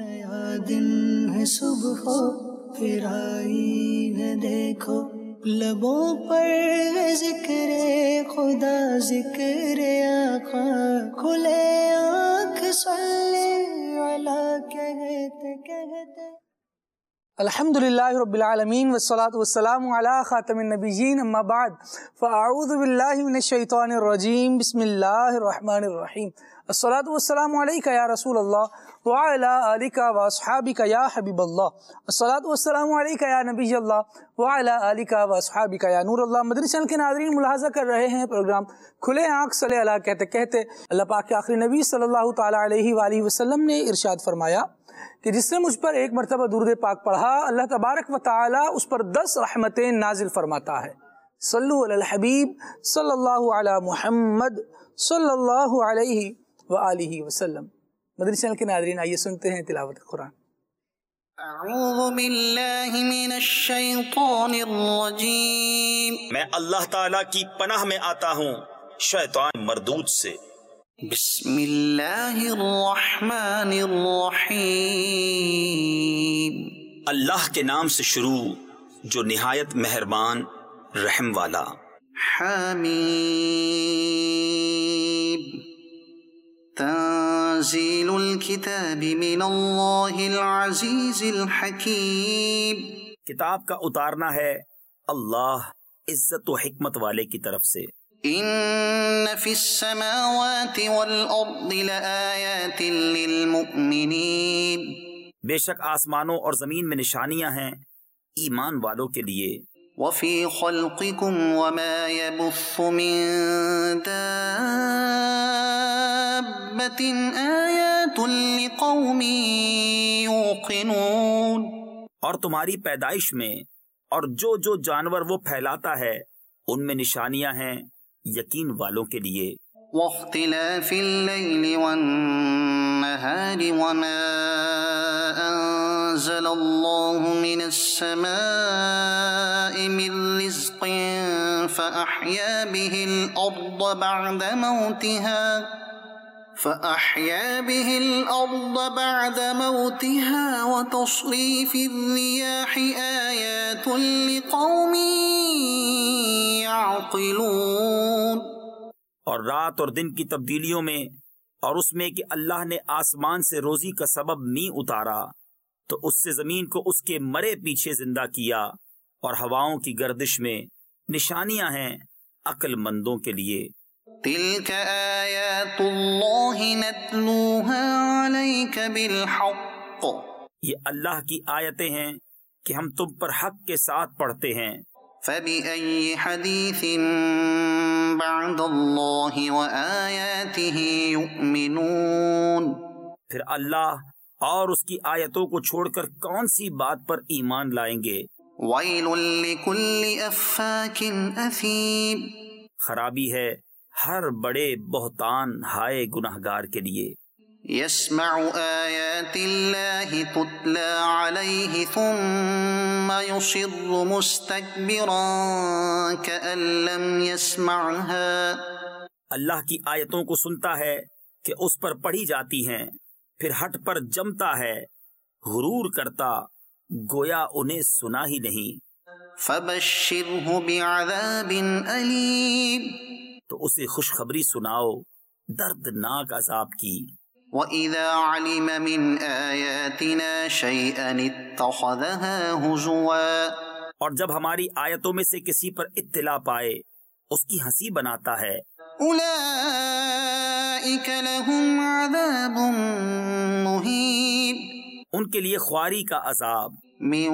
نیا دن ہے صبح پھر آئی ہے دیکھو، لبوں پر ذکر خدا ذکر آقا، کھلے آنکھ صلی علی کہتے کہتے۔ الحمدللہ رب العالمین والصلاة والسلام علی خاتم النبیین، اما بعد فاعوذ باللہ من الشیطان الرجیم، بسم اللہ الرحمن الرحیم۔ الصلاة والسلام علیکہ یا رسول اللہ وعلی آلکہ واصحابکہ یا حبیب اللہ، الصلاة والسلام علیکہ یا نبی اللہ وعلی آلکہ واصحابکہ یا نور اللہ۔ مدنی چینل کے ناظرین، ملاحظہ کر رہے ہیں پروگرام کھلے آنکھ صلی اللہ کہتے کہتے۔ اللہ پاک کے آخری نبی صلی اللہ تعالی علیہ وآلہ وسلم نے ارشاد فرمایا کہ جس نے مجھ پر ایک مرتبہ درود پاک پڑھا، اللہ تبارک و تعالی اس پر 10 رحمتیں نازل فرماتا ہے۔ صلو علی الحبیب صلی اللہ علی محمد صلی اللہ علیہ وآلہ وسلم۔ مدنی چینل کے ناظرین، آئیے سنتے ہیں تلاوت قرآن۔ اعوذ باللہ من الشیطان الرجیم، میں اللہ تعالیٰ کی پناہ میں آتا ہوں شیطان مردود سے۔ بسم اللہ الرحمن الرحیم، اللہ کے نام سے شروع جو نہایت مہربان رحم والا۔ حمیم، تنزیل الکتاب من اللہ العزیز الحکیم، کتاب کا اتارنا ہے اللہ عزت و حکمت والے کی طرف سے۔ ان فی السماوات والارض لآیات للمؤمنین، بے شک آسمانوں اور زمین میں نشانیاں ہیں ایمان والوں کے لیے۔ وفی خلقکم وما یبث من دابۃ آیات لقوم یوقنون، اور تمہاری پیدائش میں اور جو جو جانور وہ پھیلاتا ہے ان میں نشانیاں ہیں یقین والوں کے لیے۔ واختلاف اللیل والنہار وما انزل اللہ من السماء من رزق فأحیا به الأرض بعد موتها وتصریف الرياح آیات لقوم يعقلون، اور رات اور دن کی تبدیلیوں میں اور اس میں کہ اللہ نے آسمان سے روزی کا سبب می اتارا تو اس سے زمین کو اس کے مرے پیچھے زندہ کیا، اور ہواؤں کی گردش میں نشانیاں ہیں عقل مندوں کے لیے۔ تلک آیات اللہ نتلوها علیک بالحق، یہ اللہ کی آیتیں ہیں کہ ہم تم پر حق کے ساتھ پڑھتے ہیں۔ فبأي حدیث بعد اللہ وآیاتہ یؤمنون، پھر اللہ اور اس کی آیتوں کو چھوڑ کر کون سی بات پر ایمان لائیں گے؟ ویل لکل افاک اثیم، خرابی ہے ہر بڑے بہتان ہائے گناہگار کے لیے۔ یسمع آیات اللہ تتلی علیہ ثم یصر مستکبرا کأن لم یسمعها، اللہ کی آیتوں کو سنتا ہے کہ اس پر پڑھی جاتی ہیں، پھر ہٹ پر جمتا ہے غرور کرتا گویا انہیں سنا ہی نہیں۔ فبشرہ بعذاب علیم، تو اسے خوشخبری سناؤ دردناک عذاب کی۔ وَإِذَا عَلِمَ مِنْ آيَاتِنَا شَيْئًا اتَّخَذَهَا هُزُوًا، اور جب ہماری آیتوں میں سے کسی پر اطلاع پائے اس کی ہنسی بناتا ہے۔ أُولَئِكَ لَهُمْ عَذَابٌ مُهِينٌ، ان کے لیے خواری کا عذاب، مِّن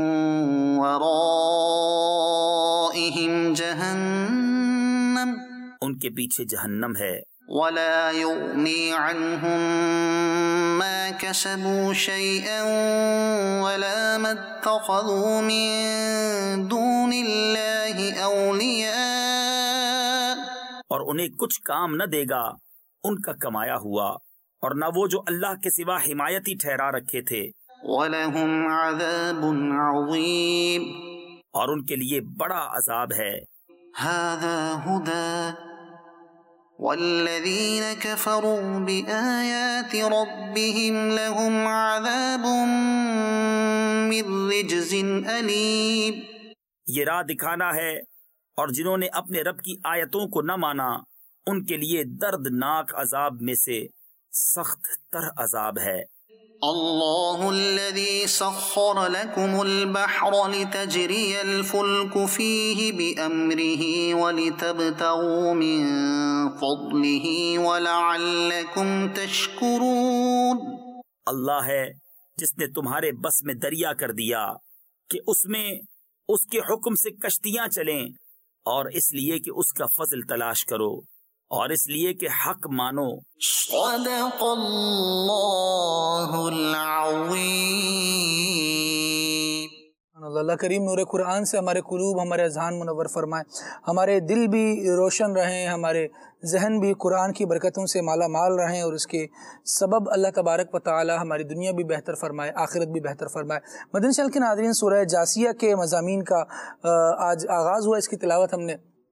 وَرَائِهِمْ جَهَنَّمُ، ان کے پیچھے جہنم ہے۔ وَلَا يُغْنِي عَنْهُمْ مَا كَسَبُوا شَيْئًا وَلَا مَا اتَّخَذُوا مِن دُونِ اللَّهِ أَوْلِيَاءَ، اور انہیں کچھ کام نہ دے گا ان کا کمایا ہوا، اور نہ وہ جو اللہ کے سوا حمایتی ٹھہرا رکھے تھے۔ وَلَهُمْ عَذَابٌ عَظِيمٌ، اور ان کے لیے بڑا عذاب ہے۔ هَذَا هُدًى والذین کفروا بآیات ربهم لهم عذاب من رجز علیم. یہ راہ دکھانا ہے، اور جنہوں نے اپنے رب کی آیتوں کو نہ مانا ان کے لیے دردناک عذاب میں سے سخت تر عذاب ہے. اللہ الذی سخر لکم البحر لتجری الفلک فیہ بأمرہ ولتبتغوا من فضلہ ولعلکم تشکرون. اللہ ہے جس نے تمہارے بس میں دریا کر دیا کہ اس میں اس کے حکم سے کشتیاں چلیں، اور اس لیے کہ اس کا فضل تلاش کرو، اور اس لیے کہ حق مانو. صدق اللہ العظیم. اللہ کریم نور قرآن سے ہمارے قلوب، ہمارے اذہان منور فرمائے، ہمارے دل بھی روشن رہیں، ہمارے ذہن بھی قرآن کی برکتوں سے مالا مال رہیں، اور اس کے سبب اللہ تبارک و تعالی ہماری دنیا بھی بہتر فرمائے، آخرت بھی بہتر فرمائے. مدنی چینل کے ناظرین، سورہ جاسیہ کے مضامین کا آج آغاز ہوا، اس کی تلاوت ہم نے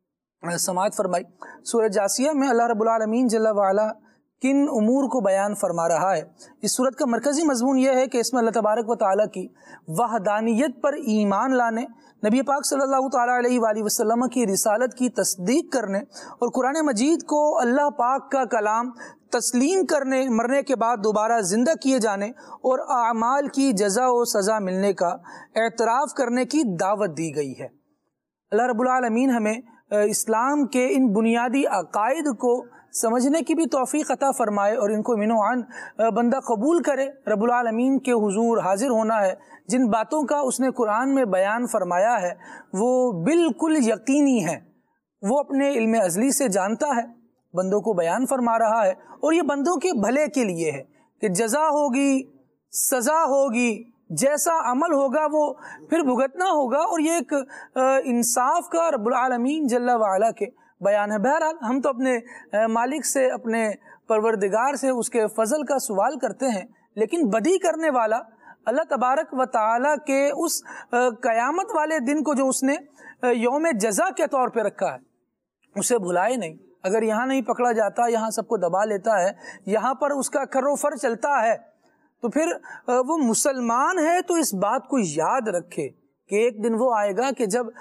سماعت فرمائی. سورہ جاسیہ میں اللہ رب العالمین جل وعلا کن امور کو بیان فرما رہا ہے. اس سورت کا مرکزی مضمون یہ ہے کہ اس میں اللہ تبارک و تعالیٰ کی وحدانیت پر ایمان لانے، نبی پاک صلی اللہ تعالیٰ علیہ وآلہ وسلم کی رسالت کی تصدیق کرنے، اور قرآن مجید کو اللہ پاک کا کلام تسلیم کرنے، مرنے کے بعد دوبارہ زندہ کیے جانے اور اعمال کی جزا و سزا ملنے کا اعتراف کرنے کی دعوت دی گئی ہے. اللہ رب العالمین ہمیں اسلام کے ان بنیادی عقائد کو سمجھنے کی بھی توفیق عطا فرمائے، اور ان کو من و عن بندہ قبول کرے. رب العالمین کے حضور حاضر ہونا ہے، جن باتوں کا اس نے قرآن میں بیان فرمایا ہے وہ بالکل یقینی ہے، وہ اپنے علم ازلی سے جانتا ہے، بندوں کو بیان فرما رہا ہے، اور یہ بندوں کے بھلے کے لیے ہے کہ جزا ہوگی، سزا ہوگی، جیسا عمل ہوگا وہ پھر بھگتنا ہوگا، اور یہ ایک انصاف کا رب العالمین جل وعلا کے بیان ہے. بہرحال ہم تو اپنے مالک سے، اپنے پروردگار سے اس کے فضل کا سوال کرتے ہیں، لیکن بدی کرنے والا اللہ تبارک و تعالیٰ کے اس قیامت والے دن کو جو اس نے یوم جزا کے طور پہ رکھا ہے اسے بھلائے نہیں. اگر یہاں نہیں پکڑا جاتا، یہاں سب کو دبا لیتا ہے، یہاں پر اس کا کر و فر چلتا ہے، تو پھر وہ مسلمان ہے تو اس بات کو یاد رکھے کہ ایک دن وہ آئے گا کہ جب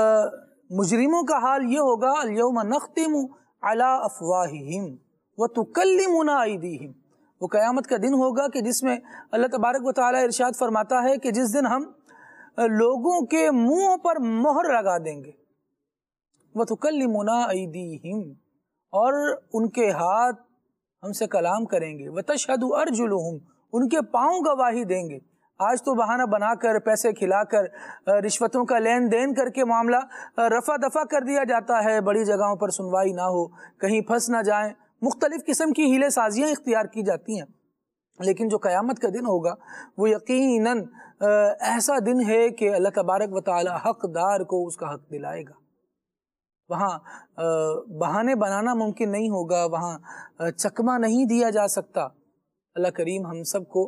مجرموں کا حال یہ ہوگا، الیوم نختم علی افواہہم وتکلمنا ایدیہم. وہ قیامت کا دن ہوگا کہ جس میں اللہ تبارک و تعالیٰ ارشاد فرماتا ہے کہ جس دن ہم لوگوں کے منہوں پر مہر لگا دیں گے، وتکلمنا ایدیہم، اور ان کے ہاتھ ہم سے کلام کریں گے، وتشہد ارجلہم، ان کے پاؤں گواہی دیں گے. آج تو بہانہ بنا کر، پیسے کھلا کر، رشوتوں کا لین دین کر کے معاملہ رفع دفع کر دیا جاتا ہے، بڑی جگہوں پر سنوائی نہ ہو، کہیں پھنس نہ جائیں، مختلف قسم کی ہیلے سازیاں اختیار کی جاتی ہیں. لیکن جو قیامت کا دن ہوگا وہ یقیناً ایسا دن ہے کہ اللہ تبارک و تعالی حقدار کو اس کا حق دلائے گا. وہاں بہانے بنانا ممکن نہیں ہوگا، وہاں چکمہ نہیں دیا جا سکتا. اللہ کریم ہم سب کو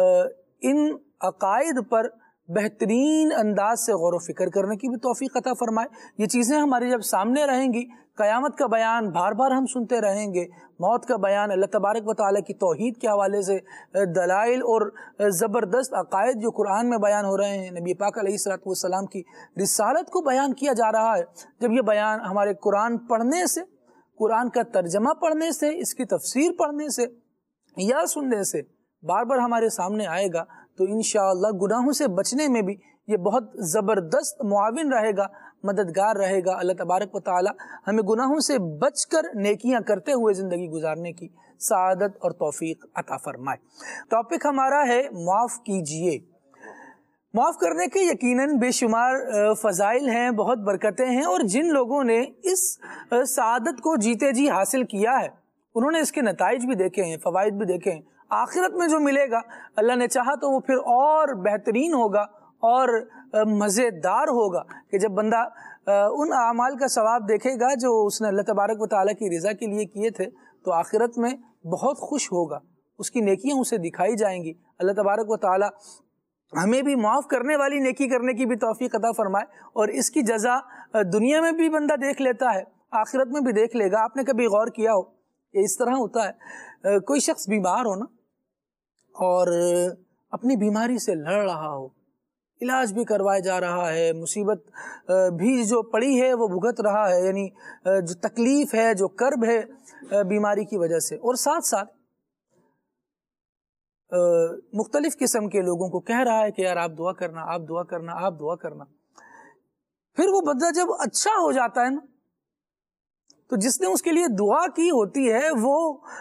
ان عقائد پر بہترین انداز سے غور و فکر کرنے کی بھی توفیق عطا فرمائے. یہ چیزیں ہمارے جب سامنے رہیں گی، قیامت کا بیان بار بار ہم سنتے رہیں گے، موت کا بیان، اللہ تبارک و تعالیٰ کی توحید کے حوالے سے دلائل اور زبردست عقائد جو قرآن میں بیان ہو رہے ہیں، نبی پاک علیہ الصلوۃ والسلام کی رسالت کو بیان کیا جا رہا ہے. جب یہ بیان ہمارے قرآن پڑھنے سے، قرآن کا ترجمہ پڑھنے سے، اس کی تفسیر پڑھنے سے یا سننے سے بار بار ہمارے سامنے آئے گا تو انشاءاللہ گناہوں سے بچنے میں بھی یہ بہت زبردست معاون رہے گا، مددگار رہے گا. اللہ تبارک و تعالی ہمیں گناہوں سے بچ کر نیکیاں کرتے ہوئے زندگی گزارنے کی سعادت اور توفیق عطا فرمائے. ٹاپک ہمارا ہے معاف کیجئے. معاف کرنے کے یقیناً بے شمار فضائل ہیں، بہت برکتیں ہیں، اور جن لوگوں نے اس سعادت کو جیتے جی حاصل کیا ہے انہوں نے اس کے نتائج بھی دیکھے ہیں، فوائد بھی دیکھے ہیں. آخرت میں جو ملے گا اللہ نے چاہا تو وہ پھر اور بہترین ہوگا اور مزیدار ہوگا کہ جب بندہ ان اعمال کا ثواب دیکھے گا جو اس نے اللہ تبارک و تعالیٰ کی رضا کے لیے کیے تھے تو آخرت میں بہت خوش ہوگا، اس کی نیکیاں اسے دکھائی جائیں گی. اللہ تبارک و تعالیٰ ہمیں بھی معاف کرنے والی نیکی کرنے کی بھی توفیق عطا فرمائے، اور اس کی جزا دنیا میں بھی بندہ دیکھ لیتا ہے، آخرت میں بھی دیکھ لے گا. آپ نے کبھی غور کیا ہو کہ اس طرح ہوتا ہے کوئی شخص بیمار ہو نا اور اپنی بیماری سے لڑ رہا ہو, علاج بھی کروایا جا رہا ہے, مصیبت بھی جو پڑی ہے وہ بھگت رہا ہے, یعنی جو تکلیف ہے, جو کرب ہے بیماری کی وجہ سے, اور ساتھ ساتھ مختلف قسم کے لوگوں کو کہہ رہا ہے کہ یار آپ دعا کرنا, آپ دعا کرنا, آپ دعا کرنا. پھر وہ بندہ جب اچھا ہو جاتا ہے نا تو جس نے اس کے لیے دعا کی ہوتی ہے وہ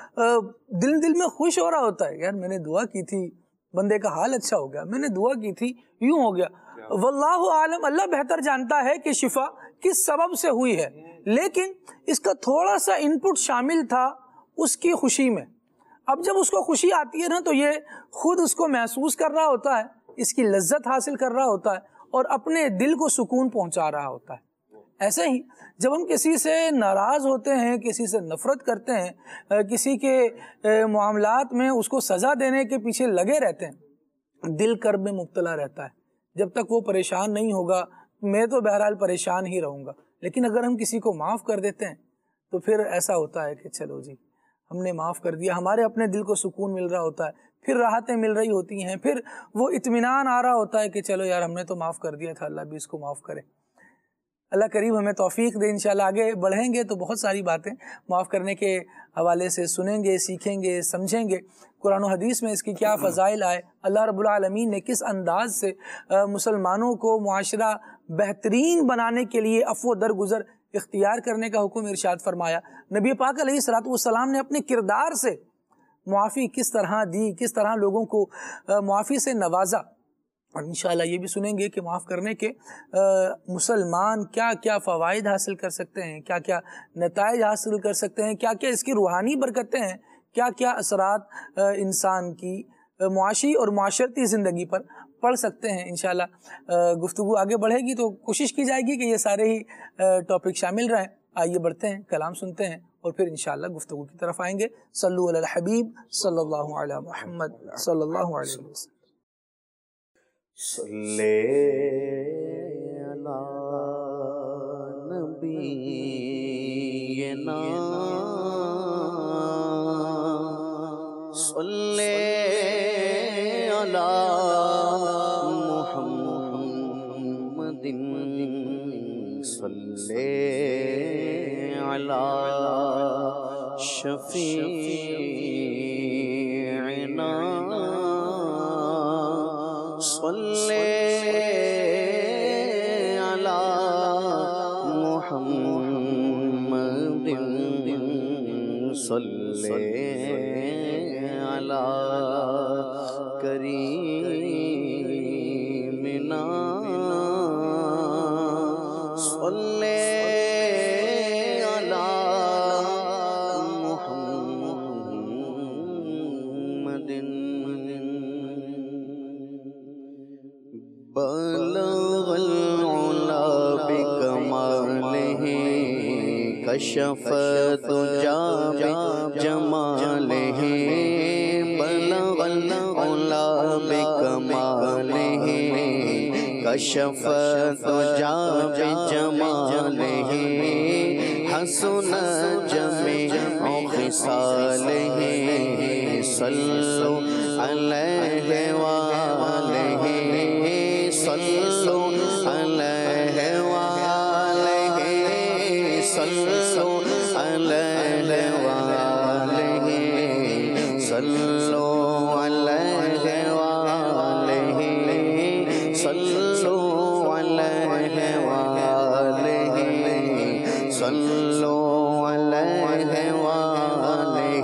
دل میں خوش ہو رہا ہوتا ہے, یار میں نے دعا کی تھی, بندے کا حال اچھا ہو گیا, میں نے دعا کی تھی یوں ہو گیا. واللہ عالم, اللہ بہتر جانتا ہے کہ شفا کس سبب سے ہوئی ہے, لیکن اس کا تھوڑا سا انپٹ شامل تھا اس کی خوشی میں. اب جب اس کو خوشی آتی ہے نا تو یہ خود اس کو محسوس کر رہا ہوتا ہے, اس کی لذت حاصل کر رہا ہوتا ہے اور اپنے دل کو سکون پہنچا رہا ہوتا ہے. ایسے ہی جب ہم کسی سے ناراض ہوتے ہیں, کسی سے نفرت کرتے ہیں, کسی کے معاملات میں اس کو سزا دینے کے پیچھے لگے رہتے ہیں, دل کرب میں مبتلا رہتا ہے. جب تک وہ پریشان نہیں ہوگا میں تو بہرحال پریشان ہی رہوں گا. لیکن اگر ہم کسی کو معاف کر دیتے ہیں تو پھر ایسا ہوتا ہے کہ چلو جی ہم نے معاف کر دیا, ہمارے اپنے دل کو سکون مل رہا ہوتا ہے, پھر راحتیں مل رہی ہوتی ہیں, پھر وہ اطمینان آ رہا ہوتا ہے کہ چلو یار ہم نے تو معاف کر دیا تھا, اللہ بھی اس کو معاف کرے. اللہ کریم ہمیں توفیق دے. انشاءاللہ آگے بڑھیں گے تو بہت ساری باتیں معاف کرنے کے حوالے سے سنیں گے, سیکھیں گے, سمجھیں گے. قرآن و حدیث میں اس کی کیا فضائل آئے, اللہ رب العالمین نے کس انداز سے مسلمانوں کو معاشرہ بہترین بنانے کے لیے عفو درگزر اختیار کرنے کا حکم ارشاد فرمایا. نبی پاک علیہ الصلوۃ والسلام نے اپنے کردار سے معافی کس طرح دی, کس طرح لوگوں کو معافی سے نوازا. اور انشاءاللہ یہ بھی سنیں گے کہ معاف کرنے کے مسلمان کیا کیا فوائد حاصل کر سکتے ہیں, کیا کیا نتائج حاصل کر سکتے ہیں, کیا کیا اس کی روحانی برکتیں ہیں, کیا کیا اثرات انسان کی معاشی اور معاشرتی زندگی پر پڑھ سکتے ہیں. انشاءاللہ گفتگو آگے بڑھے گی تو کوشش کی جائے گی کہ یہ سارے ہی ٹاپک شامل رہیں. آئیے بڑھتے ہیں, کلام سنتے ہیں اور پھر انشاءاللہ گفتگو کی طرف آئیں گے. صلو علی الحبیب صلی اللہ علی محمد صلی اللہ علیہ وسلم. صلی علی نبینا صلی علی محمد صلی علی شفیعنا صلی علی محمد صلی علی کریمنا صلی علی محمد. بلغ العلا بکمالہ کشف تجا بجمالہ. بلغ العلا بکمالہ کشف تجا بجمالہ. حسن جمیع خصالہ صلو علیہ وآلہ صلو علیہ وآلہ صلو علیہ وآلہ صلو علیہ وآلہ صلو علیہ وآلہ صلو علیہ وآلہ.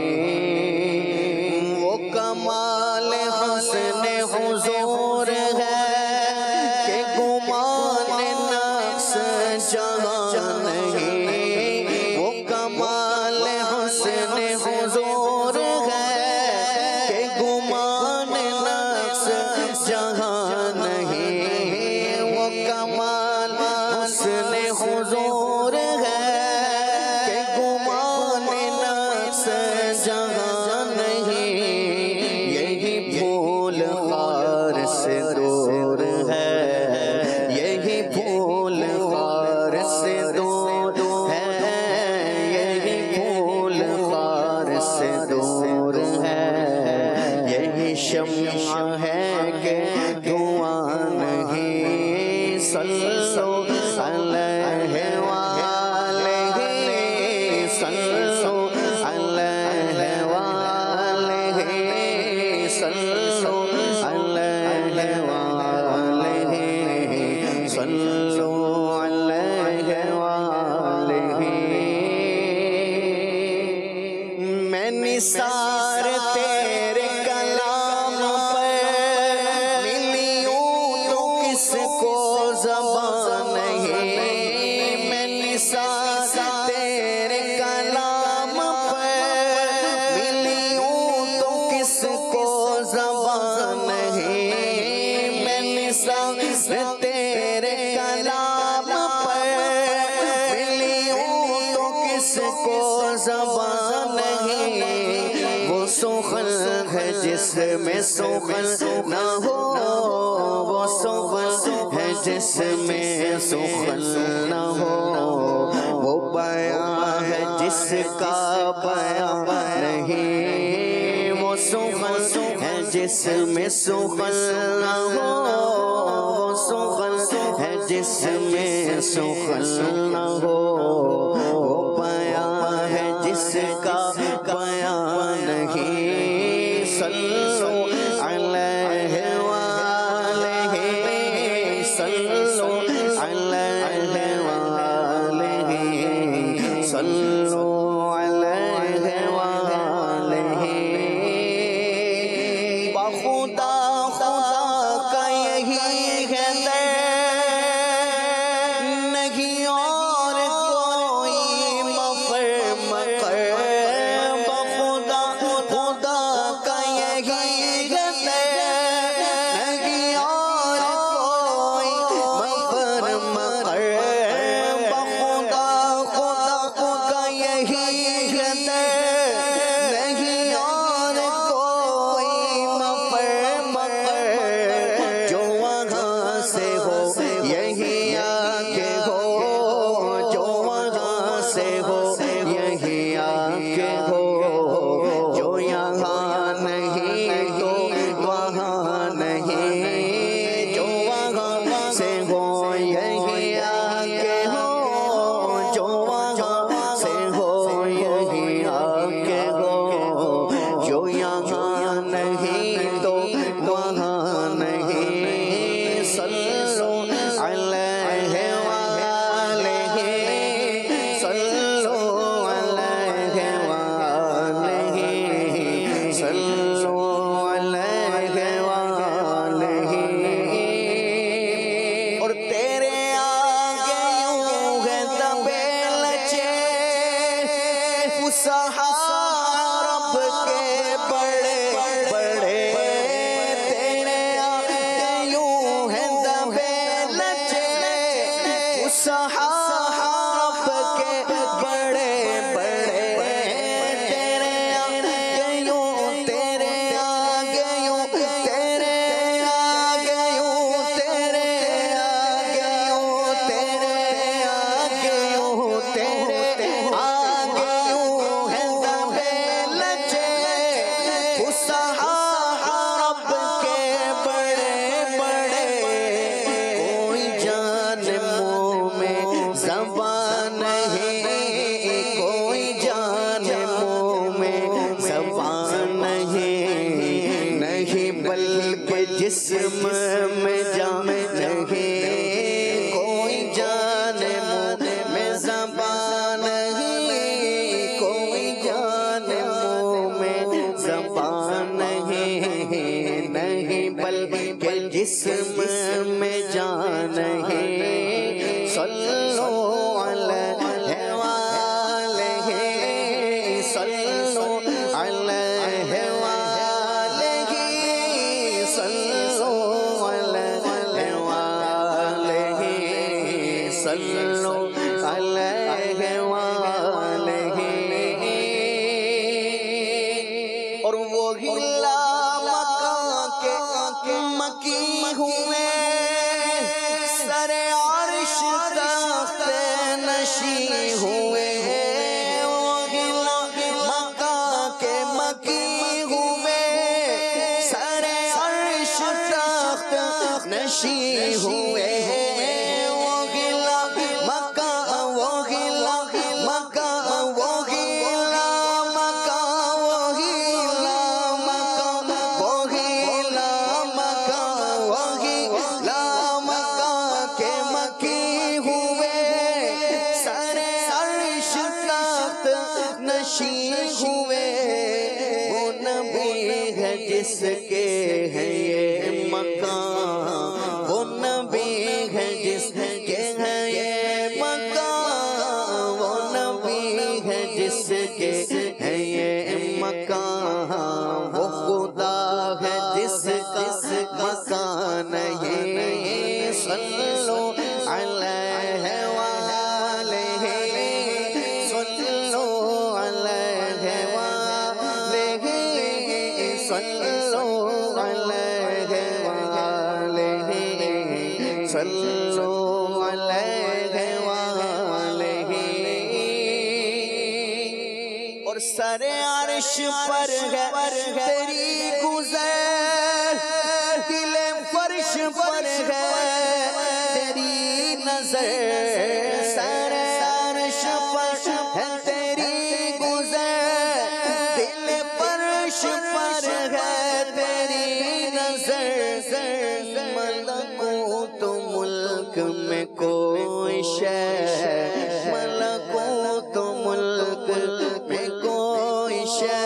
وہ کمال حسن حضور ہے کہ گمان نقص جہاں نہیں. وہ کمال حسن حضور ہے کہ گمان نقص جہاں نہیں. وہ کمال حسن حضور ہے کہ گمان نقص جہاں نہیں. یہی پھول خار سے دور ہے, یہی پھول خار سے دور ہے. صلوا علیہ وآلہ میں نثار تیرے کلام پر ملی ہوں تو کس کو زبان نہیں میں نثار تیرے کلام پر ملی ہوں تو کس کو زبان نہیں میں نثار تیرے کلام پر ملی ہوں تو کس کو زبان نہیں وہ سخن ہے جس میں سخن نہ ہو وہ سخن ہے جس میں سخن نہ ہو وہ بیان ہے جس کا بیان نہیں وہ سخن ہے جس میں سخن نہ ہو وہ سخن ہے جس میں سخن نہ ہو وہ بیان ہے جس کا بیان نہیں صلو علیہ وآلہ صلو علیہ وآلہ صلو علیہ وآلہ بخدا خدا کا یہی ہے نہیں اور کوئی مفر مقر بخدا خدا کا یہی ہے نہیں اور کوئی مفر مقر بخدا خدا کا یہی ہے نہیں اور کوئی مفر مقر جو وہاں سے ہو یہی آگے ہو جو وہاں سے ہو یہی آگے ہو جو یہاں نہیں تو وہاں نہیں جو وہاں سے ہو یہی آگے ہو جو وہاں سے ہو یہی آگے ہو جو یہاں نہیں تو وہاں نہیں صلو علیہ وآلہ صلو علیہ وآلہ صلو علیہ وآلہ اور تیرے آگے یوں ہے دبے لچے فصحا رب کے بڑے بڑے تیرے آگے یوں ہے دبے لچے فصحا رب کے بڑے بڑے تیرے آگے یوں تیرے آگے یوں تیرے آگے یوں تیرے آگے یوں تیرے آگے یوں تیرے آگے یوں ہے دبے لچے فصحا رب کے بڑے بڑے کوئی جان منہ میں زبان نہیں کوئی جان منہ میں زبان نہیں نہیں بلکہ جسم میں جان نہیں کوئی جان منہ میں زبان نہیں کوئی جان منہ میں زبان نہیں نہیں بلکہ جسم میں جان نہیں صلو علیہ وآلہ صلو علیہ وآلہ صلو علیہ وآلہ صلو علیہ وآلہ اور وہ غلام کے مکی ہوئے سر عرش تخت نشی ہوئے وہ غلام کے مکی ہوئے سر عرش تخت نشی ہوئے وہ غلام وہ غلام کے مکان، وہ نبی ہے جس کے ہے یہ مکان، وہ نبی ہے جس کے ہے یہ مکان، وہ خدا ہے جس کا مکان ہے، صلو علیہ وآلہ، صلو علیہ وآلہ، صلو علیہ وآلہ، صلو علیہ وآلہ۔ اور سر عرش پر ہے تیری گزر، دل فرش پر ہے تیری نظر، سر عرش پر ہے تیری گزر، دل فرش پر ہے تیری نظر، ملکوت ملک میں کوئی شے، ملکوت ملک میں کوئی شے،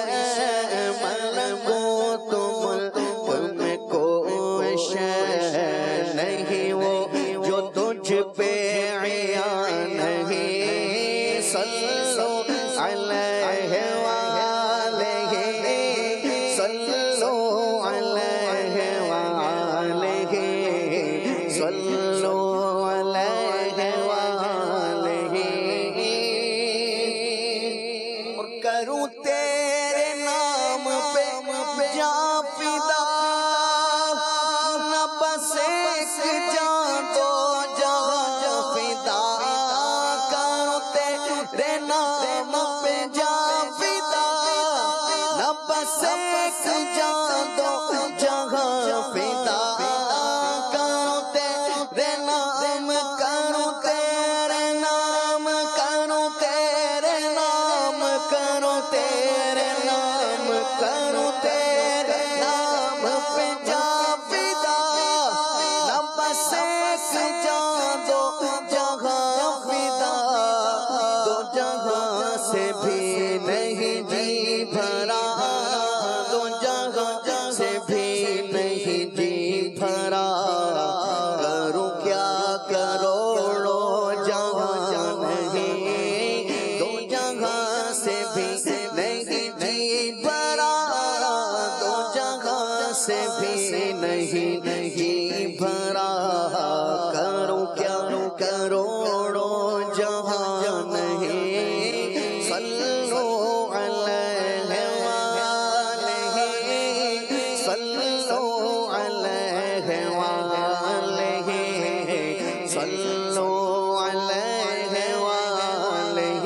ملکوت ملک میں کوئی شے نہیں وہ جو تجھ پہ عیان ہے، صلو علیہ وآلہ، صلو علیہ وآلہ، صلو علیہ وآلہ۔ اور کروں تیرے نام پہ جاں فدا، نہ بس ایک جاں دو جہاں فدا، کروں تیرے نام پہ جاں فدا، نہ بس ایک جاں دو جہاں فدا، کروں تیرے نام، کروں تیرے نام، کروں تیرے نام، کروں تیرے نام، کروں تیرے نام پہ جاں فدا، نہ بس ایک جاں دو جہاں فدا، دو جہاں سے بھی نہیں جی بھرا، دو جہاں سے بھی نہیں جی بھرا، کروں کیا کروڑوں جہاں نہیں، دو جہاں سے بھی نہیں جی بھرا، دو جہاں سے بھی نہیں جی بھرا، کروں کیا کروڑوں جہاں نہیں، صلو علیہ وآلہ، صلو علیہ وآلہ، صلو علیہ وآلہ۔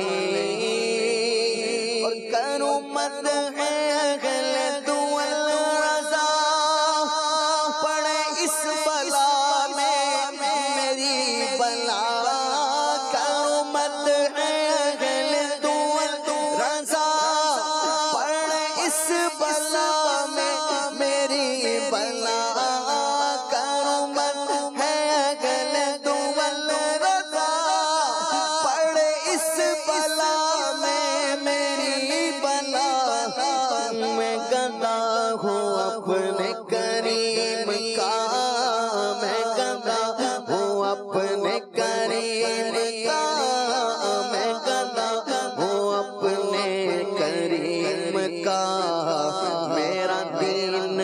اور کروں مدح اہل دول رضا، پڑے اس بلا میں میری بلا، کروں مدح اہل دول رضا، پڑے اس بلا میں میری بلا، کروں مدح اہل دول رضا، پڑے اس بلا میں میری بلا، میں گدا ہوں اپنے کریم کا، میں گدا ہوں اپنے کریم کا، میں گدا ہوں اپنے کریم کا، میرا دین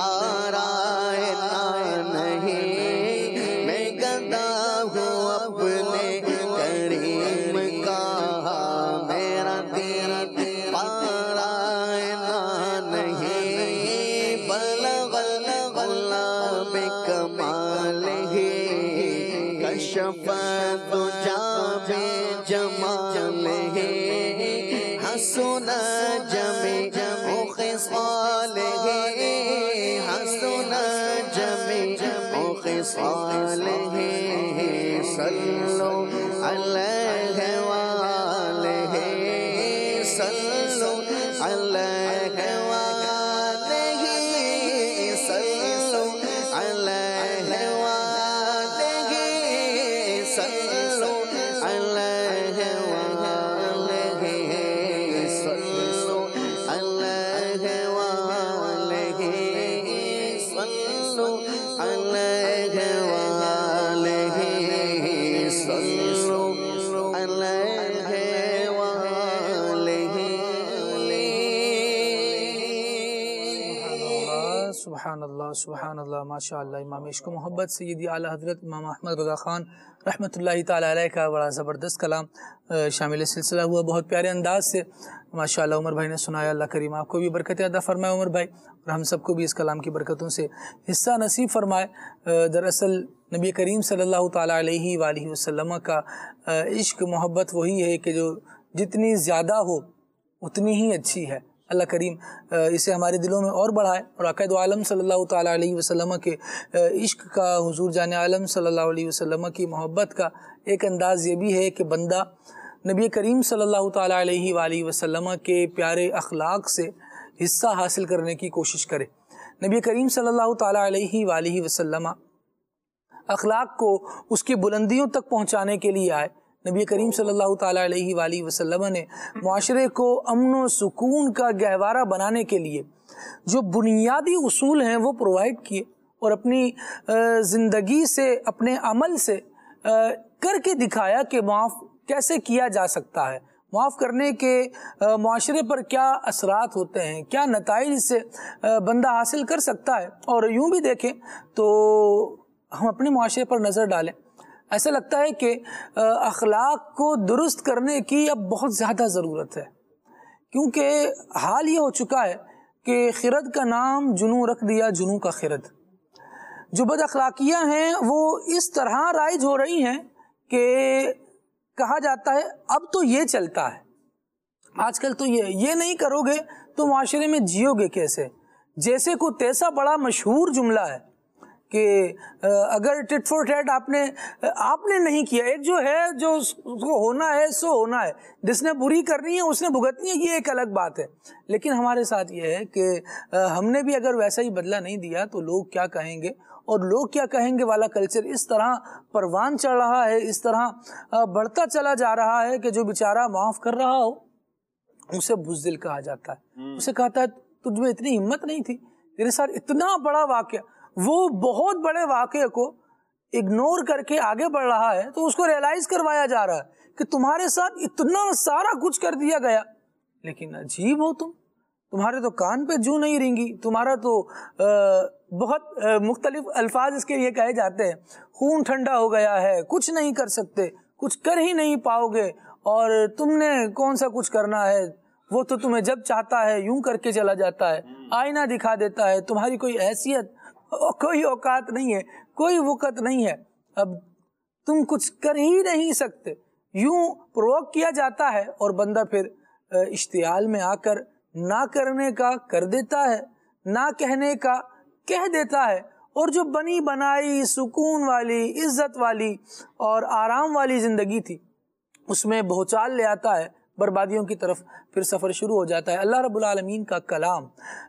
پارا نہیں، میں گدا ہوں اپنے کریم کا، میرا دین پارا نہیں، بلغ الغلام کمالہ، کشف دجا بجمالہ، حسن جمیع خصالہ، حسن جمیع خصالہ، صلو علیہ وآلہ، صلو علیہ وآلہ، صلو علیہ وآلہ، صلو علیہ وآلہ، صلو علیہ وآلہ، صلو سبحان اللہ ماشاء اللہ. امام عشق و محبت سیدی اعلیٰ حضرت امام احمد رضا خان رحمۃ اللہ تعالیٰ علیہ کا بڑا زبردست کلام شامل سلسلہ ہوا، بہت پیارے انداز سے ماشاء اللہ عمر بھائی نے سنایا. اللہ کریم آپ کو بھی برکت عطا فرمائے عمر بھائی، اور ہم سب کو بھی اس کلام کی برکتوں سے حصہ نصیب فرمائے. دراصل نبی کریم صلی اللہ تعالیٰ علیہ وآلہ وسلم کا عشق محبت وہی ہے کہ جو جتنی زیادہ ہو اتنی ہی اچھی ہے. اللہ کریم اسے ہمارے دلوں میں اور بڑھائے. اور عقائد عالم صلی اللہ تعالیٰ علیہ وسلم کے عشق کا، حضور جان عالم صلی اللہ علیہ وسلم کی محبت کا ایک انداز یہ بھی ہے کہ بندہ نبی کریم صلی اللہ تعالیٰ علیہ وآلہ وسلم کے پیارے اخلاق سے حصہ حاصل کرنے کی کوشش کرے. نبی کریم صلی اللہ تعالیٰ علیہ وآلہ وسلم اخلاق کو اس کی بلندیوں تک پہنچانے کے لیے آئے. نبی کریم صلی اللہ تعالیٰ علیہ وآلہ وسلم نے معاشرے کو امن و سکون کا گہوارہ بنانے کے لیے جو بنیادی اصول ہیں وہ پرووائڈ کیے، اور اپنی زندگی سے، اپنے عمل سے کر کے دکھایا کہ معاف کیسے کیا جا سکتا ہے، معاف کرنے کے معاشرے پر کیا اثرات ہوتے ہیں، کیا نتائج سے بندہ حاصل کر سکتا ہے. اور یوں بھی دیکھیں تو ہم اپنے معاشرے پر نظر ڈالیں، ایسا لگتا ہے کہ اخلاق کو درست کرنے کی اب بہت زیادہ ضرورت ہے، کیونکہ حال یہ ہو چکا ہے کہ خرد کا نام جنوں رکھ دیا، جنوں کا خرد. جو بد اخلاقیاں ہیں وہ اس طرح رائج ہو رہی ہیں کہ کہا جاتا ہے اب تو یہ چلتا ہے، آج کل تو یہ نہیں کرو گے تو معاشرے میں جیو گے کیسے. جیسے کو تیسا بڑا مشہور جملہ ہے کہ اگر ٹٹ فور ٹیٹ آپ نے نہیں کیا، ایک جو ہے جو اس کو ہونا ہے سو ہونا ہے، جس نے بری کرنی ہے اس نے بھگتنی ہے، یہ ایک الگ بات ہے. لیکن ہمارے ساتھ یہ ہے کہ ہم نے بھی اگر ویسا ہی بدلہ نہیں دیا تو لوگ کیا کہیں گے، اور لوگ کیا کہیں گے والا کلچر اس طرح پروان چڑھ رہا ہے، اس طرح بڑھتا چلا جا رہا ہے کہ جو بیچارہ معاف کر رہا ہو اسے بزدل کہا جاتا ہے. اسے کہتا ہے تجھ میں اتنی ہمت نہیں تھی، تیرے ساتھ اتنا بڑا واقعہ، وہ بہت بڑے واقعے کو اگنور کر کے آگے بڑھ رہا ہے تو اس کو ریئلائز کروایا جا رہا ہے کہ تمہارے ساتھ اتنا سارا کچھ کر دیا گیا لیکن عجیب ہو تمہارے تو کان پہ جوں نہیں رینگی. تمہارا تو بہت مختلف الفاظ اس کے لیے کہے جاتے ہیں، خون ٹھنڈا ہو گیا ہے، کچھ نہیں کر سکتے، کچھ کر ہی نہیں پاؤ گے، اور تم نے کون سا کچھ کرنا ہے، وہ تو تمہیں جب چاہتا ہے یوں کر کے چلا جاتا ہے، آئینہ دکھا دیتا ہے، تمہاری کوئی حیثیت، کوئی اوقات نہیں ہے، کوئی وقت نہیں ہے، اب تم کچھ کر ہی نہیں سکتے. یوں پرووک کیا جاتا ہے اور بندہ پھر اشتعال میں آ کر نہ کرنے کا کر دیتا ہے، نہ کہنے کا کہہ دیتا ہے، اور جو بنی بنائی سکون والی، عزت والی اور آرام والی زندگی تھی اس میں بہچال لے آتا ہے، بربادیوں کی طرف پھر سفر شروع ہو جاتا ہے. اللہ رب العالمین کا کلام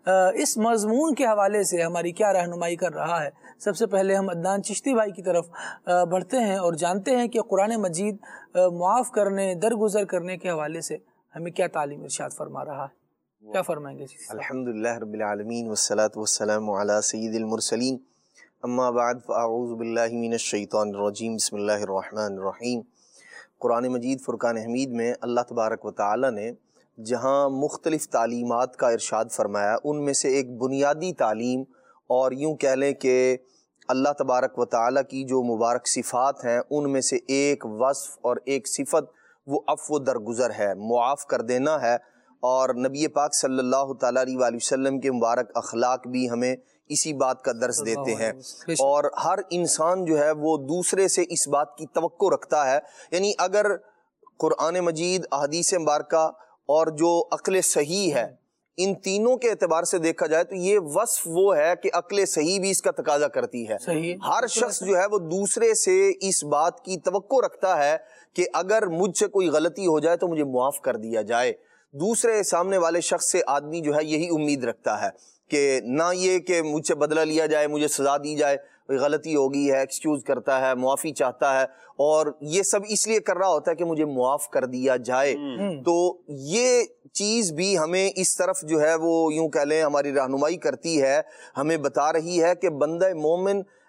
اس مضمون کے حوالے سے ہماری کیا رہنمائی کر رہا ہے. سب سے پہلے ہم عدنان چشتی بھائی کی طرف بڑھتے ہیں اور جانتے ہیں کہ قرآن مجید معاف کرنے، درگزر کرنے کے حوالے سے ہمیں کیا تعلیم ارشاد فرما رہا ہے، کیا فرمائیں گے؟ الحمدللہ رب العالمین والصلاة والسلام علی سید المرسلین، اما بعد فاعوذ باللہ من الشیطان الرجیم، بسم اللہ الرحمن الرحیم. قرآن مجید فرقان حمید میں اللہ تبارک و تعالی نے جہاں مختلف تعلیمات کا ارشاد فرمایا، ان میں سے ایک بنیادی تعلیم، اور یوں کہہ لیں کہ اللہ تبارک و تعالی کی جو مبارک صفات ہیں ان میں سے ایک وصف اور ایک صفت وہ عفو درگزر ہے، معاف کر دینا ہے. اور نبی پاک صلی اللہ تعالیٰ علیہ وآلہ وسلم کے مبارک اخلاق بھی ہمیں اسی بات کا درس دیتے ہیں، اور ہر انسان جو ہے وہ دوسرے سے اس بات کی توقع رکھتا ہے. یعنی اگر قرآن مجید، احادیث مبارکہ اور جو عقل صحیح ہے، ان تینوں کے اعتبار سے دیکھا جائے تو یہ وصف وہ ہے کہ عقل صحیح بھی اس کا تقاضا کرتی ہے. ہر شخص جو ہے وہ دوسرے سے اس بات کی توقع رکھتا ہے کہ اگر مجھ سے کوئی غلطی ہو جائے تو مجھے معاف کر دیا جائے. دوسرے سامنے والے شخص سے آدمی جو ہے یہی امید رکھتا ہے کہ نہ یہ کہ مجھ سے بدلہ لیا جائے، مجھے سزا دی جائے، غلطی ہو گئی ہے، ایکسکیوز کرتا ہے، معافی چاہتا ہے، اور یہ سب اس لیے کر رہا ہوتا ہے کہ مجھے معاف کر دیا جائے. تو یہ چیز بھی ہمیں اس طرف جو ہے وہ یوں کہہ لیں ہماری رہنمائی کرتی ہے، ہمیں بتا رہی ہے کہ بندہ مومن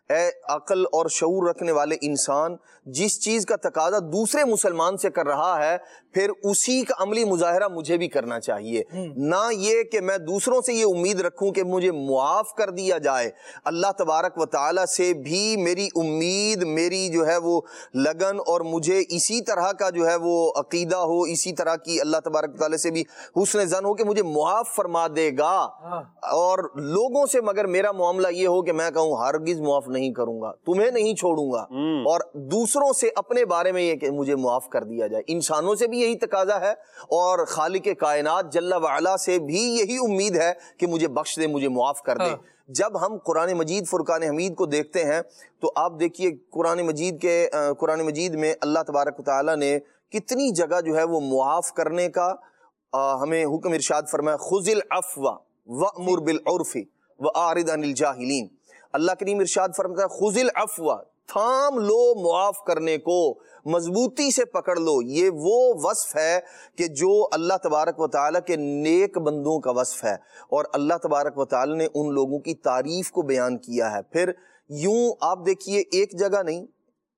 اے عقل اور شعور رکھنے والے انسان، جس چیز کا تقاضا دوسرے مسلمان سے کر رہا ہے پھر اسی کا عملی مظاہرہ مجھے بھی کرنا چاہیے، نہ یہ کہ میں دوسروں سے یہ امید رکھوں کہ مجھے معاف کر دیا جائے۔ اللہ تبارک و تعالیٰ سے بھی میری امید، میری جو ہے وہ لگن، اور مجھے اسی طرح کا جو ہے وہ عقیدہ ہو، اسی طرح کی اللہ تبارک و تعالیٰ سے بھی حسن ظن ہو کہ مجھے معاف فرما دے گا، اور لوگوں سے مگر میرا معاملہ یہ ہو کہ میں کہوں ہرگز معاف نہیں کروں گا، تمہیں نہیں چھوڑوں گا، اور دوسروں سے اپنے بارے میں یہ کہ مجھے معاف کر دیا جائے۔ انسانوں سے بھی یہی تقاضا ہے اور خالق کائنات جل وعلا سے بھی یہی امید ہے کہ مجھے بخش دے، مجھے معاف کر دے۔ جب ہم قرآن مجید فرقان حمید کو دیکھتے ہیں تو آپ دیکھیے قرآن مجید میں اللہ تبارک و تعالیٰ نے کتنی جگہ جو ہے وہ معاف کرنے کا ہمیں حکم ارشاد فرمایا، خذ العفو وأمر بالعرف وأعرض عن الجاہلین۔ اللہ کریم ارشاد فرماتا ہے خذ العفو، تھام لو معاف کرنے کو، مضبوطی سے پکڑ لو۔ یہ وہ وصف ہے کہ جو اللہ تبارک و تعالیٰ کے نیک بندوں کا وصف ہے، اور اللہ تبارک و تعالیٰ نے ان لوگوں کی تعریف کو بیان کیا ہے۔ پھر یوں آپ دیکھیے ایک جگہ نہیں،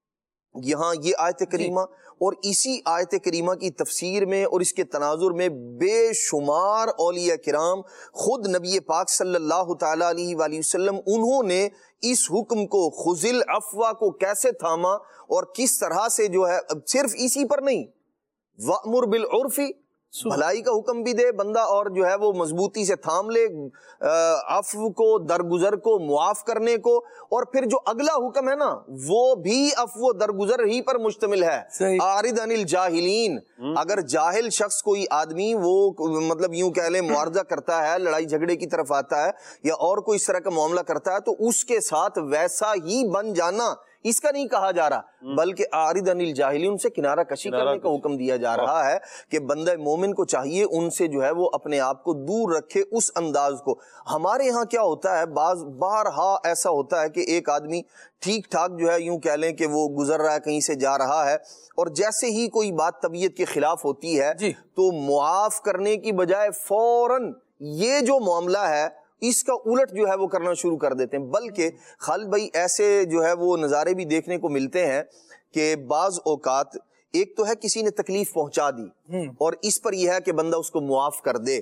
یہاں یہ آیت کریمہ اور اسی آیت کریمہ کی تفسیر میں اور اس کے تناظر میں بے شمار اولیاء کرام، خود نبی پاک صلی اللہ تعالیٰ علیہ وآلہ وسلم، انہوں نے اس حکم کو خذ العفو کو کیسے تھاما اور کس طرح سے جو ہے، صرف اسی پر نہیں، وَأْمُرْ بِالْعُرْفِ، بھلائی کا حکم بھی دے بندہ اور جو ہے وہ مضبوطی سے تھام لے عفو کو، درگزر کو، معاف کرنے کو، اور پھر جو اگلا حکم ہے نا وہ بھی عفو و درگزر ہی پر مشتمل ہے۔ اعرض عن الجاہلین، اگر جاہل شخص کوئی آدمی وہ مطلب یوں کہہ لیں معارضہ کرتا ہے، لڑائی جھگڑے کی طرف آتا ہے یا اور کوئی اس طرح کا معاملہ کرتا ہے تو اس کے ساتھ ویسا ہی بن جانا اس کا نہیں کہا جا رہا، بلکہ اعرض عن الجاہلین، ان سے کنارہ کشی کرنے کا حکم دیا جا رہا ہے کہ بندہ مومن کو چاہیے ان سے جو ہے وہ اپنے آپ کو دور رکھے، اس انداز کو۔ ہمارے یہاں کیا ہوتا ہے، بارہا ایسا ہوتا ہے کہ ایک آدمی ٹھیک ٹھاک جو ہے یوں کہہ لیں کہ وہ گزر رہا ہے، کہیں سے جا رہا ہے، اور جیسے ہی کوئی بات طبیعت کے خلاف ہوتی ہے تو معاف کرنے کی بجائے فوراً یہ جو معاملہ ہے اس کا الٹ جو ہے وہ کرنا شروع کر دیتے ہیں۔ بلکہ خالد بھائی ایسے جو ہے وہ نظارے بھی دیکھنے کو ملتے ہیں کہ بعض اوقات ایک تو ہے کسی نے تکلیف پہنچا دی اور اس پر یہ ہے کہ بندہ اس کو معاف کر دے۔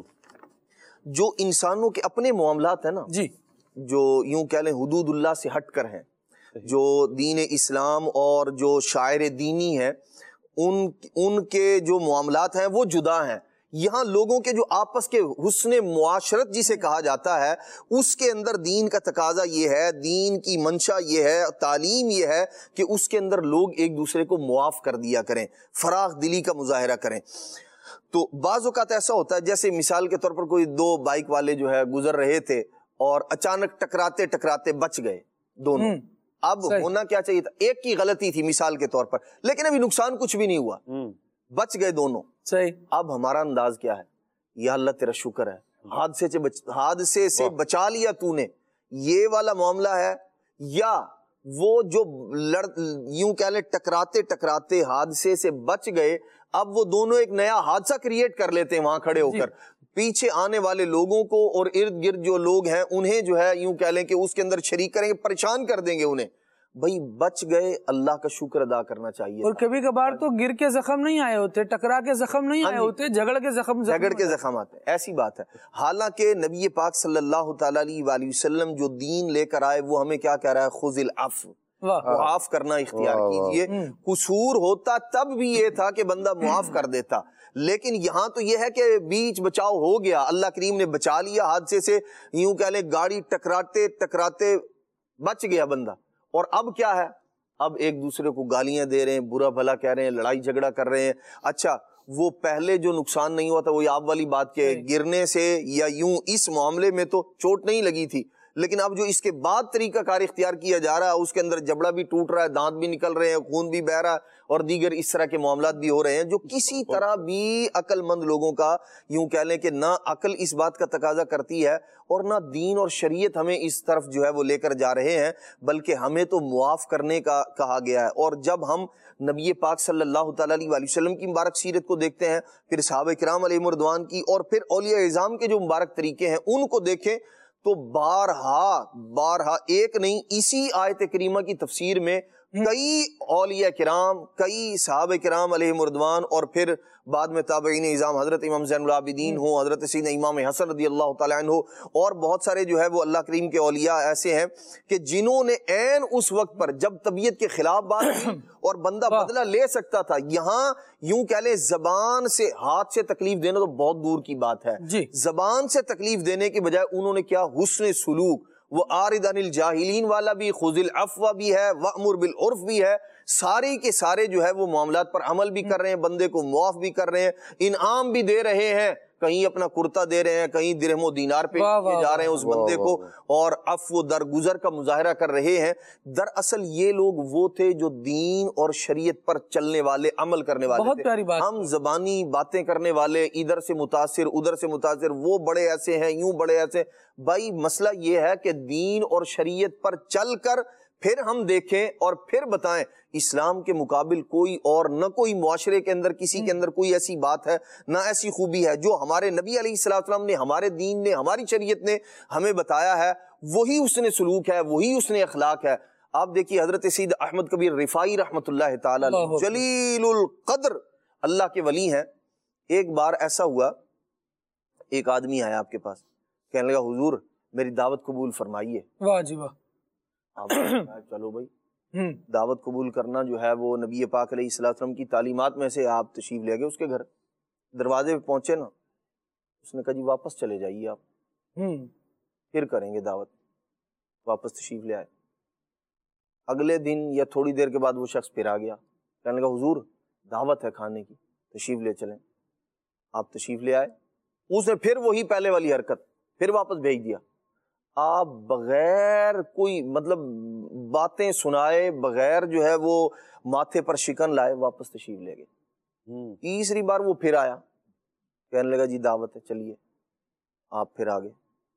جو انسانوں کے اپنے معاملات ہیں نا جو یوں کہہ لیں حدود اللہ سے ہٹ کر ہیں، جو دین اسلام اور جو شاعر دینی ہیں ان کے جو معاملات ہیں وہ جدا ہیں۔ یہاں لوگوں کے جو آپس کے حسن معاشرت جسے کہا جاتا ہے اس کے اندر دین کا تقاضا یہ ہے، دین کی منشا یہ ہے، تعلیم یہ ہے کہ اس کے اندر لوگ ایک دوسرے کو معاف کر دیا کریں، فراخ دلی کا مظاہرہ کریں۔ تو بعض اوقات ایسا ہوتا ہے جیسے مثال کے طور پر کوئی دو بائک والے جو ہے گزر رہے تھے اور اچانک ٹکراتے ٹکراتے بچ گئے دونوں۔ اب ہونا کیا چاہیے تھا، ایک کی غلطی تھی مثال کے طور پر، لیکن ابھی نقصان کچھ بھی نہیں ہوا، بچ گئے دونوں۔ اب ہمارا انداز کیا ہے، یا اللہ تیرا شکر ہے حادثے سے بچا لیا تو نے، یہ والا معاملہ ہے، یا وہ جو یوں کہہ لیں ٹکراتے ٹکراتے حادثے سے بچ گئے، اب وہ دونوں ایک نیا حادثہ کریٹ کر لیتے ہیں وہاں کھڑے ہو کر، پیچھے آنے والے لوگوں کو اور ارد گرد جو لوگ ہیں انہیں جو ہے یوں کہہ لیں کہ اس کے اندر شریک کریں گے، پریشان کر دیں گے انہیں۔ بھائی بچ گئے، اللہ کا شکر ادا کرنا چاہیے۔ اور کبھی کبھار تو گر کے زخم نہیں آئے ہوتے، ٹکرا کے زخم نہیں آئے ہوتے، جھگڑ کے زخم آتے ہیں، ایسی بات ہے۔ حالانکہ نبی پاک صلی اللہ تعالیٰ علیہ وآلہ وسلم جو دین لے کر آئے وہ ہمیں کیا کہہ رہا ہے، خذ العفو، معاف کرنا اختیار کیجئے۔ قصور ہوتا تب بھی یہ تھا کہ بندہ معاف کر دیتا، لیکن یہاں تو یہ ہے کہ بیچ بچاؤ ہو گیا، اللہ کریم نے بچا لیا حادثے سے، یوں کہہ لیں گاڑی ٹکراتے ٹکراتے بچ گیا بندہ، اور اب کیا ہے، اب ایک دوسرے کو گالیاں دے رہے ہیں، برا بھلا کہہ رہے ہیں، لڑائی جھگڑا کر رہے ہیں۔ اچھا وہ پہلے جو نقصان نہیں ہوا تھا وہ آپ والی بات کہ گرنے سے یا یوں اس معاملے میں تو چوٹ نہیں لگی تھی، لیکن اب جو اس کے بعد طریقہ کار اختیار کیا جا رہا ہے اس کے اندر جبڑا بھی ٹوٹ رہا ہے، دانت بھی نکل رہے ہیں، خون بھی بہ رہا ہے، اور دیگر اس طرح کے معاملات بھی ہو رہے ہیں جو کسی طرح بھی عقل مند لوگوں کا یوں کہہ لیں کہ نہ عقل اس بات کا تقاضا کرتی ہے اور نہ دین اور شریعت ہمیں اس طرف جو ہے وہ لے کر جا رہے ہیں، بلکہ ہمیں تو معاف کرنے کا کہا گیا ہے۔ اور جب ہم نبی پاک صلی اللہ تعالیٰ علیہ وآلہ وسلم کی مبارک سیرت کو دیکھتے ہیں، پھر صحابہ کرام علیہم رضوان کی، اور پھر اولیاء اعظام کے جو مبارک طریقے ہیں ان کو دیکھیں، تو بارہا ایک نہیں، اسی آیت کریمہ کی تفسیر میں کئی اولیاء کرام، کئی صحابہ کرام علیہم رضوان، اور پھر بعد میں تابعین اعظام، حضرت امام زین العابدین ہوں، حضرت سیدنا امام حسن رضی اللہ تعالیٰ عنہ، اور بہت سارے جو ہے وہ اللہ کریم کے اولیاء ایسے ہیں کہ جنہوں نے عین اس وقت پر جب طبیعت کے خلاف بات کی اور بندہ بدلہ لے سکتا تھا، یہاں یوں کہہ لیں زبان سے، ہاتھ سے تکلیف دینا تو بہت دور کی بات ہے، زبان سے تکلیف دینے کی بجائے انہوں نے کیا حسن سلوک، وہ آرد عن الجاہلین والا بھی، خذ العفو بھی ہے، وامر بالعرف بھی ہے، سارے کے سارے جو ہے وہ معاملات پر عمل بھی کر رہے ہیں، بندے کو معاف بھی کر رہے ہیں، انعام بھی دے رہے ہیں، کہیں اپنا کرتا دے رہے ہیں، کہیں درہم و دینار پہ کیے جا رہے ہیں اس بندے کو، اور عفو درگزر کا مظاہرہ کر رہے ہیں۔ دراصل یہ لوگ وہ تھے جو دین اور شریعت پر چلنے والے، عمل کرنے والے تھے۔ ہم زبانی باتیں کرنے والے، ادھر سے متاثر ادھر سے متاثر، وہ بڑے ایسے ہیں، یوں بڑے ایسے۔ بھائی مسئلہ یہ ہے کہ دین اور شریعت پر چل کر پھر ہم دیکھیں اور پھر بتائیں اسلام کے مقابل کوئی اور نہ کوئی معاشرے کے اندر کسی کے اندر کوئی ایسی بات ہے، نہ ایسی خوبی ہے جو ہمارے نبی علیہ السلام نے، ہمارے دین نے، ہماری شریعت نے ہمیں بتایا ہے، وہی حسن سلوک ہے، وہی حسن اخلاق ہے۔ آپ دیکھیے حضرت سید احمد کبیر رفاعی رحمۃ اللہ تعالی جلیل القدر اللہ کے ولی ہیں۔ ایک بار ایسا ہوا، ایک آدمی آیا آپ کے پاس، کہنے لگا حضور میری دعوت قبول فرمائیے۔ واہ جی واہ۔ آپ چلو بھائی، دعوت قبول کرنا جو ہے وہ نبی پاک علیہ السلام کی تعلیمات میں سے، آپ تشریف لے گئے اس کے گھر، دروازے پہ پہنچے نا، اس نے کہا جی واپس چلے جائیے آپ، پھر کریں گے دعوت۔ واپس تشریف لے آئے۔ اگلے دن یا تھوڑی دیر کے بعد وہ شخص پھر آ گیا، کہنے لگا حضور دعوت ہے کھانے کی، تشریف لے چلیں۔ آپ تشریف لے آئے، اس نے پھر وہی پہلے والی حرکت، پھر واپس بھیج دیا۔ آپ بغیر کوئی مطلب باتیں سنائے، بغیر جو ہے وہ ماتھے پر شکن لائے واپس تشریف لے گئے۔ تیسری بار وہ پھر آیا، کہنے لگا جی دعوت ہے چلیے، آپ پھر آگے۔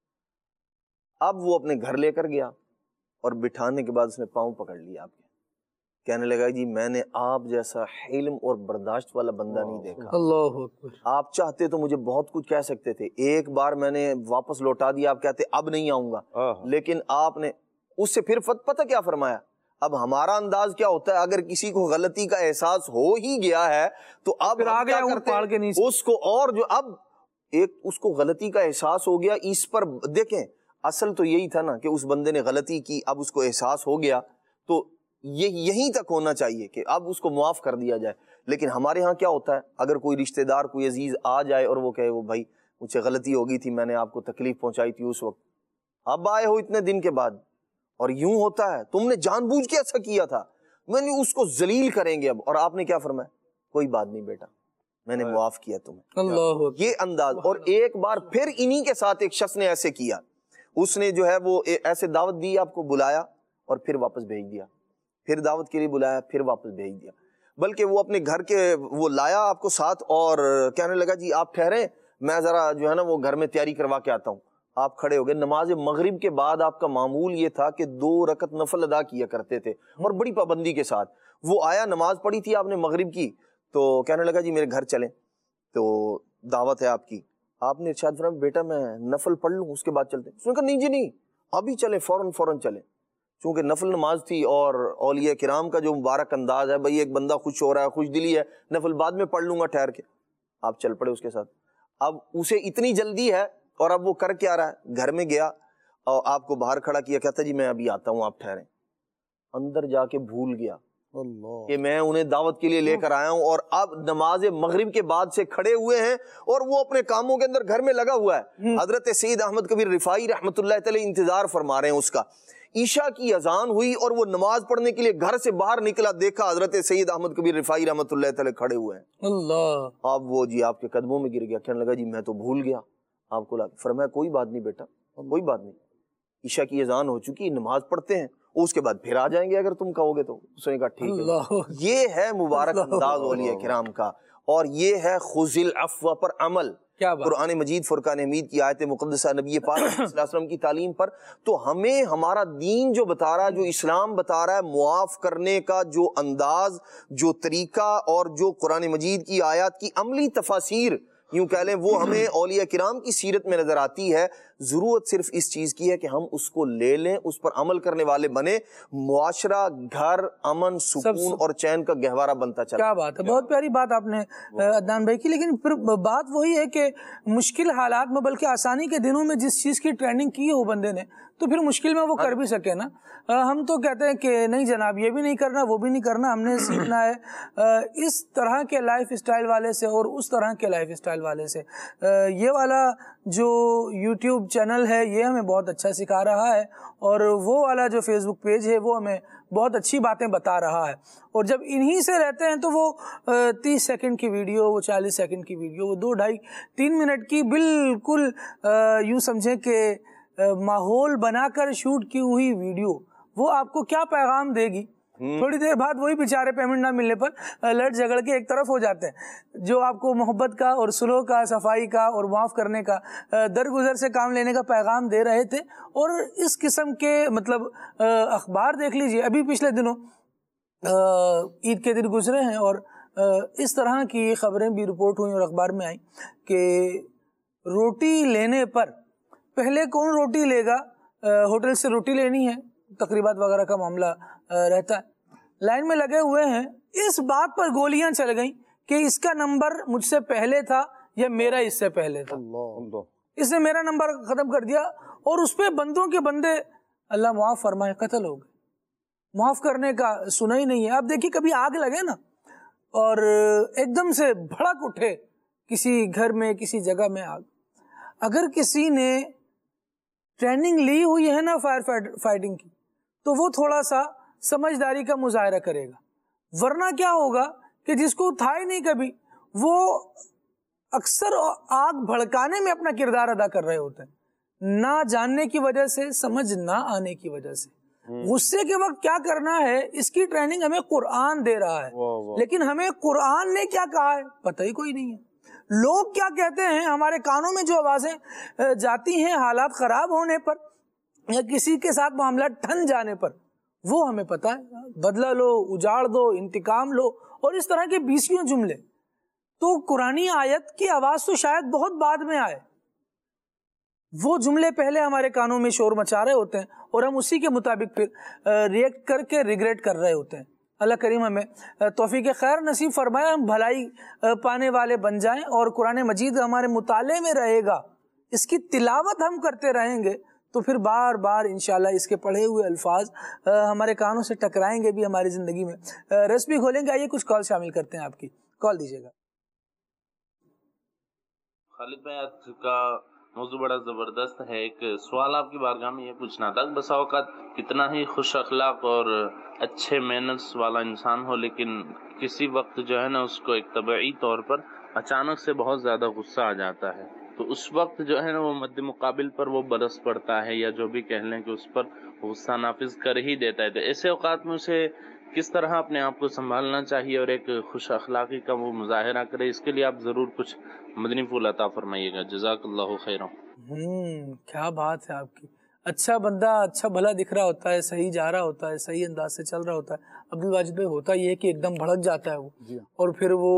اب وہ اپنے گھر لے کر گیا اور بٹھانے کے بعد اس نے پاؤں پکڑ لیا آپ کے، کہنے لگا جی میں نے آپ جیسا حلم اور برداشت والا بندہ نہیں دیکھا، اللہ اکبر۔ آپ چاہتے تو مجھے بہت کچھ کہہ سکتے تھے، ایک بار میں نے واپس لوٹا دیا، آپ کہتے اب نہیں آؤں گا، لیکن آپ نے اس سے پھر پتہ کیا فرمایا؟ اب ہمارا انداز کیا ہوتا ہے، اگر کسی کو غلطی کا احساس ہو ہی گیا ہے تو اب ہم کیا کرتے ہیں اس کو، اور جو اب ایک اس کو غلطی کا احساس ہو گیا، اس پر دیکھیں اصل تو یہی تھا نا کہ اس بندے نے غلطی کی، اب اس کو احساس ہو گیا تو یہیں تک ہونا چاہیے کہ اب اس کو معاف کر دیا جائے۔ لیکن ہمارے ہاں کیا ہوتا ہے، اگر کوئی رشتہ دار، کوئی عزیز آ جائے اور وہ کہے وہ بھائی مجھ سے غلطی ہو گئی تھی، میں نے آپ کو تکلیف پہنچائی تھی اس وقت، اب آئے ہو اتنے دن کے بعد اور یوں ہوتا ہے، تم نے جان بوجھ کے ایسا کیا تھا، میں نے اس کو ذلیل کریں گے اب، اور آپ نے کیا فرمایا؟ کوئی بات نہیں بیٹا، میں نے معاف کیا تمہیں، اللہ یہ انداز۔ اور ایک بار پھر انہی کے ساتھ ایک شخص نے ایسے کیا، اس نے جو ہے وہ ایسے دعوت دی، آپ کو بلایا اور پھر واپس بھیج دیا، پھر دعوت کے لیے بلایا، پھر واپس بھیج دیا، بلکہ وہ اپنے گھر کے وہ لایا آپ کو ساتھ اور کہنے لگا جی آپ ٹھہریں، میں ذرا جو ہے نا وہ گھر میں تیاری کروا کے آتا ہوں۔ آپ کھڑے ہو گئے، نماز مغرب کے بعد آپ کا معمول یہ تھا کہ 2 رکعت نفل ادا کیا کرتے تھے اور بڑی پابندی کے ساتھ۔ وہ آیا، نماز پڑھی تھی آپ نے مغرب کی، تو کہنے لگا جی میرے گھر چلیں، تو دعوت ہے آپ کی۔ آپ نے ارشاد فرمایا بیٹا میں نفل پڑھ لوں اس کے بعد چلتے ہیں؟ اس نے کہا نہیں جی نہیں، ابھی چلیں، فوراً چلیں، چونکہ نفل نماز تھی اور اولیاء کرام کا جو مبارک انداز ہے، بھئی ایک بندہ خوش ہو رہا ہے، خوش دلی ہے، نفل بعد میں پڑھ لوں گا ٹھہر کے۔ آپ چل پڑے اس کے ساتھ۔ اب اسے اتنی جلدی ہے اور اب وہ کر کیا رہا ہے، گھر میں گیا اور آپ کو باہر کھڑا کیا، کہتا جی میں ابھی آتا ہوں آپ ٹھہریں۔ اندر جا کے بھول گیا کہ میں انہیں دعوت کے لیے لے کر آیا ہوں، اور اب نماز مغرب کے بعد سے کھڑے ہوئے ہیں اور وہ اپنے کاموں کے اندر گھر میں لگا ہوا ہے۔ حضرت سید احمد کبیر رفاعی رحمۃ اللہ تعالی انتظار فرما رہے ہیں اس کا۔ عشاء کی اذان ہوئی اور وہ نماز پڑھنے کے لیے گھر سے باہر نکلا، دیکھا حضرت سید احمد کبیر رفاعی رحمۃ اللہ تعالی کھڑے ہوئے ہیں۔ اللہ! اب وہ جی آپ کے قدموں میں گر گیا، کہنے لگا جی میں تو بھول گیا آپ کو فرمایا کوئی بات نہیں بیٹا، کوئی بات نہیں، عشاء کی اذان ہو چکی، نماز پڑھتے ہیں، اس کے بعد پھر آ جائیں گے اگر تم کہو گے تو۔ اس نے کہا ٹھیک ہے۔ یہ ہے مبارک انداز اولیاء کرام کا، اور یہ ہے خذ العفو پر عمل۔ قرآن مجید فرقان حمید کی آیت مقدسہ نبی پاک صلی اللہ علیہ وسلم کی تعلیم پر، تو ہمیں ہمارا دین جو بتا رہا ہے، جو اسلام بتا رہا ہے، معاف کرنے کا جو انداز، جو طریقہ، اور جو قرآن مجید کی آیات کی عملی تفاسیر یوں کہہ لیں، وہ ہمیں اولیاء کرام کی سیرت میں نظر آتی ہے۔ ضرورت صرف اس چیز کی ہے کہ ہم اس کو لے لیں، اس پر عمل کرنے والے بنے، معاشرہ، گھر، امن، سکون اور چین کا گہوارہ بنتا چلا۔ کیا بات ہے، بہت پیاری بات آپ نے عدنان بھائی کی، لیکن پھر بات وہی ہے کہ مشکل حالات میں بلکہ آسانی کے دنوں میں جس چیز کی ٹریننگ کی ہو بندے نے تو پھر مشکل میں وہ کر بھی سکے نا۔ ہم تو کہتے ہیں کہ نہیں جناب یہ بھی نہیں کرنا وہ بھی نہیں کرنا، ہم نے سیکھنا ہے اس طرح کے لائف اسٹائل والے سے اور اس طرح کے لائف اسٹائل والے سے۔ یہ والا جو یوٹیوب چینل ہے یہ ہمیں بہت اچھا سکھا رہا ہے، اور وہ والا جو فیس بک پیج ہے وہ ہمیں بہت اچھی باتیں بتا رہا ہے، اور جب انہی سے رہتے ہیں تو وہ 30 سیکنڈ کی ویڈیو، وہ 40 سیکنڈ کی ویڈیو، وہ 2 ڈھائی 3 منٹ کی بالکل یوں سمجھیں کہ ماحول بنا کر شوٹ کی ہوئی ویڈیو وہ آپ کو کیا پیغام دے گی؟ تھوڑی دیر بعد وہی بیچارے پیمنٹ نہ ملنے پر لڑ جھگڑ کے ایک طرف ہو جاتے ہیں۔ جو آپ کو محبت کا اور صلح کا، صفائی کا اور معاف کرنے کا، درگزر سے کام لینے کا پیغام دے رہے تھے، اور اس قسم کے مطلب اخبار دیکھ لیجئے، ابھی پچھلے دنوں عید کے دن گزرے ہیں اور اس طرح کی خبریں بھی رپورٹ ہوئیں اور اخبار میں آئیں کہ روٹی لینے پر پہلے کون روٹی لے گا، ہوٹل سے روٹی لینی ہے، تقریبات وغیرہ کا معاملہ رہتا ہے، لائن میں لگے ہوئے ہیں، اس بات پر گولیاں چل گئیں کہ اس کا نمبر مجھ سے پہلے تھا یا میرا اس سے پہلے تھا، اس نے میرا نمبر ختم کر دیا، اور اس پہ بندوں کے بندے اللہ معاف فرمائے قتل ہو گئے۔ معاف کرنے کا سنا ہی نہیں ہے۔ آپ دیکھیے کبھی آگ لگے نا اور ایک دم سے بھڑک اٹھے کسی گھر میں، کسی جگہ میں آگ، اگر کسی نے ٹریننگ لی ہوئی ہے نا فائر فائٹنگ کی تو وہ تھوڑا سا سمجھداری کا مظاہرہ کرے گا، ورنہ کیا ہوگا کہ جس کو تھا ہی نہیں کبھی، وہ اکثر آگ بھڑکانے میں اپنا کردار ادا کر رہے ہوتے ہیں، نہ جاننے کی وجہ سے، سمجھ نہ آنے کی وجہ سے۔ غصے کے وقت کیا کرنا ہے اس کی ٹریننگ ہمیں قرآن دے رہا ہے، لیکن ہمیں قرآن نے کیا کہا ہے پتہ ہی کوئی نہیں ہے۔ لوگ کیا کہتے ہیں، ہمارے کانوں میں جو آوازیں جاتی ہیں حالات خراب ہونے پر یا کسی کے ساتھ معاملہ ٹھن جانے پر، وہ ہمیں پتہ ہے، بدلہ لو، اجاڑ دو، انتقام لو، اور اس طرح کے 20 جملے۔ تو قرآنی آیت کی آواز تو شاید بہت بعد میں آئے، وہ جملے پہلے ہمارے کانوں میں شور مچا رہے ہوتے ہیں اور ہم اسی کے مطابق پھر ریئیکٹ کر کے ریگریٹ کر رہے ہوتے ہیں۔ اللہ کریم ہمیں توفیق خیر نصیب فرمائے، ہم بھلائی پانے والے بن جائیں، اور قرآن مجید ہمارے مطالعے میں رہے گا، اس کی تلاوت ہم کرتے رہیں گے تو پھر بار بار انشاءاللہ اس کے پڑھے ہوئے الفاظ ہمارے کانوں سے ٹکرائیں گے بھی ہماری زندگی میں۔ ریسپی کھولیں گے، آئیے کچھ کال شامل کرتے ہیں، آپ کی کال دیجیے گا۔ خالد بھائی آج کا موضوع بڑا زبردست ہے، ایک سوال آپ کی بارگاہ میں یہ پوچھنا تھا، بسا اوقات کتنا ہی خوش اخلاق اور اچھے مینرز والا انسان ہو لیکن کسی وقت جو ہے نا اس کو ایک طبعی طور پر اچانک سے بہت زیادہ غصہ آ جاتا ہے، تو اس وقت جو ہے نا وہ مد مقابل پر وہ برس پڑتا ہے یا جو بھی کہہ لیں کہ اس پر غصہ نافذ کر ہی دیتا ہے، تو ایسے اوقات میں اسے کس طرح اپنے آپ کو سنبھالنا چاہیے اور ایک خوش اخلاقی کا وہ مظاہرہ کرے، اس کے لیے آپ ضرور کچھ مدنی پھول عطا فرمائیے گا، جزاک اللہ خیرا۔ کیا بات ہے آپ کی، اچھا بندہ اچھا بھلا دکھ رہا ہوتا ہے، صحیح جا رہا ہوتا ہے، صحیح انداز سے چل رہا ہوتا ہے، عبدالواجد بھائی ہوتا یہ ہے کہ ایک دم بھڑک جاتا ہے وہ، اور پھر وہ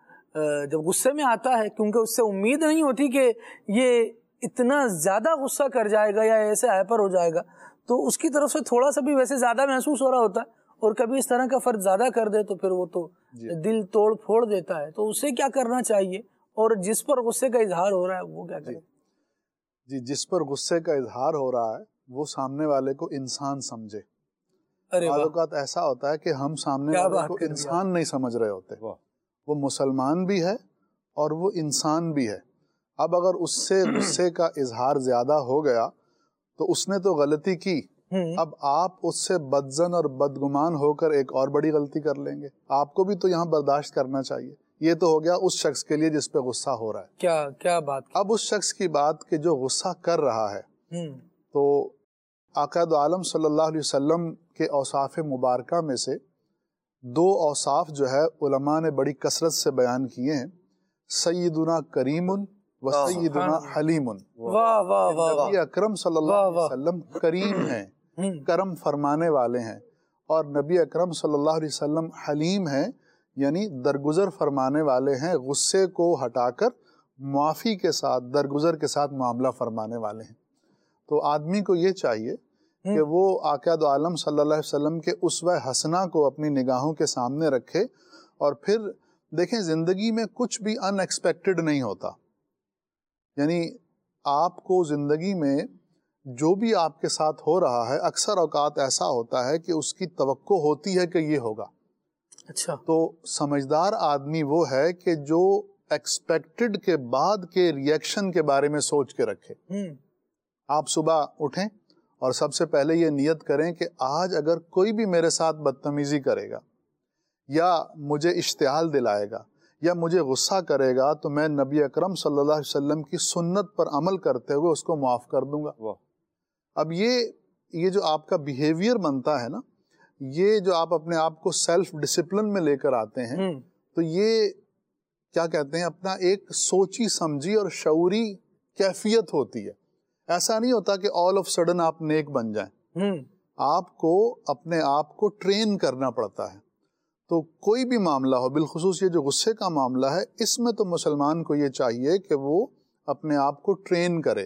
جب غصے میں آتا ہے کیونکہ اس سے امید نہیں ہوتی کہ یہ اتنا زیادہ غصہ کر جائے گا یا ایسے ہائپر ہو جائے گا، تو اس کی طرف سے تھوڑا سا بھی ویسے زیادہ محسوس ہو رہا ہوتا ہے، اور کبھی اس طرح کا فرض زیادہ کر دے تو پھر وہ تو دل توڑ پھوڑ دیتا ہے، تو اسے کیا کرنا چاہیے، اور جس پر غصے کا اظہار ہو رہا ہے وہ کیا کرے؟ جی جس پر غصے کا اظہار ہو رہا ہے وہ سامنے والے کو انسان سمجھے۔ بعض اوقات ایسا ہوتا ہے کہ ہم سامنے والے کو انسان نہیں سمجھ رہے ہوتے، وہ مسلمان بھی ہے اور وہ انسان بھی ہے۔ اب اگر اس سے غصے کا اظہار زیادہ ہو گیا تو اس نے تو غلطی کی، اب آپ اس سے بدظن اور بدگمان ہو کر ایک اور بڑی غلطی کر لیں گے، آپ کو بھی تو یہاں برداشت کرنا چاہیے۔ یہ تو ہو گیا اس شخص کے لیے جس پہ غصہ ہو رہا ہے۔ کیا بات۔ اب اس شخص کی بات کہ جو غصہ کر رہا ہے، تو آقا دو عالم صلی اللہ علیہ وسلم کے اوصاف مبارکہ میں سے 2 اوصاف جو ہے علماء نے بڑی کثرت سے بیان کیے ہیں، سیدنا کریم و سیدنا حلیم۔ نبی اکرم صلی اللہ علیہ وسلم کریم ہیں، کرم فرمانے والے ہیں، اور نبی اکرم صلی اللہ علیہ وسلم حلیم ہیں، یعنی درگزر فرمانے والے ہیں، غصے کو ہٹا کر معافی کے ساتھ، درگزر کے ساتھ معاملہ فرمانے والے ہیں۔ تو آدمی کو یہ چاہیے کہ وہ آقا دو عالم صلی اللہ علیہ وسلم کے اسوہ حسنہ کو اپنی نگاہوں کے سامنے رکھے، اور پھر دیکھیں زندگی میں کچھ بھی ان ایکسپیکٹڈ نہیں ہوتا، یعنی آپ کو زندگی میں جو بھی آپ کے ساتھ ہو رہا ہے اکثر اوقات ایسا ہوتا ہے کہ اس کی توقع ہوتی ہے کہ یہ ہوگا۔ اچھا، تو سمجھدار آدمی وہ ہے کہ جو ایکسپیکٹڈ کے بعد کے ریئیکشن کے بارے میں سوچ کے رکھے۔ آپ صبح اٹھیں اور سب سے پہلے یہ نیت کریں کہ آج اگر کوئی بھی میرے ساتھ بدتمیزی کرے گا یا مجھے اشتعال دلائے گا یا مجھے غصہ کرے گا تو میں نبی اکرم صلی اللہ علیہ وسلم کی سنت پر عمل کرتے ہوئے اس کو معاف کر دوں گا۔ اب یہ جو آپ کا بیہیویئر بنتا ہے نا، یہ جو آپ اپنے آپ کو سیلف ڈسپلن میں لے کر آتے ہیں، تو یہ کیا کہتے ہیں، اپنا ایک سوچی سمجھی اور شعوری کیفیت ہوتی ہے۔ ایسا نہیں ہوتا کہ آل آف سڈن آپ نیک بن جائیں، آپ کو اپنے آپ کو ٹرین کرنا پڑتا ہے۔ تو کوئی بھی معاملہ ہو، بالخصوص یہ جو غصے کا معاملہ ہے، اس میں تو مسلمان کو یہ چاہیے کہ وہ اپنے آپ کو ٹرین کرے،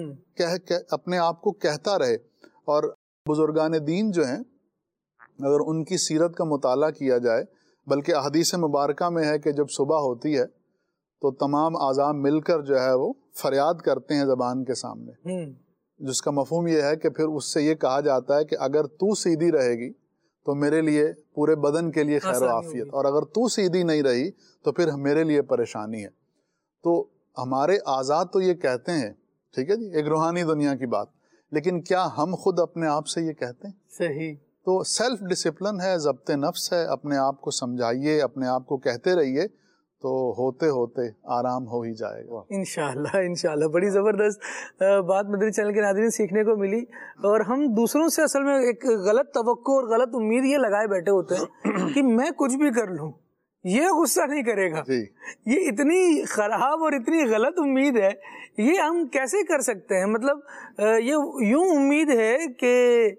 اپنے آپ کو کہتا رہے۔ اور بزرگان دین جو ہیں، اگر ان کی سیرت کا مطالعہ کیا جائے، بلکہ احادیث مبارکہ میں ہے کہ جب صبح ہوتی ہے تو تمام اعضاء مل کر جو ہے وہ فریاد کرتے ہیں زبان کے سامنے، جس کا مفہوم یہ ہے کہ پھر اس سے یہ کہا جاتا ہے کہ اگر تو سیدھی رہے گی تو میرے لیے پورے بدن کے لیے خیر و عافیت، اور اگر تو سیدھی نہیں رہی تو پھر میرے لیے پریشانی ہے۔ تو ہمارے اعضاء تو یہ کہتے ہیں، ٹھیک ہے جی، ایک روحانی دنیا کی بات، لیکن کیا ہم خود اپنے آپ سے یہ کہتے ہیں؟ صحیح۔ تو سیلف ڈسپلن ہے، ضبط نفس ہے، اپنے آپ کو سمجھائیے، اپنے آپ کو کہتے رہیے، تو ہوتے ہوتے آرام ہو ہی جائے گا انشاءاللہ۔ انشاءاللہ بڑی زبردست بات مدنی چینل کے ناظرین سیکھنے کو ملی، اور ہم دوسروں سے اصل میں ایک غلط توقع اور غلط امید یہ لگائے بیٹھے ہوتے ہیں کہ میں کچھ بھی کر لوں یہ غصہ نہیں کرے گا۔ یہ اتنی خراب اور اتنی غلط امید ہے، یہ ہم کیسے کر سکتے ہیں؟ مطلب یہ یوں امید ہے کہ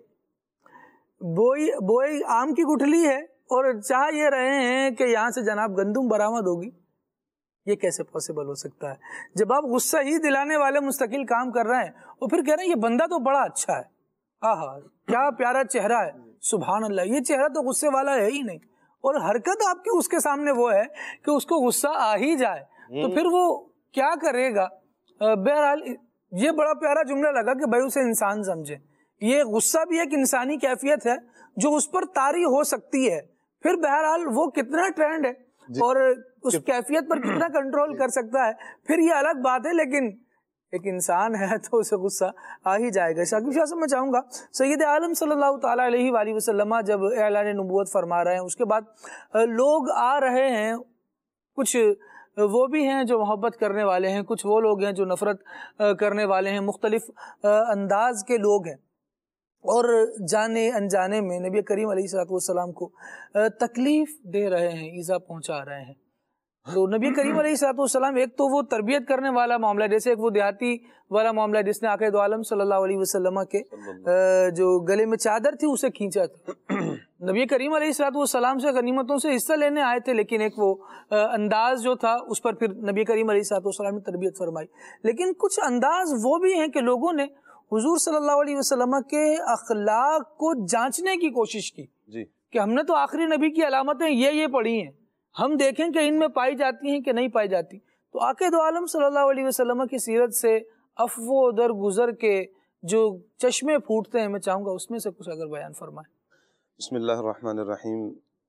بوئی آم کی گٹھلی ہے اور چاہ یہ رہے ہیں کہ یہاں سے جناب گندم برآمد ہوگی، یہ کیسے پاسبل ہو سکتا ہے؟ جب آپ غصہ ہی دلانے والے مستقل کام کر رہے ہیں اور پھر کہہ رہے ہیں یہ بندہ تو بڑا اچھا ہے، آہا کیا پیارا چہرہ ہے، سبحان اللہ، یہ چہرہ تو غصے والا ہے ہی نہیں، اور حرکت آپ کی اس کے سامنے وہ ہے کہ اس کو غصہ آ ہی جائے، تو پھر وہ کیا کرے گا؟ بہرحال یہ بڑا پیارا جملہ لگا کہ بھائی اسے انسان سمجھے۔ یہ غصہ بھی ایک انسانی کیفیت ہے جو اس پر طاری ہو سکتی ہے، پھر بہرحال وہ کتنا ٹرینڈ ہے اور اس کیفیت پر کتنا کنٹرول کر سکتا ہے پھر یہ الگ بات ہے، لیکن ایک انسان ہے تو اسے غصہ آ ہی جائے گا۔ شاکر شاہ سے میں چاہوں گا سید عالم صلی اللہ تعالیٰ علیہ وآلہ وسلم جب اعلان نبوت فرما رہے ہیں، اس کے بعد لوگ آ رہے ہیں، کچھ وہ بھی ہیں جو محبت کرنے والے ہیں، کچھ وہ لوگ ہیں جو نفرت کرنے والے ہیں، مختلف انداز کے لوگ ہیں، اور جانے انجانے میں نبی کریم علیہ السلام کو تکلیف دے رہے ہیں، ایذا پہنچا رہے ہیں۔ تو نبی کریم علیہ السلام ایک تو وہ تربیت کرنے والا معاملہ، جیسے ایک وہ دیہاتی والا معاملہ جس نے آقا دو عالم صلی اللہ علیہ وسلم کے جو گلے میں چادر تھی اسے کھینچا تھا۔ نبی کریم علیہ السلام سے غنیمتوں سے حصہ لینے آئے تھے، لیکن ایک وہ انداز جو تھا اس پر پھر نبی کریم علیہ السلام نے تربیت فرمائی۔ لیکن کچھ انداز وہ بھی ہیں کہ لوگوں نے حضور صلی اللہ علیہ وسلم کے اخلاق کو جانچنے کی کوشش کی کہ ہم نے تو آخری نبی کی علامتیں یہ پڑھی ہیں، ہم دیکھیں کہ ان میں پائی جاتی ہیں کہ نہیں پائی جاتی۔ تو آقا دو عالم صلی اللہ علیہ وسلم کی سیرت سے افو در گزر کے جو چشمے پھوٹتے ہیں، میں چاہوں گا اس میں سے کچھ اگر بیان فرمائیں۔ بسم اللہ الرحمن الرحیم۔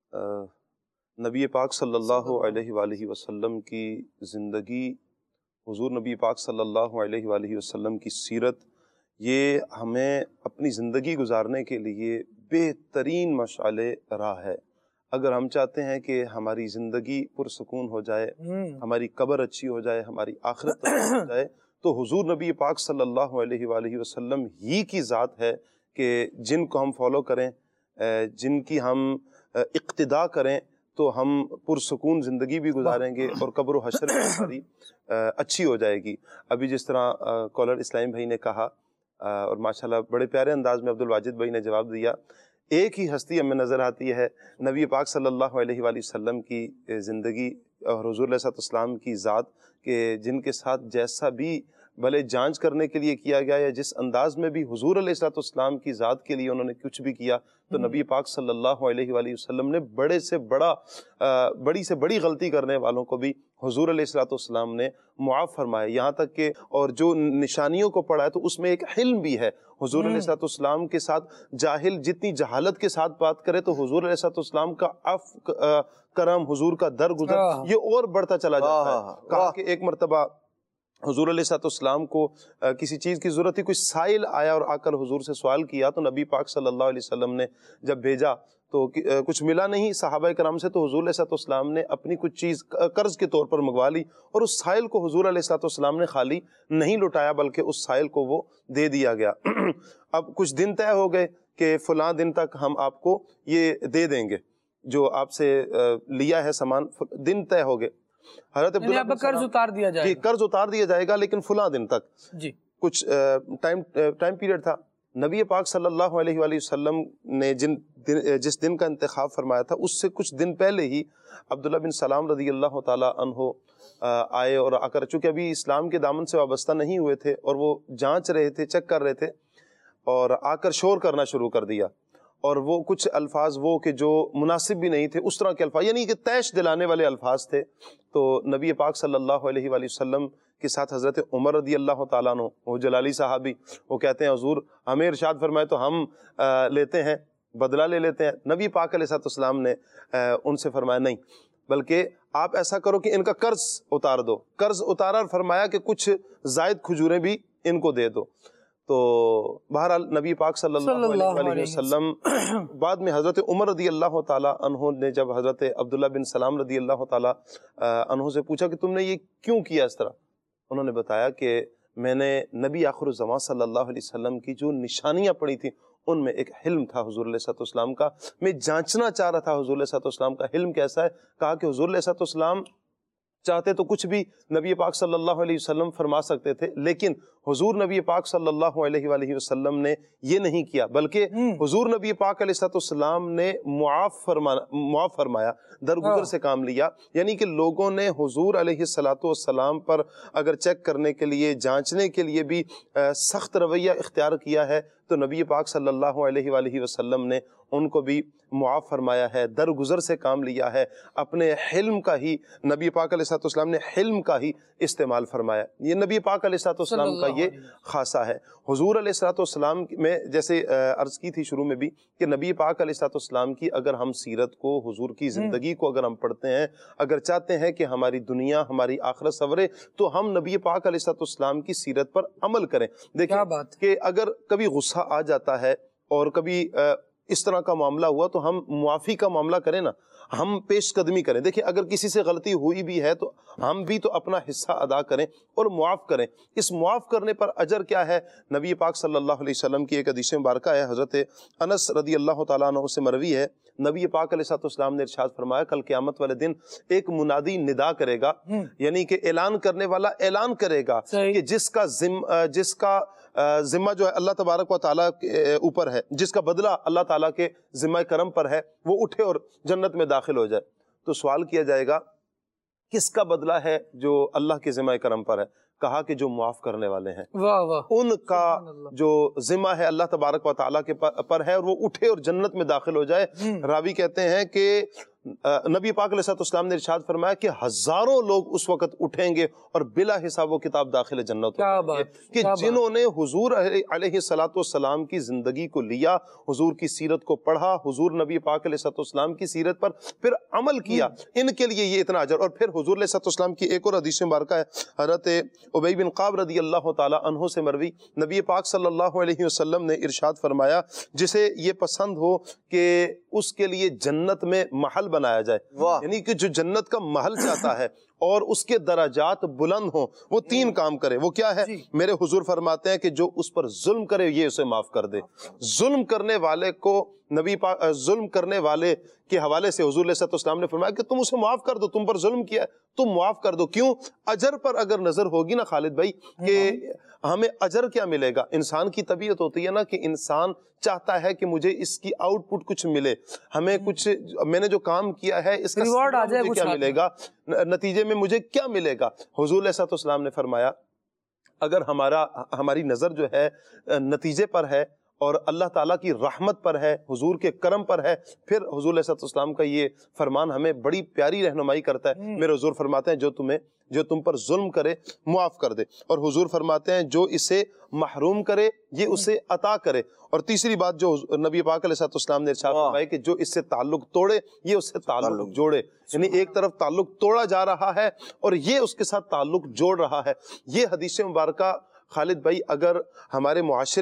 نبی پاک صلی اللہ علیہ وآلہ وسلم کی زندگی، حضور نبی پاک صلی اللہ علیہ وآلہ وسلم کی سیرت، یہ ہمیں اپنی زندگی گزارنے کے لیے بہترین مشعل راہ ہے۔ اگر ہم چاہتے ہیں کہ ہماری زندگی پرسکون ہو جائے، ہماری قبر اچھی ہو جائے، ہماری آخرت اچھی ہو جائے، تو حضور نبی پاک صلی اللہ علیہ وآلہ وسلم ہی کی ذات ہے کہ جن کو ہم فالو کریں، جن کی ہم اقتداء کریں، تو ہم پرسکون زندگی بھی گزاریں گے اور قبر و حشر بھی ہماری اچھی ہو جائے گی۔ ابھی جس طرح کالر اسلام بھائی نے کہا، اور ماشاءاللہ بڑے پیارے انداز میں عبدالواجد بھائی نے جواب دیا، ایک ہی ہستی ہمیں نظر آتی ہے، نبی پاک صلی اللہ علیہ وآلہ وسلم کی زندگی اور حضور علیہ السلام کی ذات کہ جن کے ساتھ جیسا بھی بھلے جانچ کرنے کے لیے کیا گیا یا جس انداز میں بھی حضور علیہ السلام کی ذات کے لیے انہوں نے کچھ بھی کیا، تو نبی پاک صلی اللہ علیہ وآلہ وسلم نے بڑی سے بڑی غلطی کرنے والوں کو بھی حضور علیہ السلام نے معاف فرمایا، یہاں تک کہ اور جو نشانیوں کو پڑھا ہے تو اس میں ایک حلم بھی ہے۔ حضور علیہ السلام کے ساتھ جاہل جتنی جہالت کے ساتھ بات کرے تو حضور علیہ السلام کا کرم، حضور کا درگزر یہ اور بڑھتا چلا جاتا ہے۔ کہا کہ ایک مرتبہ حضور علیہ السلام کو کسی چیز کی ضرورت تھی، کوئی سائل آیا اور آ کر حضور سے سوال کیا، تو نبی پاک صلی اللہ علیہ وسلم نے جب بھیجا تو کچھ ملا نہیں صحابہ کرام سے، تو حضور علیہ السلام نے اپنی کچھ چیز قرض کے طور پر منگوا لی اور اس سائل کو حضور علیہ السلام نے خالی نہیں لوٹایا بلکہ اس سائل کو وہ دے دیا گیا۔ اب کچھ دن طے ہو گئے کہ فلاں دن تک ہم آپ کو یہ دے دیں گے جو آپ سے لیا ہے سامان، دن طے ہو گئے۔ حضرت عبداللہ قرض اتار دیا جائے جی قرض اتار دیا جائے گا لیکن فلاں دن تک، جی کچھ ٹائم پیریڈ تھا۔ نبی پاک صلی اللہ علیہ وآلہ وسلم نے جس دن کا انتخاب فرمایا تھا اس سے کچھ دن پہلے ہی عبداللہ بن سلام رضی اللہ تعالی عنہ آئے اور آ کر، چونکہ ابھی اسلام کے دامن سے وابستہ نہیں ہوئے تھے اور وہ جانچ رہے تھے، چیک کر رہے تھے، اور آ کر شور کرنا شروع کر دیا، اور وہ کچھ الفاظ وہ کہ جو مناسب بھی نہیں تھے، اس طرح کے الفاظ یعنی کہ تیش دلانے والے الفاظ تھے۔ تو نبی پاک صلی اللہ علیہ وآلہ وسلم کے ساتھ حضرت عمر رضی اللہ تعالیٰ عنہ، وہ جلالی صحابی، وہ کہتے ہیں حضور ہمیں ارشاد فرمائے تو ہم لیتے ہیں، بدلہ لے لیتے ہیں۔ نبی پاک علیہ السلام نے ان سے فرمایا نہیں، بلکہ آپ ایسا کرو کہ ان کا قرض اتار دو۔ قرض اتارا اور فرمایا کہ کچھ زائد کھجوریں بھی ان کو دے دو۔ تو بہرحال نبی پاک صلی اللہ علیہ وسلم بعد میں حضرت عمر رضی اللہ تعالیٰ عنہ نے جب حضرت عبداللہ بن سلام رضی اللہ تعالیٰ عنہ سے پوچھا کہ تم نے یہ کیوں کیا اس طرح، انہوں نے بتایا کہ میں نے نبی آخر الزمان صلی اللہ علیہ وسلم کی جو نشانیاں پڑھی تھیں ان میں ایک حلم تھا حضور علیہ السلام کا، میں جانچنا چاہ رہا تھا حضور علیہ السلام کا حلم کیسا ہے۔ کہا کہ حضور علیہ السلام چاہتے تو کچھ بھی نبی پاک صلی اللہ علیہ وسلم فرما سکتے تھے، لیکن حضور نبی پاک صلی اللہ علیہ وآلہ وسلم نے یہ نہیں کیا، بلکہ حضور نبی پاک علیہ السلام نے معاف فرمایا، درگزر سے کام لیا۔ یعنی کہ لوگوں نے حضور علیہ السلام پر اگر چیک کرنے کے لیے، جانچنے کے لیے بھی سخت رویہ اختیار کیا ہے تو نبی پاک صلی اللہ علیہ وآلہ وسلم نے ان کو بھی معاف فرمایا ہے، درگزر سے کام لیا ہے، اپنے حلم کا ہی نبی پاک علیہ السلام نے حلم کا ہی استعمال فرمایا۔ یہ نبی پاک علیہ السلام کا یہ خاصہ ہے۔ حضور علیہ السلام میں جیسے عرض کی تھی شروع میں بھی کہ نبی پاک علیہ السلام کی اگر ہم سیرت کو، حضور کی زندگی کو اگر ہم پڑھتے ہیں، اگر چاہتے ہیں کہ ہماری دنیا، ہماری آخرت سنورے، تو ہم نبی پاک علیہ السلام کی سیرت پر عمل کریں۔ دیکھیں کہ اگر کبھی غصہ آ جاتا ہے اور کبھی اس طرح کا معاملہ ہوا تو ہم معافی کا معاملہ کریں نا، ہم پیش قدمی کریں۔ دیکھیں اگر کسی سے غلطی ہوئی بھی ہے تو ہم بھی تو اپنا حصہ ادا کریں اور معاف کریں۔ اس معاف کرنے پر اجر کیا ہے؟ نبی پاک صلی اللہ علیہ وسلم کی ایک حدیث مبارکہ ہے، حضرت انس رضی اللہ تعالیٰ عنہ سے مروی ہے، نبی پاک علیہ السلام نے ارشاد فرمایا کل قیامت والے دن ایک منادی ندا کرے گا، یعنی کہ اعلان کرنے والا اعلان کرے گا کہ جس کا ذمہ جو ہے اللہ تبارک و تعالیٰ کے اوپر ہے، جس کا بدلہ اللہ تعالیٰ کے ذمہ کرم پر ہے، وہ اٹھے اور جنت میں داخل ہو جائے۔ تو سوال کیا جائے گا کس کا بدلہ ہے جو اللہ کے ذمہ کرم پر ہے؟ کہا کہ جو معاف کرنے والے ہیں، ان کا جو ذمہ ہے اللہ تبارک و تعالیٰ کے پر ہے، اور وہ اٹھے اور جنت میں داخل ہو جائے۔ راوی کہتے ہیں کہ نبی پاک علیہ السلام نے ارشاد فرمایا کہ ہزاروں لوگ اس وقت اٹھیں گے اور بلا حساب و کتاب داخل جنت کہ جنہوں نے حضور علیہ السلام کی زندگی کو لیا، حضور کی سیرت کو پڑھا، حضور نبی پاک علیہ السلام کی سیرت پر پھر عمل کیا، ان کے لیے یہ اتنا اجر۔ اور پھر حضور علیہ السلام کی ایک اور حدیث مبارکہ ہے، حضرت ابی بن قعب رضی اللہ تعالی عنہ سے مروی، نبی پاک صلی اللہ علیہ وسلم نے ارشاد فرمایا جسے یہ پسند ہو کہ اس کے لیے جنت میں محل بنایا جائے، یعنی کہ جو جنت کا محل چاہتا ہے اور اس کے درجات بلند ہوں، وہ تین کام کرے۔ وہ کیا ہے؟ میرے حضور فرماتے ہیں کہ جو اس پر ظلم کرے یہ اسے معاف کر دے۔ ظلم کرنے والے کو نبی پاک ظلم کرنے والے کے حوالے سے حضور علیہ السلام نے فرمایا کہ تم اسے معاف کر دو، تم پر ظلم کیا ہے تم معاف کر دو۔ کیوں؟ اجر پر اگر نظر ہوگی نا خالد بھائی کہ ہمیں اجر کیا ملے گا؟ انسان کی طبیعت ہوتی ہے نا کہ انسان چاہتا ہے کہ مجھے اس کی آؤٹ پٹ کچھ ملے، ہمیں کچھ، میں نے جو کام کیا ہے اس کا ریوارڈ آ جائے، مجھے کیا ملے گا، نتیجے میں مجھے کیا ملے گا۔ حضور علیہ السلام نے فرمایا اگر ہماری نظر جو ہے نتیجے پر ہے اور اللہ تعالیٰ کی رحمت پر ہے، حضور کے کرم پر ہے، پھر حضور علیہ السلام کا یہ فرمان ہمیں بڑی پیاری رہنمائی کرتا ہے۔ میرے حضور فرماتے ہیں جو تم پر ظلم کرے معاف کر دے، اور حضور فرماتے ہیں جو اسے محروم کرے یہ اسے عطا کرے۔ اور تیسری بات جو نبی پاک علیہ السلام نے ارشاد فرمایا کہ جو اس سے تعلق توڑے یہ اس سے تعلق جوڑے، یعنی ایک طرف تعلق توڑا جا رہا ہے اور یہ اس کے ساتھ تعلق جوڑ رہا ہے۔ یہ حدیث مبارکہ خالد بھائی اگر ہمارے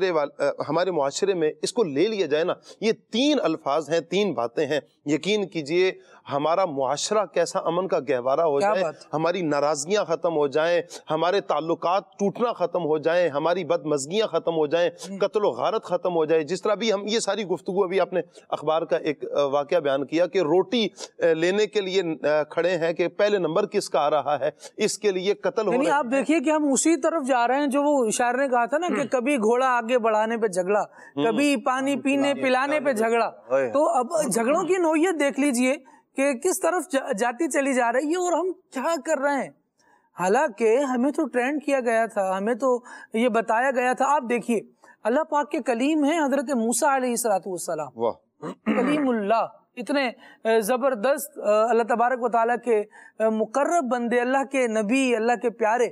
معاشرے میں اس کو لے لیا جائے نا، یہ 3 الفاظ ہیں، 3 باتیں ہیں، یقین کیجئے ہمارا معاشرہ کیسا امن کا گہوارہ ہو جائے، ہماری ناراضگیاں ختم ہو جائیں، ہمارے تعلقات ٹوٹنا ختم ہو جائیں، ہماری بدمزگیاں ختم ہو جائیں، قتل و غارت ختم ہو جائے۔ جس طرح بھی ہم یہ ساری گفتگو ابھی آپ نے اخبار کا ایک واقعہ بیان کیا کہ روٹی لینے کے لیے کھڑے ہیں کہ پہلے نمبر کس کا آ رہا ہے، اس کے لیے قتل ہو رہا ہے۔ یعنی آپ دیکھیے کہ ہم اسی طرف جا رہے ہیں جو وہ شاعر نے کہا تھا نا کہ کبھی گھوڑا آگے بڑھانے پہ جھگڑا، کبھی پانی پینے پلانے پہ جھگڑا۔ تو اب جھگڑوں کی نوعیت دیکھ لیجئے کہ کس طرف جاتی چلی جا رہی ہے اور ہم کیا کر رہے ہیں۔ حالانکہ ہمیں تو ٹرینڈ کیا گیا تھا، ہمیں تو یہ بتایا گیا تھا۔ آپ دیکھیے اللہ پاک کے کلیم ہیں حضرت موسیٰ علیہ السلام، کلیم اللہ، اتنے زبردست اللہ تبارک و تعالیٰ کے مقرب بندے، اللہ کے نبی، اللہ کے پیارے۔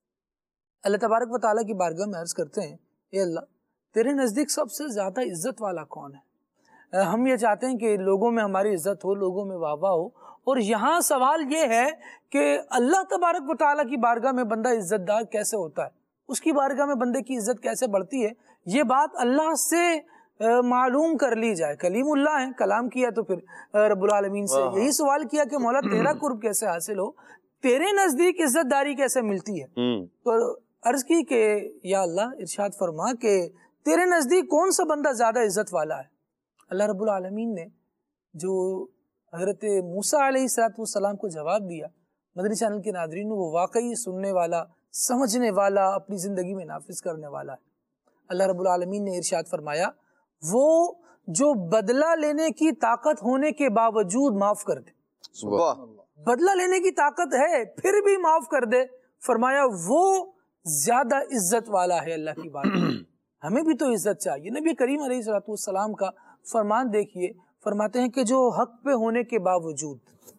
اللہ تبارک و تعالیٰ کی بارگاہ میں عرض کرتے ہیں اے اللہ تیرے نزدیک سب سے زیادہ عزت والا کون ہے؟ ہم یہ چاہتے ہیں کہ لوگوں میں ہماری عزت ہو، لوگوں میں واہ واہ ہو، اور یہاں سوال یہ ہے کہ اللہ تبارک و تعالیٰ کی بارگاہ میں بندہ عزت دار کیسے ہوتا ہے، اس کی بارگاہ میں بندے کی عزت کیسے بڑھتی ہے، یہ بات اللہ سے معلوم کر لی جائے۔ کلیم اللہ ہیں، کلام کیا تو پھر رب العالمین سے یہی سوال کیا کہ مولا تیرا قرب کیسے حاصل ہو، تیرے نزدیک عزت داری کیسے ملتی ہے۔ تو عرض کی کہ یا اللہ ارشاد فرما کہ تیرے نزدیک کون سا بندہ زیادہ عزت والا ہے۔ اللہ رب العالمین نے جو حضرت موسیٰ علیہ السلام کو جواب دیا، مدنی چینل کے ناظرین، وہ واقعی سننے والا، سمجھنے والا، اپنی زندگی میں نافذ کرنے والا ہے۔ اللہ رب العالمین نے ارشاد فرمایا وہ جو بدلہ لینے کی طاقت ہونے کے باوجود معاف کر دے، بدلہ لینے کی طاقت ہے پھر بھی معاف کر دے، فرمایا وہ زیادہ عزت والا ہے اللہ کی بات۔ ہمیں بھی تو عزت چاہیے۔ نبی کریم علیہ السلام کا فرمان دیکھیے، فرماتے ہیں کہ جو حق پہ ہونے کے باوجود،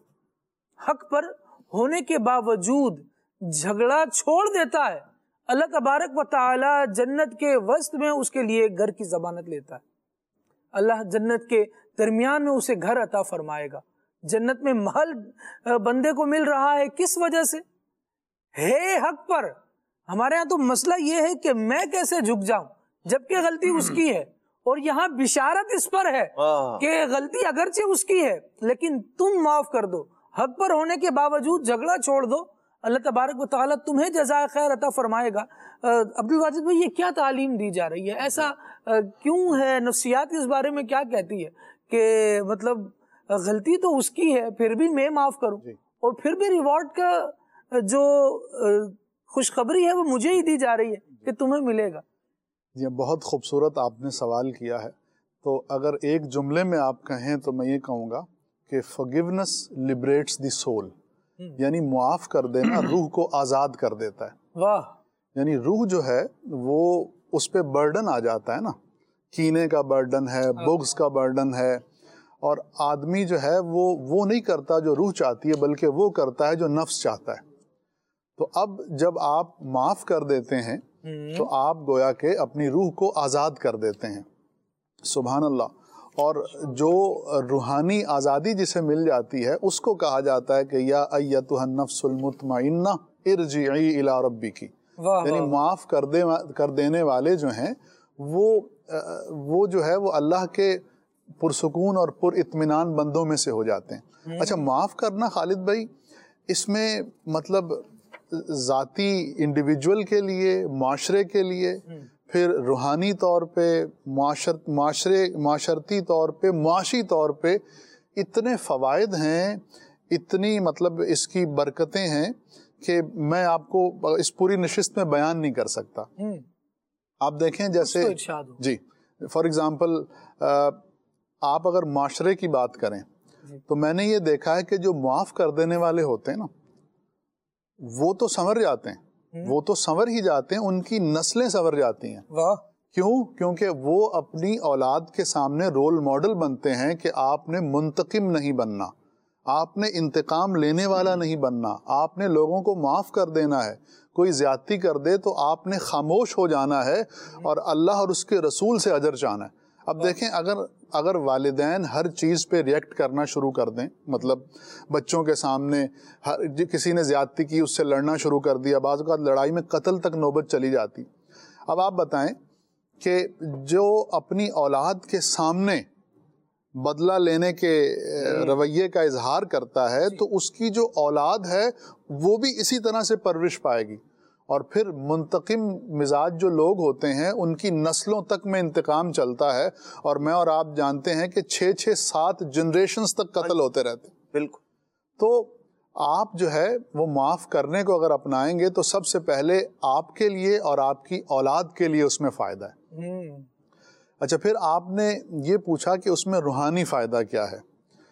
حق پر ہونے کے باوجود جھگڑا چھوڑ دیتا ہے، اللہ تبارک و تعالی جنت کے وسط میں اس کے لیے گھر کی ضمانت لیتا ہے۔ اللہ جنت کے درمیان میں اسے گھر عطا فرمائے گا۔ جنت میں محل بندے کو مل رہا ہے، کس وجہ سے ہے حق پر۔ ہمارے ہاں تو مسئلہ یہ ہے کہ میں کیسے جھک جاؤں جبکہ غلطی اس کی ہے، اور یہاں بشارت اس پر ہے کہ غلطی اگرچہ اس کی ہے لیکن تم معاف کر دو، حق پر ہونے کے باوجود جھگڑا چھوڑ دو، اللہ تبارک و تعالیٰ تمہیں جزائے خیر عطا فرمائے گا۔ عبدالواجد بھائی، یہ کیا تعلیم دی جا رہی ہے؟ ایسا کیوں ہے؟ نفسیات اس بارے میں کیا کہتی ہے کہ مطلب غلطی تو اس کی ہے پھر بھی میں معاف کروں، اور پھر بھی ریوارڈ کا جو خوشخبری ہے وہ مجھے ہی دی جا رہی ہے کہ تمہیں ملے گا۔ یہ بہت خوبصورت آپ نے سوال کیا ہے۔ تو اگر ایک جملے میں آپ کہیں تو میں یہ کہوں گا کہ forgiveness liberates the soul، یعنی معاف کر دینا روح کو آزاد کر دیتا ہے۔ واہ! یعنی روح جو ہے وہ اس پہ برڈن آ جاتا ہے نا، کینے کا برڈن ہے، بغض کا برڈن ہے، اور آدمی جو ہے وہ نہیں کرتا جو روح چاہتی ہے بلکہ وہ کرتا ہے جو نفس چاہتا ہے۔ تو اب جب آپ معاف کر دیتے ہیں تو آپ گویا کہ اپنی روح کو آزاد کر دیتے ہیں۔ سبحان اللہ۔ اور جو روحانی آزادی جسے مل جاتی ہے اس کو کہا جاتا ہے کہ یا ایتھا النفس المطمئنہ ارجعی الی ربک، یعنی معاف کر دینے والے جو ہیں وہ جو ہے وہ اللہ کے پرسکون اور پر اطمینان بندوں میں سے ہو جاتے ہیں۔ اچھا، معاف کرنا خالد بھائی، اس میں مطلب ذاتی انڈیویجول کے لیے، معاشرے کے لیے، پھر روحانی طور پہ، معاشرتی طور پہ، معاشی طور پہ اتنے فوائد ہیں، اتنی مطلب اس کی برکتیں ہیں کہ میں آپ کو اس پوری نشست میں بیان نہیں کر سکتا. آپ دیکھیں جیسے جی فار ایگزامپل آپ اگر معاشرے کی بات کریں تو میں نے یہ دیکھا ہے کہ جو معاف کر دینے والے ہوتے ہیں نا وہ تو سنور جاتے ہیں, وہ تو سنور ہی جاتے ہیں, ان کی نسلیں سنور جاتی ہیں. کیوں؟ کیونکہ وہ اپنی اولاد کے سامنے رول ماڈل بنتے ہیں کہ آپ نے منتقم نہیں بننا, آپ نے انتقام لینے والا نہیں بننا, آپ نے لوگوں کو معاف کر دینا ہے. کوئی زیادتی کر دے تو آپ نے خاموش ہو جانا ہے اور اللہ اور اس کے رسول سے اجر چاہنا ہے. اب دیکھیں اگر والدین ہر چیز پہ ریئیکٹ کرنا شروع کر دیں, مطلب بچوں کے سامنے کسی نے زیادتی کی اس سے لڑنا شروع کر دیا, بعض اوقات لڑائی میں قتل تک نوبت چلی جاتی. اب آپ بتائیں کہ جو اپنی اولاد کے سامنے بدلہ لینے کے رویے کا اظہار کرتا ہے تو اس کی جو اولاد ہے وہ بھی اسی طرح سے پرورش پائے گی. اور پھر منتقم مزاج جو لوگ ہوتے ہیں ان کی نسلوں تک میں انتقام چلتا ہے, اور میں اور آپ جانتے ہیں کہ 6-7 جنریشنز تک قتل ہوتے رہتے ہیں. بالکل. تو آپ جو ہے وہ معاف کرنے کو اگر اپنائیں گے تو سب سے پہلے آپ کے لیے اور آپ کی اولاد کے لیے اس میں فائدہ ہے. اچھا, پھر آپ نے یہ پوچھا کہ اس میں روحانی فائدہ کیا ہے.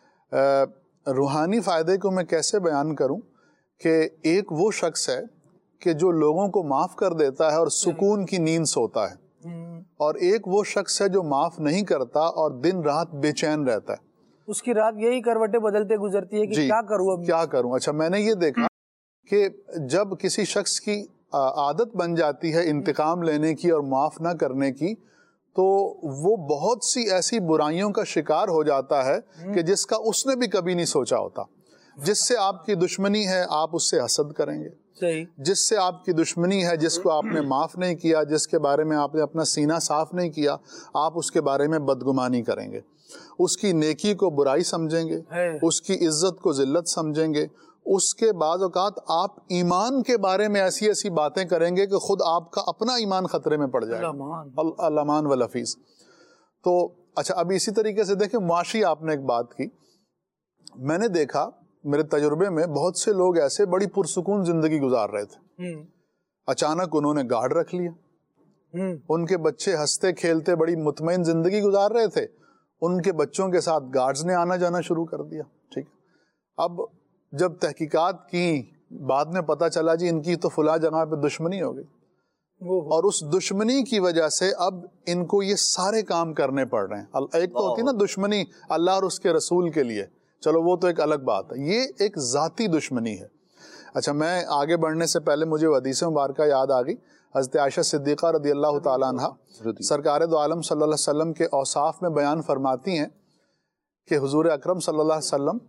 روحانی فائدے کو میں کیسے بیان کروں کہ ایک وہ شخص ہے کہ جو لوگوں کو معاف کر دیتا ہے اور سکون کی نیند سوتا ہے, اور ایک وہ شخص ہے جو معاف نہیں کرتا اور دن رات بے چین رہتا ہے. اس کی رات یہی کروٹیں بدلتے گزرتی ہے کہ کیا کروں اب کیا کروں. اچھا, میں نے یہ دیکھا کہ جب کسی شخص کی عادت بن جاتی ہے انتقام لینے کی اور معاف نہ کرنے کی تو وہ بہت سی ایسی برائیوں کا شکار ہو جاتا ہے کہ جس کا اس نے بھی کبھی نہیں سوچا ہوتا. جس سے آپ کی دشمنی ہے آپ اس سے حسد کریں گے, جس سے آپ کی دشمنی ہے, جس کو آپ نے معاف نہیں کیا, جس کے بارے میں آپ نے اپنا سینہ صاف نہیں کیا, آپ اس کے بارے میں بدگمانی کریں گے, اس کی نیکی کو برائی سمجھیں گے, اس کی عزت کو ذلت سمجھیں گے. اس کے بعض اوقات آپ ایمان کے بارے میں ایسی ایسی باتیں کریں گے کہ خود آپ کا اپنا ایمان خطرے میں پڑ جائے گا. الامان والحفیظ. تو اچھا, ابھی اسی طریقے سے دیکھیں معاشی آپ نے ایک بات کی, میں نے دیکھا میرے تجربے میں بہت سے لوگ ایسے بڑی پرسکون زندگی گزار رہے تھے, اچانک انہوں نے گارڈ رکھ لیا, ان کے بچے ہنستے کھیلتے بڑی مطمئن زندگی گزار رہے تھے, ان کے بچوں کے ساتھ گارڈز نے آنا جانا شروع کر دیا. ٹھیک ہے, اب جب تحقیقات کی بعد میں پتا چلا جی ان کی تو فلاں جگہ پہ دشمنی ہو گئی, اور اس دشمنی کی وجہ سے اب ان کو یہ سارے کام کرنے پڑ رہے ہیں. ایک تو ہوتی ہے نا دشمنی اللہ اور اس کے رسول کے لیے, چلو وہ تو ایک الگ بات ہے, یہ ایک ذاتی دشمنی ہے. اچھا, میں آگے بڑھنے سے پہلے مجھے حدیث مبارکہ یاد آ گئی. حضرت عائشہ صدیقہ رضی اللہ تعالیٰ عنہ سرکار دو عالم صلی اللہ علیہ وسلم کے اوصاف میں بیان فرماتی ہیں کہ حضور اکرم صلی اللہ علیہ وسلم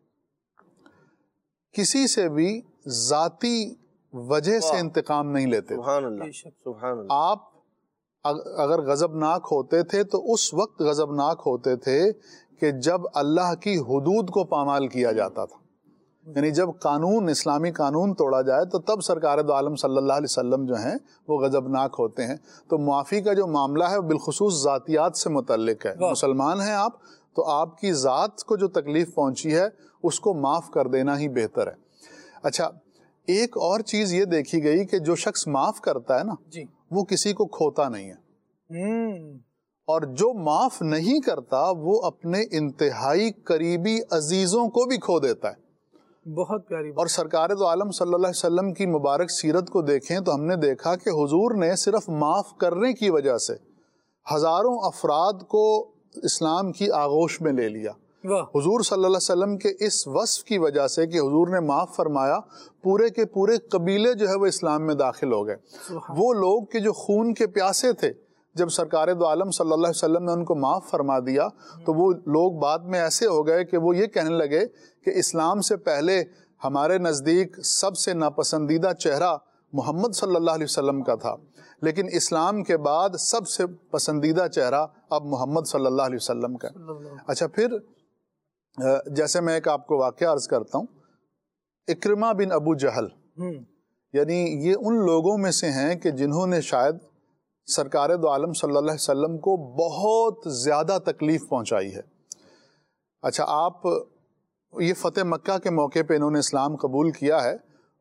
کسی سے بھی ذاتی وجہ سے انتقام نہیں لیتے. سبحان اللہ, سبحان اللہ. آپ اگر غضبناک ہوتے تھے تو اس وقت غضبناک ہوتے تھے کہ جب اللہ کی حدود کو پامال کیا جاتا تھا, یعنی جب قانون, اسلامی قانون توڑا جائے تو تب سرکار دو عالم صلی اللہ علیہ وسلم جو ہیں وہ غضبناک ہوتے ہیں. تو معافی کا جو معاملہ ہے وہ بالخصوص ذاتیات سے متعلق ہے. مسلمان ہیں آپ تو آپ کی ذات کو جو تکلیف پہنچی ہے اس کو معاف کر دینا ہی بہتر ہے. اچھا, ایک اور چیز یہ دیکھی گئی کہ جو شخص معاف کرتا ہے نا وہ کسی کو کھوتا نہیں ہے, اور جو معاف نہیں کرتا وہ اپنے انتہائی قریبی عزیزوں کو بھی کھو دیتا ہے. بہت پیاری بات. اور سرکار دو عالم صلی اللہ علیہ وسلم کی مبارک سیرت کو دیکھیں تو ہم نے دیکھا کہ حضور نے صرف معاف کرنے کی وجہ سے ہزاروں افراد کو اسلام کی آغوش میں لے لیا. حضور صلی اللہ علیہ وسلم کے اس وصف کی وجہ سے کہ حضور نے معاف فرمایا, پورے کے پورے قبیلے جو ہے وہ اسلام میں داخل ہو گئے. وہ لوگ کہ جو خون کے پیاسے تھے, جب سرکار دو عالم صلی اللہ علیہ وسلم نے ان کو معاف فرما دیا تو وہ لوگ بعد میں ایسے ہو گئے کہ وہ یہ کہنے لگے کہ اسلام سے پہلے ہمارے نزدیک سب سے ناپسندیدہ چہرہ محمد صلی اللہ علیہ وسلم کا تھا, لیکن اسلام کے بعد سب سے پسندیدہ چہرہ اب محمد صلی اللہ علیہ وسلم کا. اچھا, پھر جیسے میں ایک آپ کو واقعہ عرض کرتا ہوں, اکرمہ بن ابو جہل, یعنی یہ ان لوگوں میں سے ہیں کہ جنہوں نے شاید سرکار دو عالم صلی اللہ علیہ وسلم کو بہت زیادہ تکلیف پہنچائی ہے. اچھا, آپ یہ فتح مکہ کے موقع پہ انہوں نے اسلام قبول کیا ہے,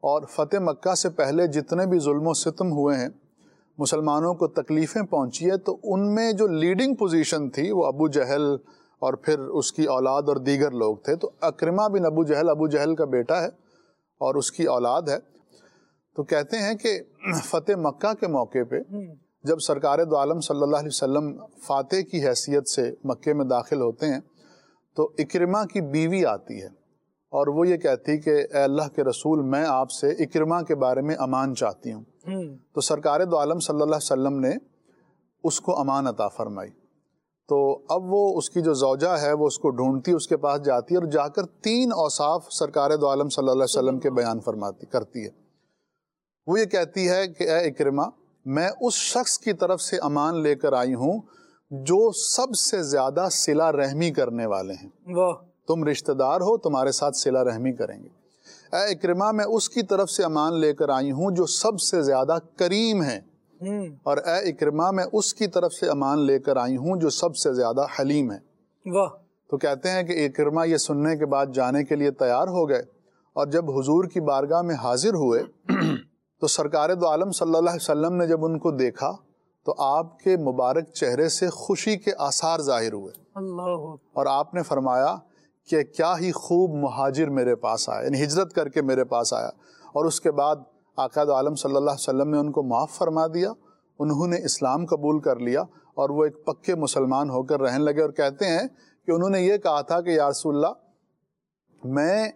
اور فتح مکہ سے پہلے جتنے بھی ظلم و ستم ہوئے ہیں، مسلمانوں کو تکلیفیں پہنچی ہے، تو ان میں جو لیڈنگ پوزیشن تھی وہ ابو جہل اور پھر اس کی اولاد اور دیگر لوگ تھے. تو اکرمہ بن ابو جہل کا بیٹا ہے اور اس کی اولاد ہے. تو کہتے ہیں کہ فتح مکہ کے موقع پہ جب سرکار دو عالم صلی اللہ علیہ وسلم فاتح کی حیثیت سے مکے میں داخل ہوتے ہیں تو اکرمہ کی بیوی آتی ہے اور وہ یہ کہتی کہ اے اللہ کے رسول، میں آپ سے اکرمہ کے بارے میں امان چاہتی ہوں. تو سرکار دو عالم صلی اللہ علیہ وسلم نے اس کو امان عطا فرمائی. تو اب وہ اس کی جو زوجہ ہے وہ اس کو ڈھونڈتی، اس کے پاس جاتی ہے اور جا کر 3 اوصاف سرکار دو عالم صلی اللہ علیہ وسلم کے بیان کرتی ہے. وہ یہ کہتی ہے کہ اے اکرمہ، میں اس شخص کی طرف سے امان لے کر آئی ہوں جو سب سے زیادہ صلہ رحمی کرنے والے ہیں. تم رشتہ دار ہو، تمہارے ساتھ صلہ رحمی کریں گے. اے اکرمہ، میں اس کی طرف سے امان لے کر آئی ہوں جو سب سے زیادہ کریم ہے، اور اے اکرمہ، میں اس کی طرف سے امان لے کر آئی ہوں جو سب سے زیادہ حلیم ہے. تو کہتے ہیں کہ اکرمہ یہ سننے کے بعد جانے کے لیے تیار ہو گئے، اور جب حضور کی بارگاہ میں حاضر ہوئے تو سرکار دو عالم صلی اللہ علیہ وسلم نے جب ان کو دیکھا تو آپ کے مبارک چہرے سے خوشی کے آثار ظاہر ہوئے. اور آپ نے فرمایا کہ کیا ہی خوب مہاجر میرے پاس آیا، یعنی ہجرت کر کے میرے پاس آیا. اور اس کے بعد آقا دو عالم صلی اللہ علیہ وسلم نے ان کو معاف فرما دیا، انہوں نے اسلام قبول کر لیا اور وہ ایک پکے مسلمان ہو کر رہنے لگے. اور کہتے ہیں کہ انہوں نے یہ کہا تھا کہ یا رسول اللہ، میں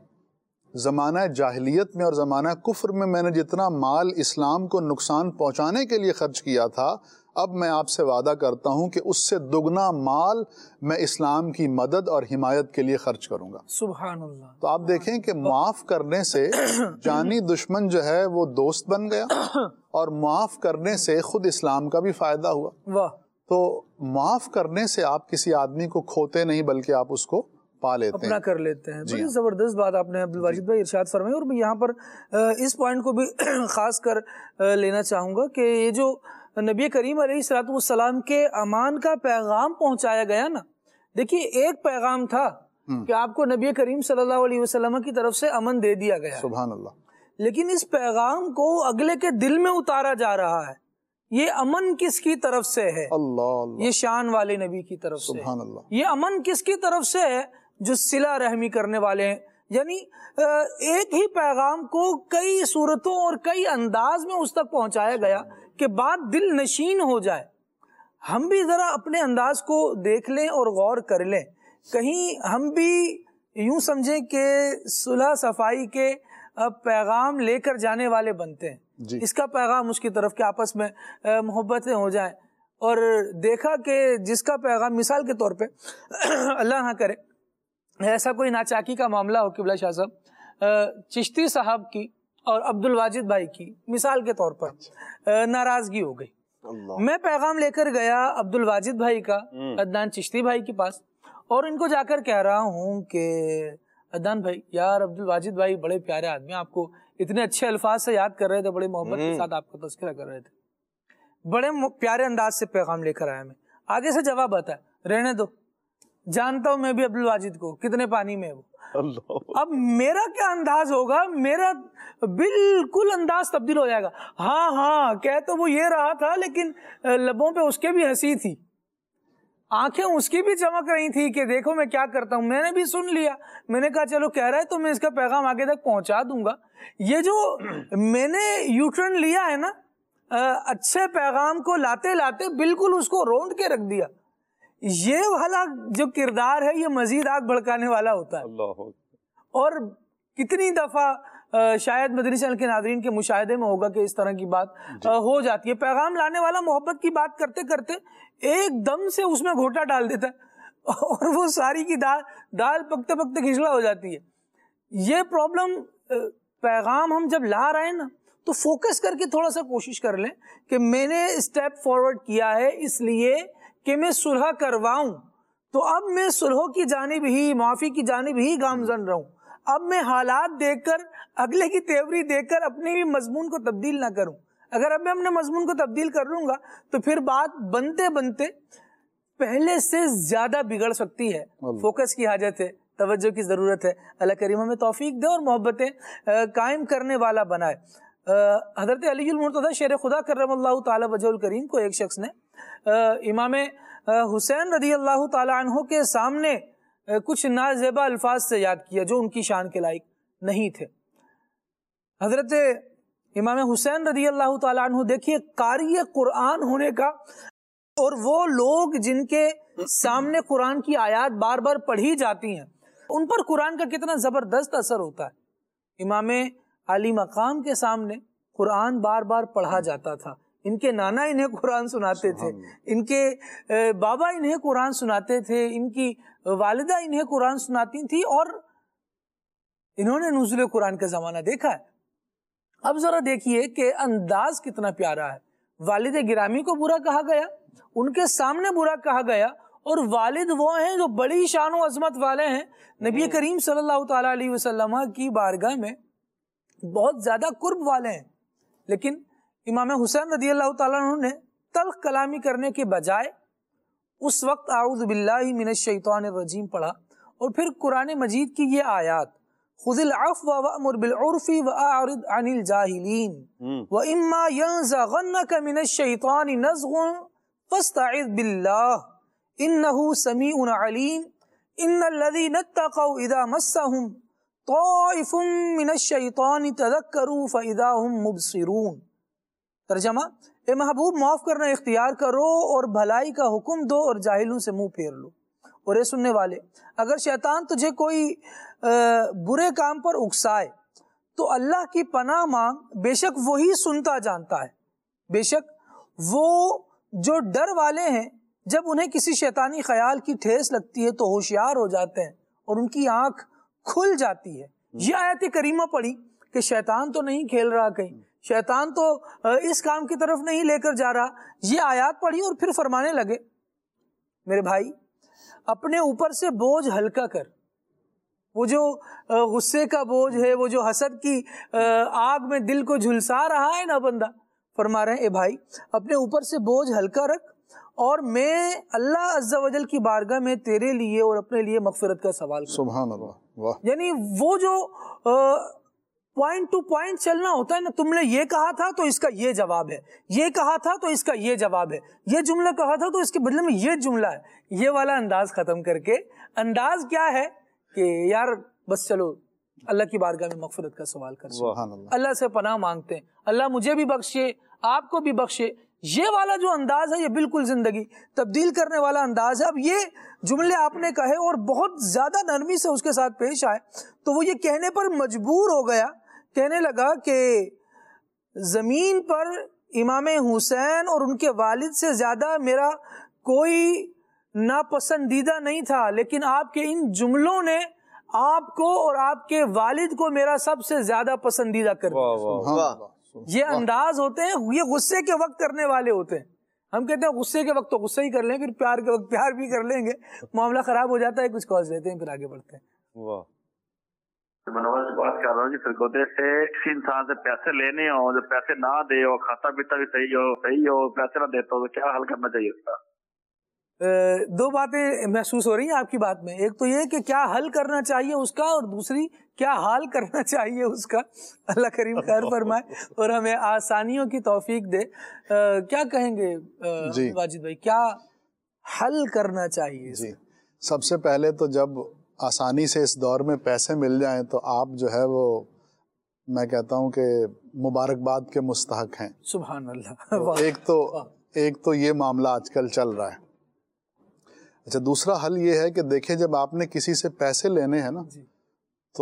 زمانہ جاہلیت میں اور زمانہ کفر میں نے جتنا مال اسلام کو نقصان پہنچانے کے لیے خرچ کیا تھا، اب میں آپ سے وعدہ کرتا ہوں کہ اس سے دگنا مال میں اسلام کی مدد اور حمایت کے لیے خرچ کروں گا. سبحان اللہ. تو آپ دیکھیں کہ معاف کرنے سے جانی دشمن جو ہے وہ دوست بن گیا، اور معاف کرنے سے خود اسلام کا بھی فائدہ ہوا. تو معاف کرنے سے آپ کسی آدمی کو کھوتے نہیں بلکہ آپ اس کو پا لیتے ہیں، اپنا کر لیتے ہیں. بڑی زبردست بات آپ نے عبدالواجد بھائی ارشاد فرمائی. اور میں یہاں پر اس پوائنٹ کو بھی خاص کر لینا چاہوں گا کہ یہ جو نبی کریم علیہ الصلوۃ والسلام کے امان کا پیغام پہنچایا گیا نا، دیکھیے ایک پیغام تھا کہ آپ کو نبی کریم صلی اللہ علیہ وسلم کی طرف سے امن دے دیا گیا. سبحان اللہ. لیکن اس پیغام کو اگلے کے دل میں اتارا جا رہا ہے. یہ امن کس کی طرف سے ہے؟ اللہ. یہ شان والے نبی کی طرف سے. سبحان اللہ. یہ امن کس کی طرف سے ہے؟ جو صلہ رحمی کرنے والے ہیں. یعنی ایک ہی پیغام کو کئی صورتوں اور کئی انداز میں اس تک پہنچایا گیا کہ بات دل نشین ہو جائے. ہم بھی ذرا اپنے انداز کو دیکھ لیں اور غور کر لیں. کہیں ہم بھی یوں سمجھیں کہ صلح صفائی کے پیغام لے کر جانے والے بنتے ہیں. اس کا پیغام اس کی طرف کہ آپس میں محبتیں ہو جائیں. اور دیکھا کہ جس کا پیغام، مثال کے طور پہ اللہ نہ کرے ایسا کوئی ناچاکی کا معاملہ ہو قبلہ شاہ صاحب، چشتی صاحب کی اور عبدالواجد بھائی کی مثال کے طور پر ناراضگی ہو گئی. میں پیغام لے کر گیا عبدالواجد بھائی کا عدنان چشتی بھائی کے پاس، اور ان کو جا کر کہہ رہا ہوں کہ عدنان بھائی، یار عبدالواجد بھائی بڑے پیارے آدمی، آپ کو اتنے اچھے الفاظ سے یاد کر رہے تھے، بڑے محبت کے ساتھ آپ کا تذکرہ کر رہے تھے، بڑے پیارے انداز سے پیغام لے کر آیا. میں آگے سے جواب آتا ہے، رہنے دو، جانتا ہوں میں بھی عبدالواجد کو کتنے پانی میں وہ. اب میرا کیا انداز ہوگا؟ میرا بالکل انداز تبدیل ہو جائے گا. ہاں کہہ تو وہ یہ رہا تھا، لیکن لبوں پہ اس کے بھی ہنسی تھی، آنکھیں اس کی بھی چمک رہی تھی کہ دیکھو میں کیا کرتا ہوں. میں نے بھی سن لیا، میں نے کہا چلو کہہ رہا ہے تو میں اس کا پیغام آگے تک پہنچا دوں گا. یہ جو میں نے یو ٹرن لیا ہے نا، اچھے پیغام کو لاتے لاتے بالکل اس کو رونڈ کے رکھ دیا. یہ والا جو کردار ہے یہ مزید آگ بھڑکانے والا ہوتا ہے. اور کتنی دفعہ شاید مدنی چینل کے ناظرین کے مشاہدے میں ہوگا کہ اس طرح کی بات ہو جاتی ہے. پیغام لانے والا محبت کی بات کرتے کرتے ایک دم سے اس میں گھوٹا ڈال دیتا ہے اور وہ ساری کی دال پکتے پکتے کھچڑا ہو جاتی ہے. یہ پرابلم پیغام ہم جب لا رہے ہیں نا تو فوکس کر کے تھوڑا سا کوشش کر لیں کہ میں نے اسٹیپ فارورڈ کیا ہے اس لیے کہ میں صلح کرواؤں، تو اب میں صلح کی جانب ہی، معافی کی جانب ہی گامزن رہوں. اب میں حالات دیکھ کر، اگلے کی تیوری دیکھ کر اپنے بھی مضمون کو تبدیل نہ کروں. اگر اب میں اپنے مضمون کو تبدیل کر لوں گا تو پھر بات بنتے بنتے پہلے سے زیادہ بگڑ سکتی ہے. فوکس کی حاجت ہے، توجہ کی ضرورت ہے. اللہ کریم ہمیں توفیق دے اور محبتیں قائم کرنے والا بنائے. حضرت علی المرتضی شیر خدا کرم اللہ تعالی وجہ الکریم کو ایک شخص نے امام حسین رضی اللہ تعالی عنہ کے سامنے کچھ نازیبا الفاظ سے یاد کیا جو ان کی شان کے لائق نہیں تھے. حضرت امام حسین رضی اللہ تعالی عنہ دیکھیے قاری قرآن ہونے کا، اور وہ لوگ جن کے سامنے قرآن کی آیات بار بار پڑھی جاتی ہیں ان پر قرآن کا کتنا زبردست اثر ہوتا ہے. امام علی مقام کے سامنے قرآن بار بار پڑھا جاتا تھا. ان کے نانا انہیں قرآن سناتے تھے، ان کے بابا انہیں قرآن سناتے تھے، ان کی والدہ انہیں قرآن سناتی تھی، اور انہوں نے نزول قرآن کا زمانہ دیکھا ہے. اب ذرا دیکھیے کہ انداز کتنا پیارا ہے. والد گرامی کو برا کہا گیا، ان کے سامنے برا کہا گیا، اور والد وہ ہیں جو بڑی شان و عظمت والے ہیں، نبی کریم صلی اللہ تعالی علیہ وسلم کی بارگاہ میں بہت زیادہ قرب والے ہیں. لیکن امام حسین رضی اللہ تعالیٰ عنہ نے تلخ کلامی کرنے کے بجائے اس وقت اعوذ باللہ من الشیطان الرجیم پڑھا، اور پھر قرآن مجید کی یہ آیات خذ العفو وأمر بالعرف وأعرض عن الجاہلین وإما ينزغنك من الشیطان نزغ فاستعذ باللہ انہ سمیع علیم ان الذین اتقوا اذا مسهم طائف من الشیطان تذکروا فاذا هم مبصرون. ترجمہ: اے محبوب معاف کرنا اختیار کرو اور بھلائی کا حکم دو اور جاہلوں سے منہ پھیر لو. اور اے سننے والے، اگر شیطان تجھے کوئی برے کام پر اکسائے تو اللہ کی پناہ مانگ، بے شک وہی سنتا جانتا ہے. بے شک وہ جو ڈر والے ہیں جب انہیں کسی شیطانی خیال کی ٹھیس لگتی ہے تو ہوشیار ہو جاتے ہیں اور ان کی آنکھ کھل جاتی ہے. یہ آیت کریمہ پڑھی کہ شیطان تو نہیں کھیل رہا کہیں، شیطان تو اس کام کی طرف نہیں لے کر جا رہا. یہ آیات پڑھی اور پھر فرمانے لگے میرے بھائی اپنے اوپر سے بوجھ ہلکا کر. وہ جو غصے کا بوجھ ہے، وہ جو حسد کی آگ میں دل کو جھلسا رہا ہے نا بندہ، فرما رہے ہیں اے بھائی اپنے اوپر سے بوجھ ہلکا رکھ، اور میں اللہ عز و جل کی بارگاہ میں تیرے لیے اور اپنے لیے مغفرت کا سوال کروں. سبحان اللہ. واہ. یعنی وہ جو پوائنٹ ٹو پوائنٹ چلنا ہوتا ہے نا، تم نے یہ کہا تھا تو اس کا یہ جواب ہے، یہ کہا تھا تو اس کا یہ جواب ہے، یہ جملہ کہا تھا تو اس کے بدلے میں یہ جملہ ہے. یہ والا انداز ختم کر کے انداز کیا ہے کہ یار بس چلو اللہ کی بارگاہ میں مغفرت کا سوال کرتے ہیں، اللہ سے پناہ مانگتے ہیں، اللہ مجھے بھی بخشے آپ کو بھی بخشے. یہ والا جو انداز ہے یہ بالکل زندگی تبدیل کرنے والا انداز ہے. اب یہ جملے آپ نے کہے اور بہت زیادہ نرمی سے اس کے ساتھ پیش آئے تو وہ یہ کہنے پر مجبور ہو گیا، کہنے لگا کہ زمین پر امام حسین اور ان کے والد سے زیادہ میرا کوئی ناپسندیدہ نہیں تھا، لیکن آپ کے ان جملوں نے آپ کو اور آپ کے والد کو میرا سب سے زیادہ پسندیدہ کر دیا. یہ انداز ہوتے ہیں، یہ غصے کے وقت کرنے والے ہوتے ہیں. ہم کہتے ہیں غصے کے وقت تو غصہ ہی کر لیں، پھر پیار کے وقت پیار بھی کر لیں گے، معاملہ خراب ہو جاتا ہے. کچھ کالز لیتے ہیں پھر آگے بڑھتے ہیں. واہ. منور سے بات کر رہا ہوں جی. فرقوتے سے کسی انسان سے پیسے لینے ہوں، جو پیسے نہ دے ہو، کھاتا پیتا بھی صحیح ہو، پیسے نہ دیتا ہو، تو کیا حل کرنا چاہیے اس کا؟ دو باتیں محسوس ہو رہی ہیں آپ کی بات میں. ایک تو یہ کہ کیا حل کرنا چاہیے اس کا، اور دوسری کیا حال کرنا چاہیے اس کا. اللہ کریم خیر فرمائے اور ہمیں آسانیوں کی توفیق دے. کیا کہیں گے واجد بھائی، کیا حل کرنا چاہیے؟ جی سب سے پہلے تو جب آسانی سے اس دور میں پیسے مل جائیں تو آپ جو ہے وہ میں کہتا ہوں کہ مبارکباد کے مستحق ہیں. سبحان اللہ. ایک تو یہ معاملہ آج کل چل رہا ہے. اچھا دوسرا حل یہ ہے کہ دیکھیں جب آپ نے کسی سے پیسے لینے ہیں نا تو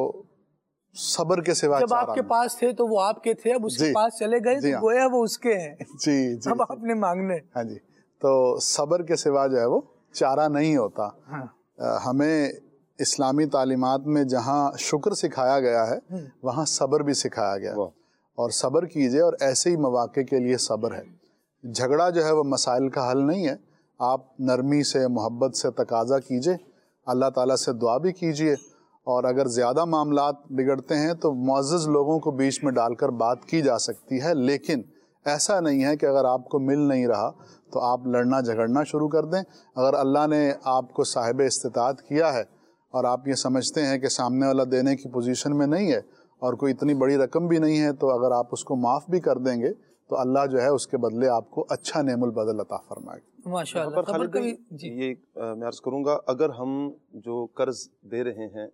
صبر کے سوا جب آپ کے پاس تھے تو وہ آپ کے تھے، اب اس کے پاس چلے گئے تو گویا وہ اس کے ہیں. جی اب آپ نے مانگنے. ہاں جی تو صبر کے سوا جو ہے وہ چارہ نہیں ہوتا. ہمیں اسلامی تعلیمات میں جہاں شکر سکھایا گیا ہے وہاں صبر بھی سکھایا گیا ہے، اور صبر کیجئے، اور ایسے ہی مواقع کے لیے صبر ہے. جھگڑا جو ہے وہ مسائل کا حل نہیں ہے. آپ نرمی سے محبت سے تقاضا کیجئے، اللہ تعالیٰ سے دعا بھی کیجئے، اور اگر زیادہ معاملات بگڑتے ہیں تو معزز لوگوں کو بیچ میں ڈال کر بات کی جا سکتی ہے. لیکن ایسا نہیں ہے کہ اگر آپ کو مل نہیں رہا تو آپ لڑنا جھگڑنا شروع کر دیں. اگر اللہ نے آپ کو صاحب استطاعت کیا ہے اور آپ یہ سمجھتے ہیں کہ سامنے والا دینے کی پوزیشن میں نہیں ہے اور کوئی اتنی بڑی رقم بھی نہیں ہے، تو اگر آپ اس کو معاف بھی کر دیں گے تو اللہ جو ہے اس کے بدلے آپ کو اچھا نعم البدل عطا فرمائے گا۔ ماشاءاللہ۔ خالد بھائی یہ میں عرض کروں گا، اگر ہم جو قرض دے رہے ہیں،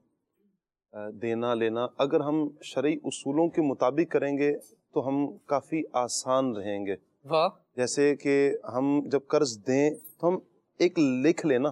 دینا لینا، اگر ہم شرعی اصولوں کے مطابق کریں گے تو ہم کافی آسان رہیں گے۔ واہ۔ جیسے کہ ہم جب قرض دیں تو ہم ایک لکھ لینا،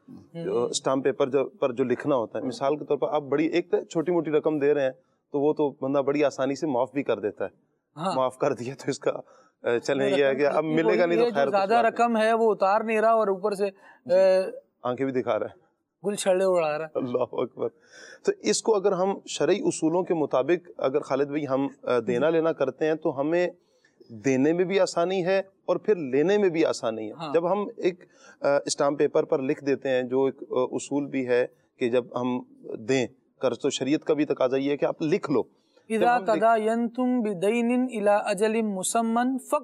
اسٹامپ پیپر پر جو لکھنا ہوتا ہے، مثال کے طور پر آپ بڑی ایک چھوٹی موٹی رقم دے رہے ہیں تو وہ تو بندہ بڑی آسانی سے معاف بھی کر دیتا ہے، معاف کر دیا تو اس کا چلیں یہ ہے کہ اب ملے گا نہیں تو خیر، زیادہ رقم ہے وہ اتار نہیں رہا اور اوپر سے آنکھیں بھی دکھا رہا ہے، گل چھڑے اڑا رہا ہے۔ اللہ اکبر۔ تو اس کو اگر ہم شرعی اصولوں کے مطابق اگر خالد بھائی ہم دینا لینا کرتے ہیں تو ہمیں دینے میں بھی آسانی ہے اور پھر لینے میں بھی آسانی ہے۔ جب ہم ایک اسٹامپ پیپر پر لکھ دیتے ہیں، جو ایک اصول بھی ہے کہ جب ہم دیں قرض تو شریعت کا بھی تقاضا یہ ہے کہ آپ لکھ لو، اذا تداینتم بدین الی اجل مسمى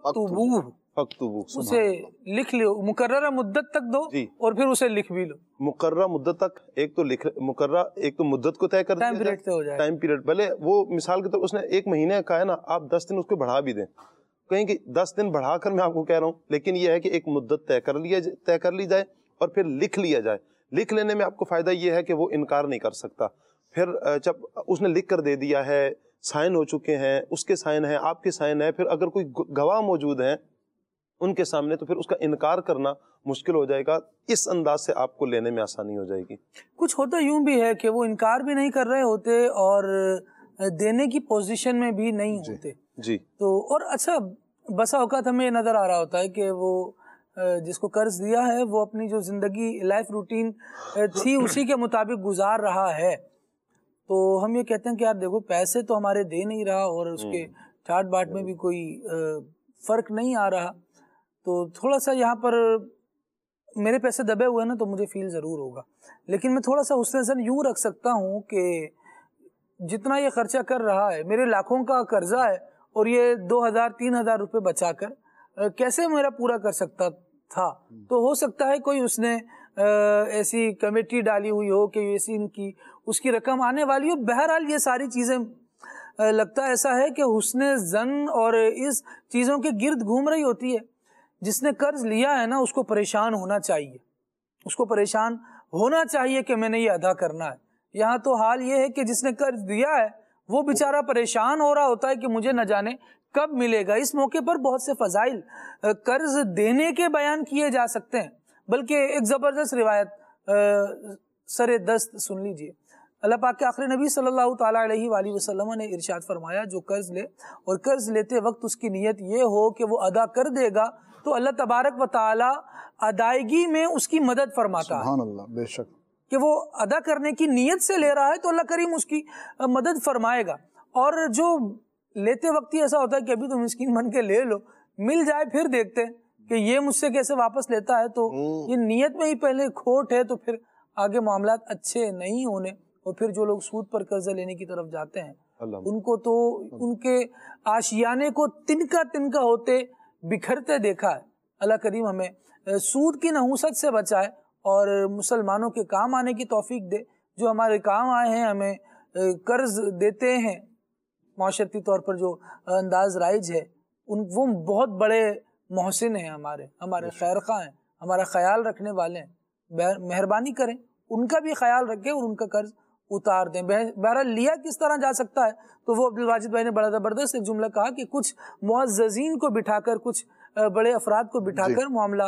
فاکتبوہ، اسے لکھ لو، مقررہ مدت تک دو اور پھر اسے لکھ بھی لو۔ مقررہ مدت تک، ایک تو مقررہ، ایک تو مدت کو طے کر دیا جائے، ٹائم پیریڈ، بھلے وہ مثال کے طور اس نے 1 مہینے کا ہے نا، آپ 10 دن اس کو بڑھا بھی دیں، کہیں کہ 10 دن بڑھا کر میں آپ کو کہہ رہا ہوں، لیکن یہ ہے کہ ایک مدت طے کر لی جائے اور پھر لکھ لیا جائے۔ لکھ لینے میں آپ کو فائدہ یہ ہے کہ وہ انکار نہیں کر سکتا۔ پھر جب اس نے لکھ کر دے دیا ہے، سائن ہو چکے ہیں، اس کے سائن ہیں، آپ کے سائن ہیں، پھر اگر کوئی گواہ موجود ہیں ان کے سامنے تو پھر اس کا انکار کرنا مشکل ہو جائے گا۔ اس انداز سے آپ کو لینے میں آسانی ہو جائے گی۔ کچھ ہوتا یوں بھی ہے کہ وہ انکار بھی نہیں کر رہے ہوتے اور دینے کی پوزیشن میں بھی نہیں ہوتے جی تو، اور اچھا بسا اوقات ہمیں نظر آ رہا ہوتا ہے کہ وہ جس کو قرض دیا ہے وہ اپنی جو زندگی لائف روٹین تھی اسی کے مطابق گزار رہا ہے، تو ہم یہ کہتے ہیں کہ یار دیکھو پیسے تو ہمارے دے نہیں رہا اور اس کے ٹھاٹ باٹ میں بھی کوئی فرق نہیں آ رہا، تو تھوڑا سا یہاں پر میرے پیسے دبے ہوئے نا تو مجھے فیل ضرور ہوگا، لیکن میں تھوڑا سا حسن زن یوں رکھ سکتا ہوں کہ جتنا یہ خرچہ کر رہا ہے، میرے لاکھوں کا قرضہ ہے اور یہ 2000-3000 روپے بچا کر کیسے میرا پورا کر سکتا تھا، تو ہو سکتا ہے کوئی اس نے ایسی کمیٹی ڈالی ہوئی ہو کہ ایسی اس کی رقم آنے والی ہو۔ بہرحال یہ ساری چیزیں لگتا ایسا ہے کہ حسن زن اور اس چیزوں کے گرد گھوم رہی ہوتی ہے۔ جس نے قرض لیا ہے نا اس کو پریشان ہونا چاہیے، اس کو پریشان ہونا چاہیے کہ میں نے یہ ادا کرنا ہے۔ یہاں تو حال یہ ہے کہ جس نے قرض دیا ہے وہ بیچارہ پریشان ہو رہا ہوتا ہے کہ مجھے نہ جانے کب ملے گا۔ اس موقع پر بہت سے فضائل قرض دینے کے بیان کیے جا سکتے ہیں، بلکہ ایک زبردست روایت سر دست سن لیجئے۔ اللہ پاک کے آخری نبی صلی اللہ تعالیٰ علیہ وآلہ وسلم نے ارشاد فرمایا، جو قرض لے اور قرض لیتے وقت اس کی نیت یہ ہو کہ وہ ادا کر دے گا تو اللہ تبارک و تعالیٰ ادائیگی میں اس کی مدد فرماتا ہے۔ سبحان اللہ، بے شک کہ وہ ادا کرنے کی نیت سے لے رہا ہے تو اللہ کریم اس کی مدد فرمائے گا، اور جو لیتے وقت ہی ایسا ہوتا ہے کہ ابھی تو مسکین بن کے لے لو، مل جائے پھر دیکھتے ہیں کہ یہ مجھ سے کیسے واپس لیتا ہے، تو یہ نیت میں ہی پہلے کھوٹ ہے، تو پھر آگے معاملات اچھے نہیں ہونے۔ اور پھر جو لوگ سود پر قرضہ لینے کی طرف جاتے ہیں ان کو تو ان کے آشیانے کو تنکا تنکا ہوتے بکھرتے دیکھا ہے۔ اللہ کریم ہمیں سود کی نحوست سے بچائے اور مسلمانوں کے کام آنے کی توفیق دے۔ جو ہمارے کام آئے ہیں، ہمیں قرض دیتے ہیں، معاشرتی طور پر جو انداز رائج ہے، وہ بہت بڑے محسن ہیں، ہمارے خیر خواہ ہیں، ہمارا خیال رکھنے والے ہیں۔ مہربانی کریں، ان کا بھی خیال رکھیں اور ان کا قرض اتار دیں۔ بہرحال لیا کس طرح جا سکتا ہے، تو وہ عبد الواجد بھائی نے بڑا زبردست ایک جملہ کہا کہ کچھ معززین کو بٹھا کر، کچھ بڑے افراد کو بٹھا کر معاملہ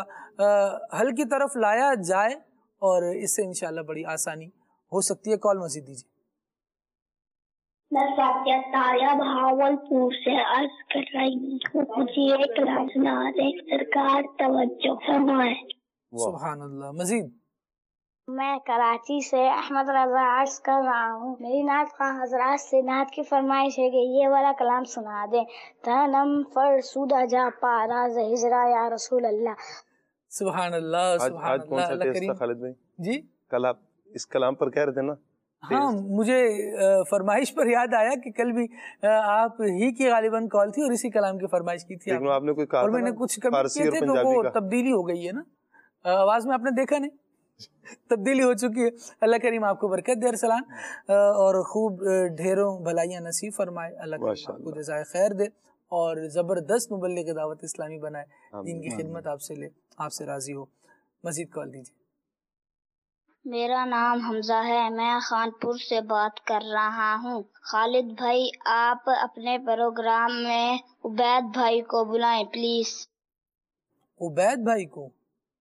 حل کی طرف لایا جائے، اور اس سے انشاءاللہ بڑی آسانی ہو سکتی ہے۔ کال مزید دیجیے۔ میں فاتحہ تاریہ بہاولپور سے عرض کر رہی ہوں، مجھے ایک کلام سنا دیں، سرکار توجہ فرمائے۔ سبحان اللہ۔ مزید۔ میں کراچی سے احمد رضا عرض کر رہا ہوں، میری نعت خواہ حضرات سے نعت کی فرمائش ہے کہ یہ والا کلام سنا دیں، تنم فرسودہ جا پاراز ہجرا یا رسول اللہ۔ سبحان اللہ، سبحان اللہ۔ اللہ کریم۔ خالد بھائی جی کل آپ اس کلام پر کہہ رہے تھے نا؟ ہاں، مجھے فرمائش پر یاد آیا کہ کل بھی آپ ہی کی غالباً کال تھی اور اسی کلام کی فرمائش کی تھی آپ نے کوئی کہا، اور میں نے کچھ کیے تھے تو وہ تبدیلی ہو گئی ہے نا آواز میں، آپ نے دیکھا نہیں؟ تبدیلی ہو چکی ہے. اللہ کریم آپ کو برکت دے ارسلان, اور خوب ڈھیروں بھلائیاں نصیب فرمائے. اللہ کریم آپ کو جزائے خیر دے اور زبردست مبلغ دعوت اسلامی بنائے, دین کی خدمت آپ سے لے, آپ سے راضی ہو. مزید کال دیجیے. میرا نام حمزہ ہے, میں خانپور سے بات کر رہا ہوں. خالد بھائی, آپ اپنے پروگرام میں عبید بھائی کو بلائیں پلیز. عبید بھائی کو,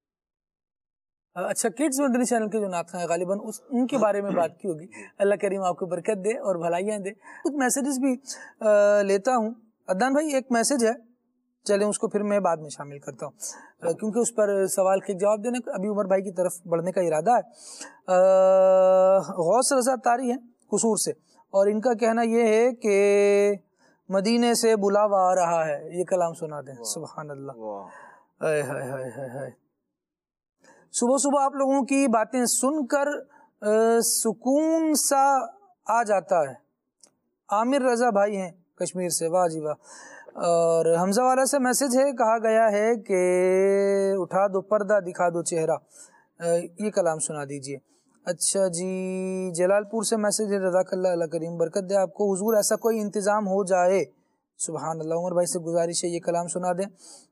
اچھا کڈز مدنی چینل کے جو نعت خواں ہیں غالباً ان کے بارے میں بات کی ہوگی. اللہ کریم آپ کو برکت دے اور بھلائیاں دے. کچھ میسیجز بھی لیتا ہوں. عدنان بھائی ایک میسیج ہے, چلیں اس کو پھر میں بعد میں شامل کرتا ہوں, کیونکہ اس پر سوال کے جواب دینے کو ابھی عمر بھائی کی طرف بڑھنے کا ارادہ ہے. غوث رضا تاری ہیں قصور سے, اور ان کا کہنا یہ ہے کہ مدینے سے بلاوا آ رہا ہے. یہ کلام سنا دیں. سبحان اللہ. ہائے ہائے ہائے ہائے ہائے. صبح صبح آپ لوگوں کی باتیں سن کر سکون سا آ جاتا ہے. عامر رضا بھائی ہیں کشمیر سے, واہ جی واہ. اور حمزہ والا سے میسج ہے, کہا گیا ہے کہ اٹھا دو پردہ دکھا دو چہرہ. یہ کلام سنا دیجئے. اچھا جی, جلال پور سے میسج ہے, رضاک اللہ, اللہ کریم برکت دے آپ کو. حضور ایسا کوئی انتظام ہو جائے. سبحان اللہ. عمر بھائی سے گزارش ہے یہ کلام سنا دیں.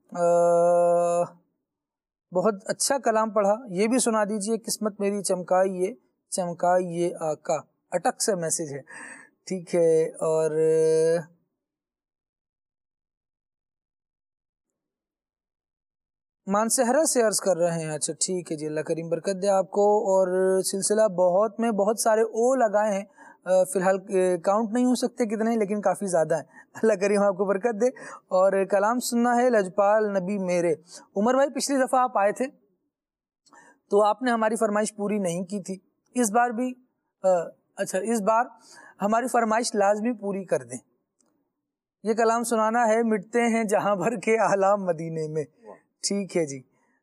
بہت اچھا کلام پڑھا, یہ بھی سنا دیجئے. قسمت میری چمکائیے چمکائیے آقا. اٹک سے میسج ہے, ٹھیک ہے. اور مانسہرہ سے عرض کر رہے ہیں. اچھا ٹھیک ہے جی, اللہ کریم برکت دے آپ کو. اور سلسلہ بہت میں بہت سارے او لگائے ہیں, فی الحال کاؤنٹ نہیں ہو سکتے کتنے, لیکن کافی زیادہ ہیں. اللہ کریم آپ کو برکت دے. اور کلام سننا ہے لجپال نبی میرے. عمر بھائی پچھلی دفعہ آپ آئے تھے تو آپ نے ہماری فرمائش پوری نہیں کی تھی. اس بار بھی اچھا اس بار ہماری فرمائش لازمی پوری کر دیں. یہ کلام سنانا ہے, مٹتے ہیں جہاں بھر کے احلام مدینے میں. ٹھیک ہے جی.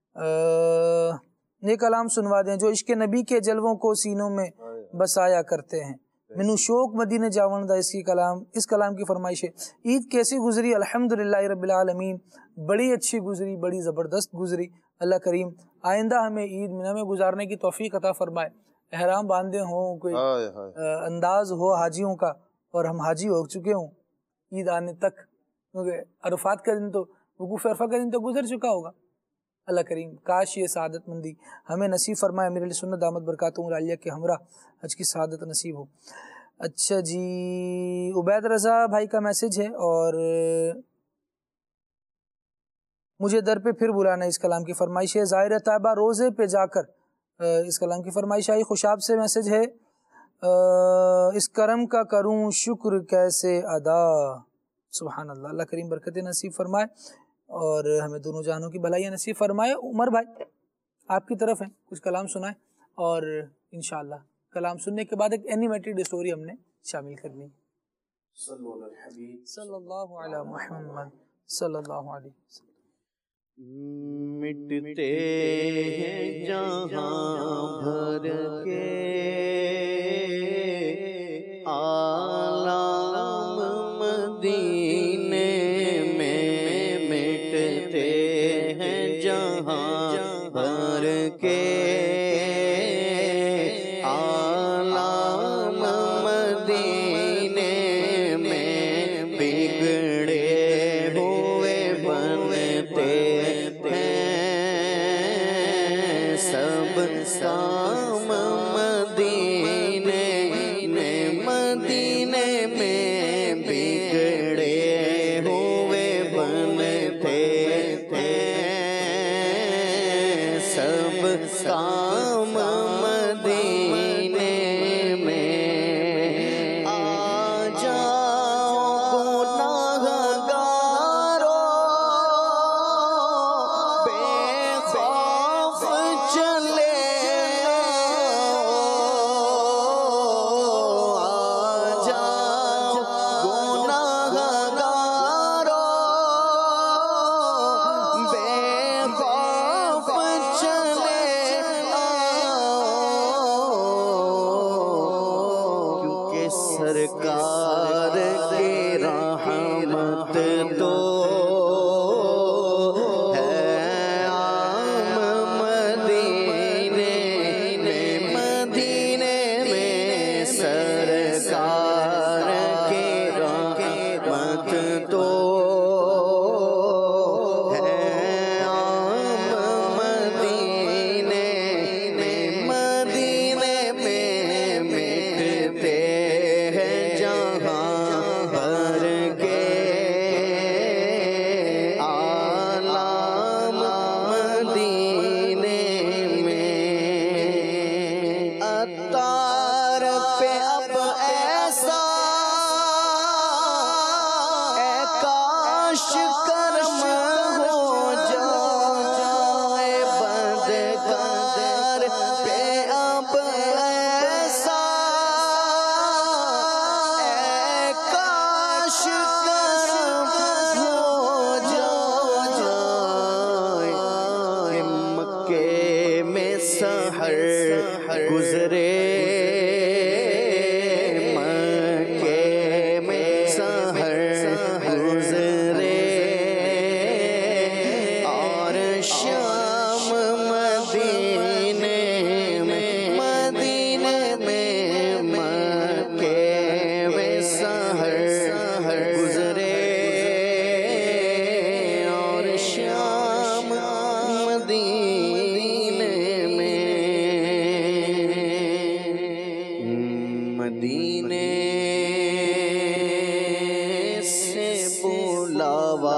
یہ کلام سنوا دیں جو عشق نبی کے جلووں کو سینوں میں بسایا کرتے ہیں. منو شوق مدینے جاون دا اس کلام کی فرمائش ہے. عید کیسی گزری؟ الحمدللہ رب العالمین, بڑی اچھی گزری, بڑی زبردست گزری. اللہ کریم آئندہ ہمیں عید منہ میں گزارنے کی توفیق عطا فرمائے. احرام باندھے ہوں, کوئی انداز ہو حاجیوں کا, اور ہم حاجی ہو چکے ہوں عید آنے تک, کیونکہ عرفات کا دن تو وقوف عرفہ کا دن تو گزر چکا ہوگا. اللہ کریم کاش یہ سعادت مندی ہمیں نصیب فرمائے. امیر علیہ سنت دامت برکاتہم العالیہ کے ہمراہ حج کی سعادت نصیب ہو. اچھا جی, عبید رضا بھائی کا میسج ہے, اور مجھے در پہ پھر بلانا, اس کلام کی فرمائش ہے. ظاہر طیبہ روزے پہ جا کر, اس کلام کی فرمائش آئی. خوشاب سے میسج ہے, اس کرم کا کروں شکر کیسے ادا. سبحان اللہ. اللہ کریم برکت نصیب فرمائے اور ہمیں دونوں جہانوں کی بھلائیاں نصیب فرمائے. عمر بھائی آپ کی طرف ہیں, کچھ کلام سنائیں, اور انشاءاللہ کلام سننے کے بعد ایک اینیمیٹڈ اسٹوری ہم نے شامل کرنی. صلی اللہ علی محمد صلی اللہ علیہ وسلم. مٹتے ہیں جہاں بھر کے عالم مدینے میں, مٹتے ہیں جہاں بھر کے عالم مدینے میں, بگڑے ہوئے بنتے سب کام مدینے میں, مدینے میں بگڑے ہوئے بنتے سب کام مدینے میں. آ جاؤ گناہگارو بے خوف چلے آ جاؤ گناہگارو بے خوف چلے کیونکہ سرکار کی رحمت تو ہے عام مدینے مدینے سے بلاوا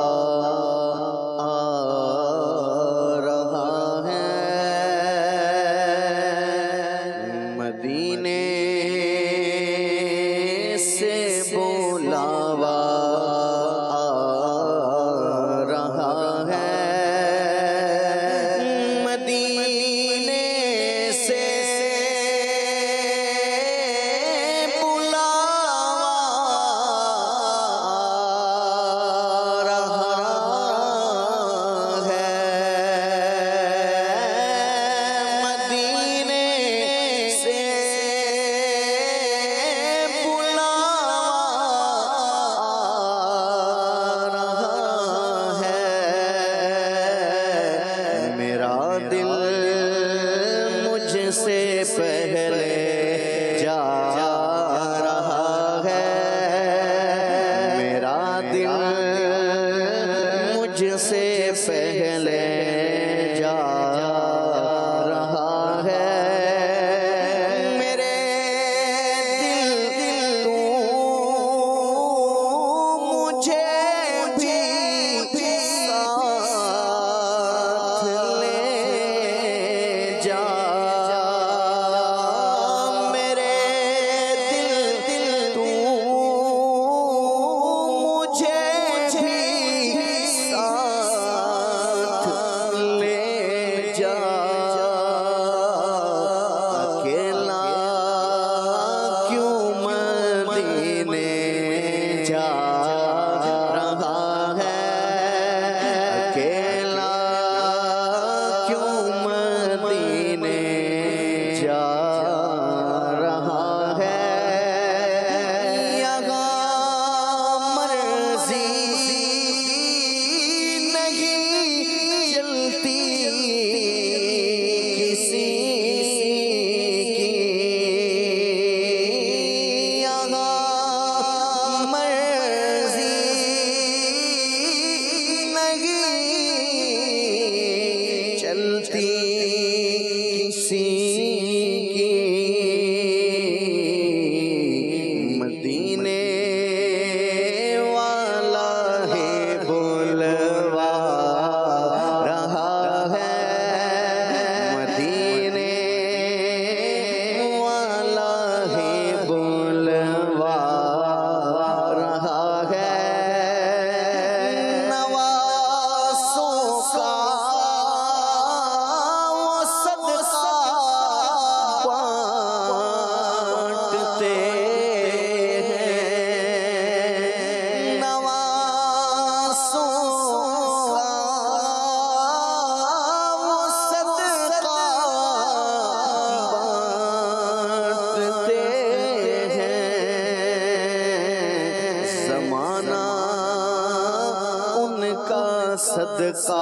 صدقہ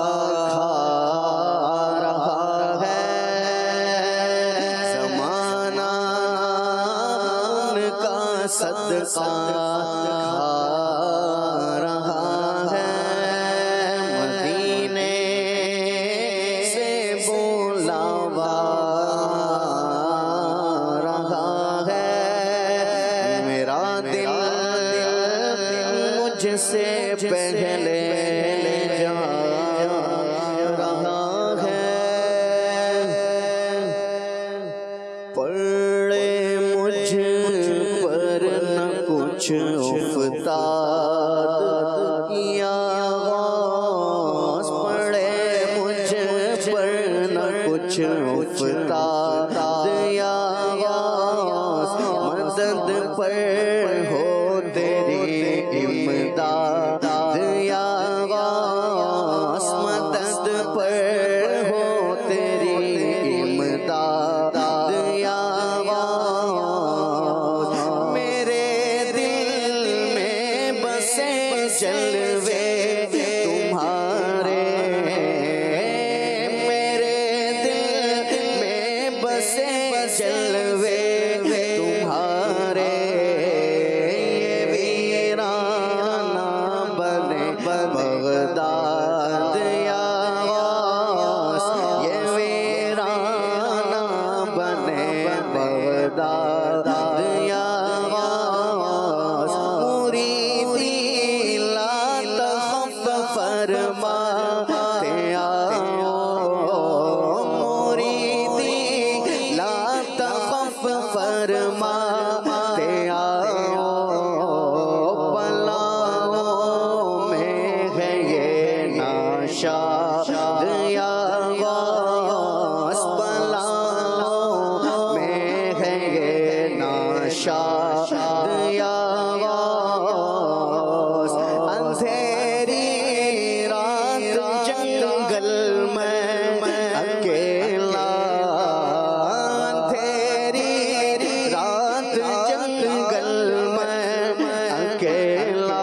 کھا رہا ہے زمانہ ان کا صدقہ کھا رہا ہے مدینے سے بلاوا رہا ہے میرا دل مجھ سے پہلے افتاد یا غوث پڑے مجھ پر نہ کچھ افتاد یا غوث مدد پر ہو تیری امداد یا غوث مدد پر ہو تیری امداد یا جلوے تمہارے میرے دل میں بسے جلوے تمہارے یہ ویرانہ या गौस। अंधेरी रात जंगल में अकेला, अंधेरी रात जंगल में अकेला,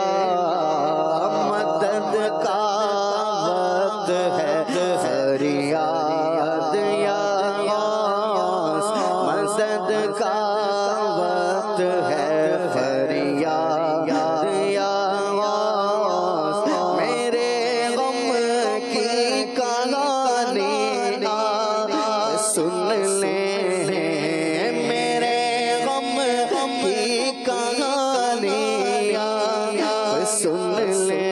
मदद का वक्त है फरियाद या गौस। मदद का वक्त है फरियाद या गौस। मेरे गम की कहानी सुन ले, मेरे गम की कहानी सुन ले।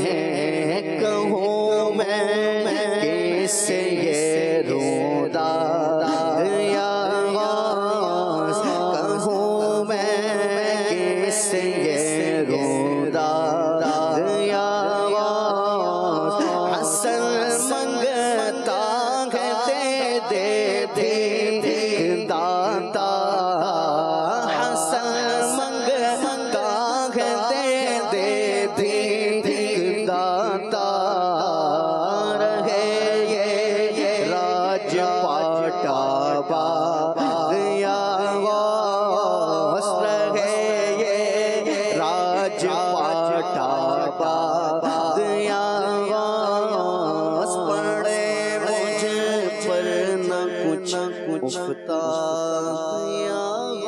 कहूँ मैं किससे ये रोदा या गौस। कहूँ मैं किससे ये रोदा या गौस। हसन मंगता है दे भीख दाता, हसन मंगता है दे भीख दाता। रहे ये राजपाटा बाग या गौस। रहे ये राजपाटा बाग या गौस। पड़े मुझ पर न कुछ उफता या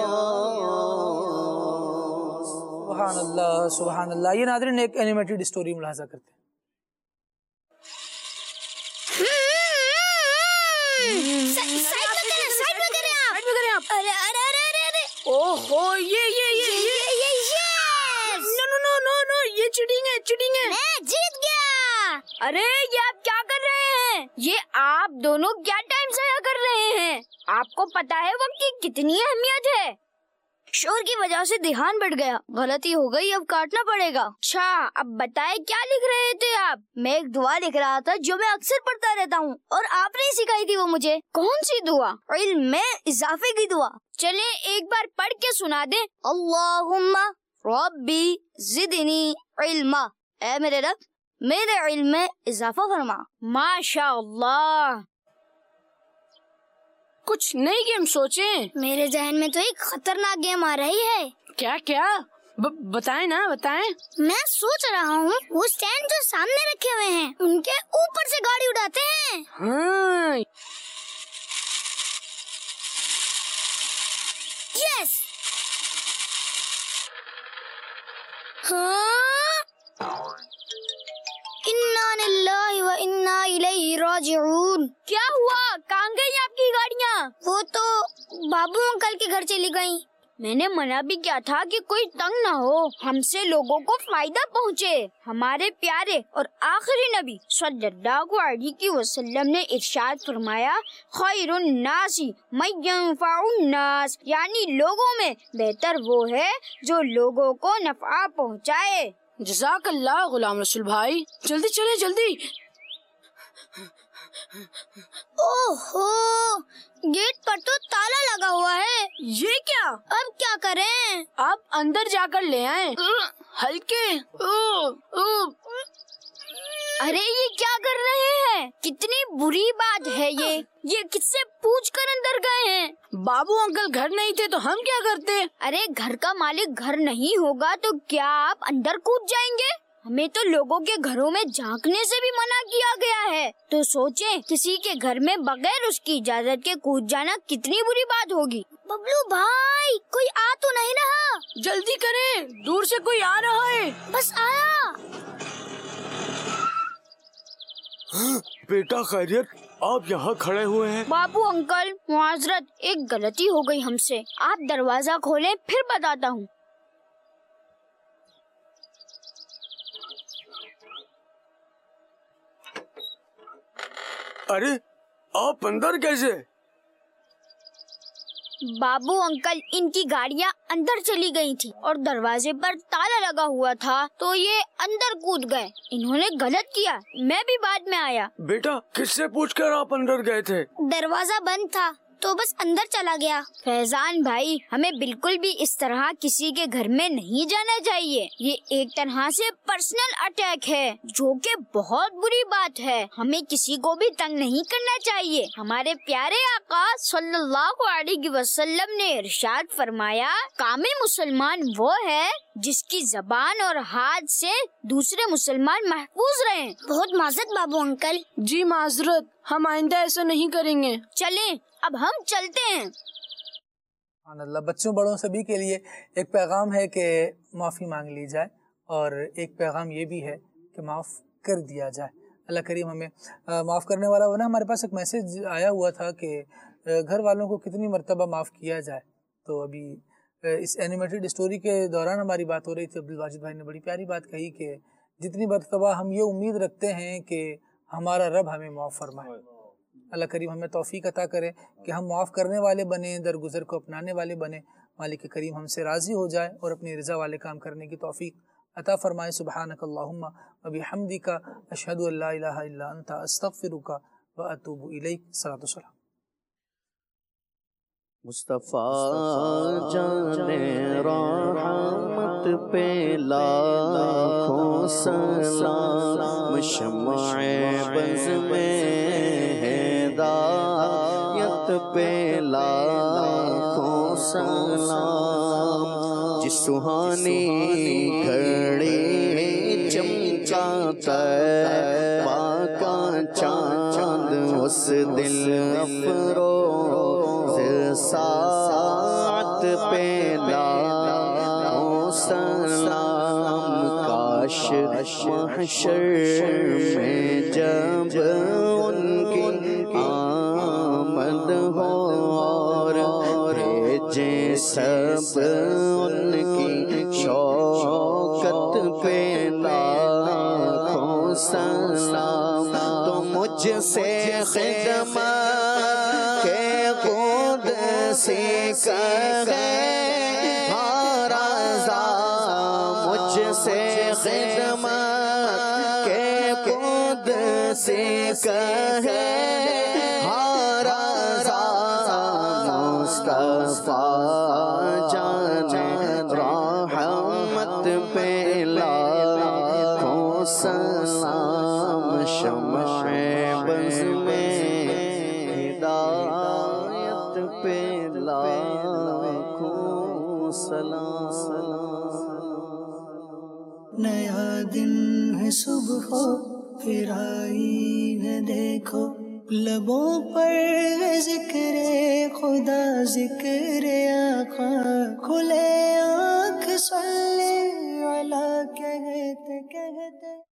गौस। सुभान अल्लाह सुभान अल्लाह। ये नाज़रीन एक एनिमेटेड स्टोरी मुलाहाजा करते हैं। साइड में करें आप। अरे अरे अरे अरे अरे ओहो ये नो ये चीटिंग है। मैं जीत गया। अरे ये आप क्या कर रहे हैं? ये आप दोनों क्या टाइम ज़ाया कर रहे हैं? आपको पता है वक्त की कितनी अहमियत है? शोर की वजह से ध्यान बढ़ गया, गलती हो गई, अब काटना पड़ेगा। अच्छा अब बताए क्या लिख रहे थे आप? मैं एक दुआ लिख रहा था जो मैं अक्सर पढ़ता रहता हूँ और आपने ही सिखाई थी वो मुझे। कौन सी दुआ? इल्म में इजाफे की दुआ। चले एक बार पढ़ के सुना दे। अल्लाहुम्मा रब्बी ज़िदनी इल्मा। ऐ मेरे रब मेरे इल्म में इजाफा फरमा। माशा अल्लाह। कुछ नई गेम सोचे। मेरे जहन में तो एक खतरनाक गेम आ रही है। क्या क्या? बताएं ना बताएं। मैं सोच रहा हूँ वो स्टैंड जो सामने रखे हुए हैं उनके ऊपर से गाड़ी उड़ाते हैं। हाँ। यस। हाँ। इन्ना लिल्लाहि व इन्ना इलैहि राजिऊन। क्या हुआ? कहाँ गई आपकी गाड़ियाँ? वो तो बाबू अंकल के घर चली गईं। मैंने मना भी किया था कि कोई तंग ना हो, हमसे लोगों को फायदा पहुँचे। हमारे प्यारे और आखिरी नबी सल्लल्लाहु अलैहि वसल्लम ने इरशाद फरमाया, खैरुन नासी मन यंफउन नास, यानी लोगों में बेहतर वो है जो लोगों को नफा पहुँचाए। जज़ाकल्लाह गुलाम रसूल भाई। जल्दी चले जल्दी। ओहो गेट पर तो ताला लगा हुआ है। ये क्या? अब क्या करें? आप अंदर जाकर ले आएं। हल्के। अरे ये क्या कर रहे हैं? कितनी बुरी बात है ये किससे पूछ कर अंदर गए हैं? बाबू अंकल घर नहीं थे तो हम क्या करते? अरे घर का मालिक घर नहीं होगा तो क्या आप अंदर कूद जाएंगे? हमें तो लोगों के घरों में झांकने से भी मना किया गया है। तो सोचें किसी के घर में बगैर उसकी इजाजत के कूद जाना कितनी बुरी बात होगी। बबलू भाई कोई आ तो नहीं रहा? जल्दी करें, दूर से कोई आ रहा है। बस आया। बेटा खैरियत, आप यहाँ खड़े हुए हैं? बाबू अंकल मुआजरत, एक गलती हो गई हमसे। आप दरवाजा खोलें फिर बताता हूँ। अरे आप अंदर कैसे? बाबू अंकल इनकी गाड़ियाँ अंदर चली गई थी और दरवाजे पर ताला लगा हुआ था तो ये अंदर कूद गए। इन्होंने गलत किया, मैं भी बाद में आया। बेटा किससे पूछकर आप अंदर गए थे? दरवाजा बंद था, تو بس اندر چلا گیا۔ فیضان بھائی، ہمیں بالکل بھی اس طرح کسی کے گھر میں نہیں جانا چاہیے، یہ ایک طرح سے پرسنل اٹیک ہے، جو کہ بہت بری بات ہے۔ ہمیں کسی کو بھی تنگ نہیں کرنا چاہیے۔ ہمارے پیارے آقا صلی اللہ علیہ وسلم نے ارشاد فرمایا، کامل مسلمان وہ ہے جس کی زبان اور ہاتھ سے دوسرے مسلمان محفوظ رہیں۔ بہت معذرت بابو انکل۔ جی معذرت، ہم آئندہ ایسا نہیں کریں گے۔ چلیں اب ہم چلتے ہیں۔ سبحان اللہ، بچوں بڑوں سبھی کے لیے ایک پیغام ہے کہ معافی مانگ لی جائے، اور ایک پیغام یہ بھی ہے کہ معاف کر دیا جائے۔ اللہ کریم ہمیں معاف کرنے والا بنا۔ ہمارے پاس ایک میسیج آیا ہوا تھا کہ گھر والوں کو کتنی مرتبہ معاف کیا جائے، تو ابھی اس اینیمیٹڈ اسٹوری کے دوران ہماری بات ہو رہی تھی، عبدالواجد بھائی نے بڑی پیاری بات کہی کہ جتنی مرتبہ ہم یہ امید رکھتے ہیں کہ ہمارا رب ہمیں معاف فرمائے۔ اللہ کریم ہمیں توفیق عطا کرے کہ ہم معاف کرنے والے بنیں، درگزر کو اپنانے والے بنیں۔ مالک کریم ہم سے راضی ہو جائے اور اپنی رضا والے کام کرنے کی توفیق عطا فرمائے۔ سبحانک اللہم و بحمدک، اشہد ان لا الہ الا انت، استغفرک و اتوب الیک۔ صلاۃ والسلام۔ مصطفیٰ جان رحمت پہ لاکھوں سلام، شمع بز میں ہدایت پہ لاکھوں سلام، جس سہانی گھڑی چمکاتا پاکا چاند، اس دل افروز ساعت پہ لاکھوں سلام، کاش محشر میں جب ان کی آمد ہو اور بھیجے سب ان کی شوکت پہ لاکھوں سلام، تو مجھ سے خدمت کے قدسی کہے ہر رضا، مجھ سے خدمت کے قدسی کہے ہر رضا، مصطفیٰ جان رحمت پہ لاکھوں سلام، شمع بز میں ہدایت پہ لاکھوں سلام۔ نیا دن ہے صبح پھر آئی ہے دیکھو، لبوں پر ہے ذکر خدا ذکر آقا، کھلے آنکھ صلی علی کہتے کہتے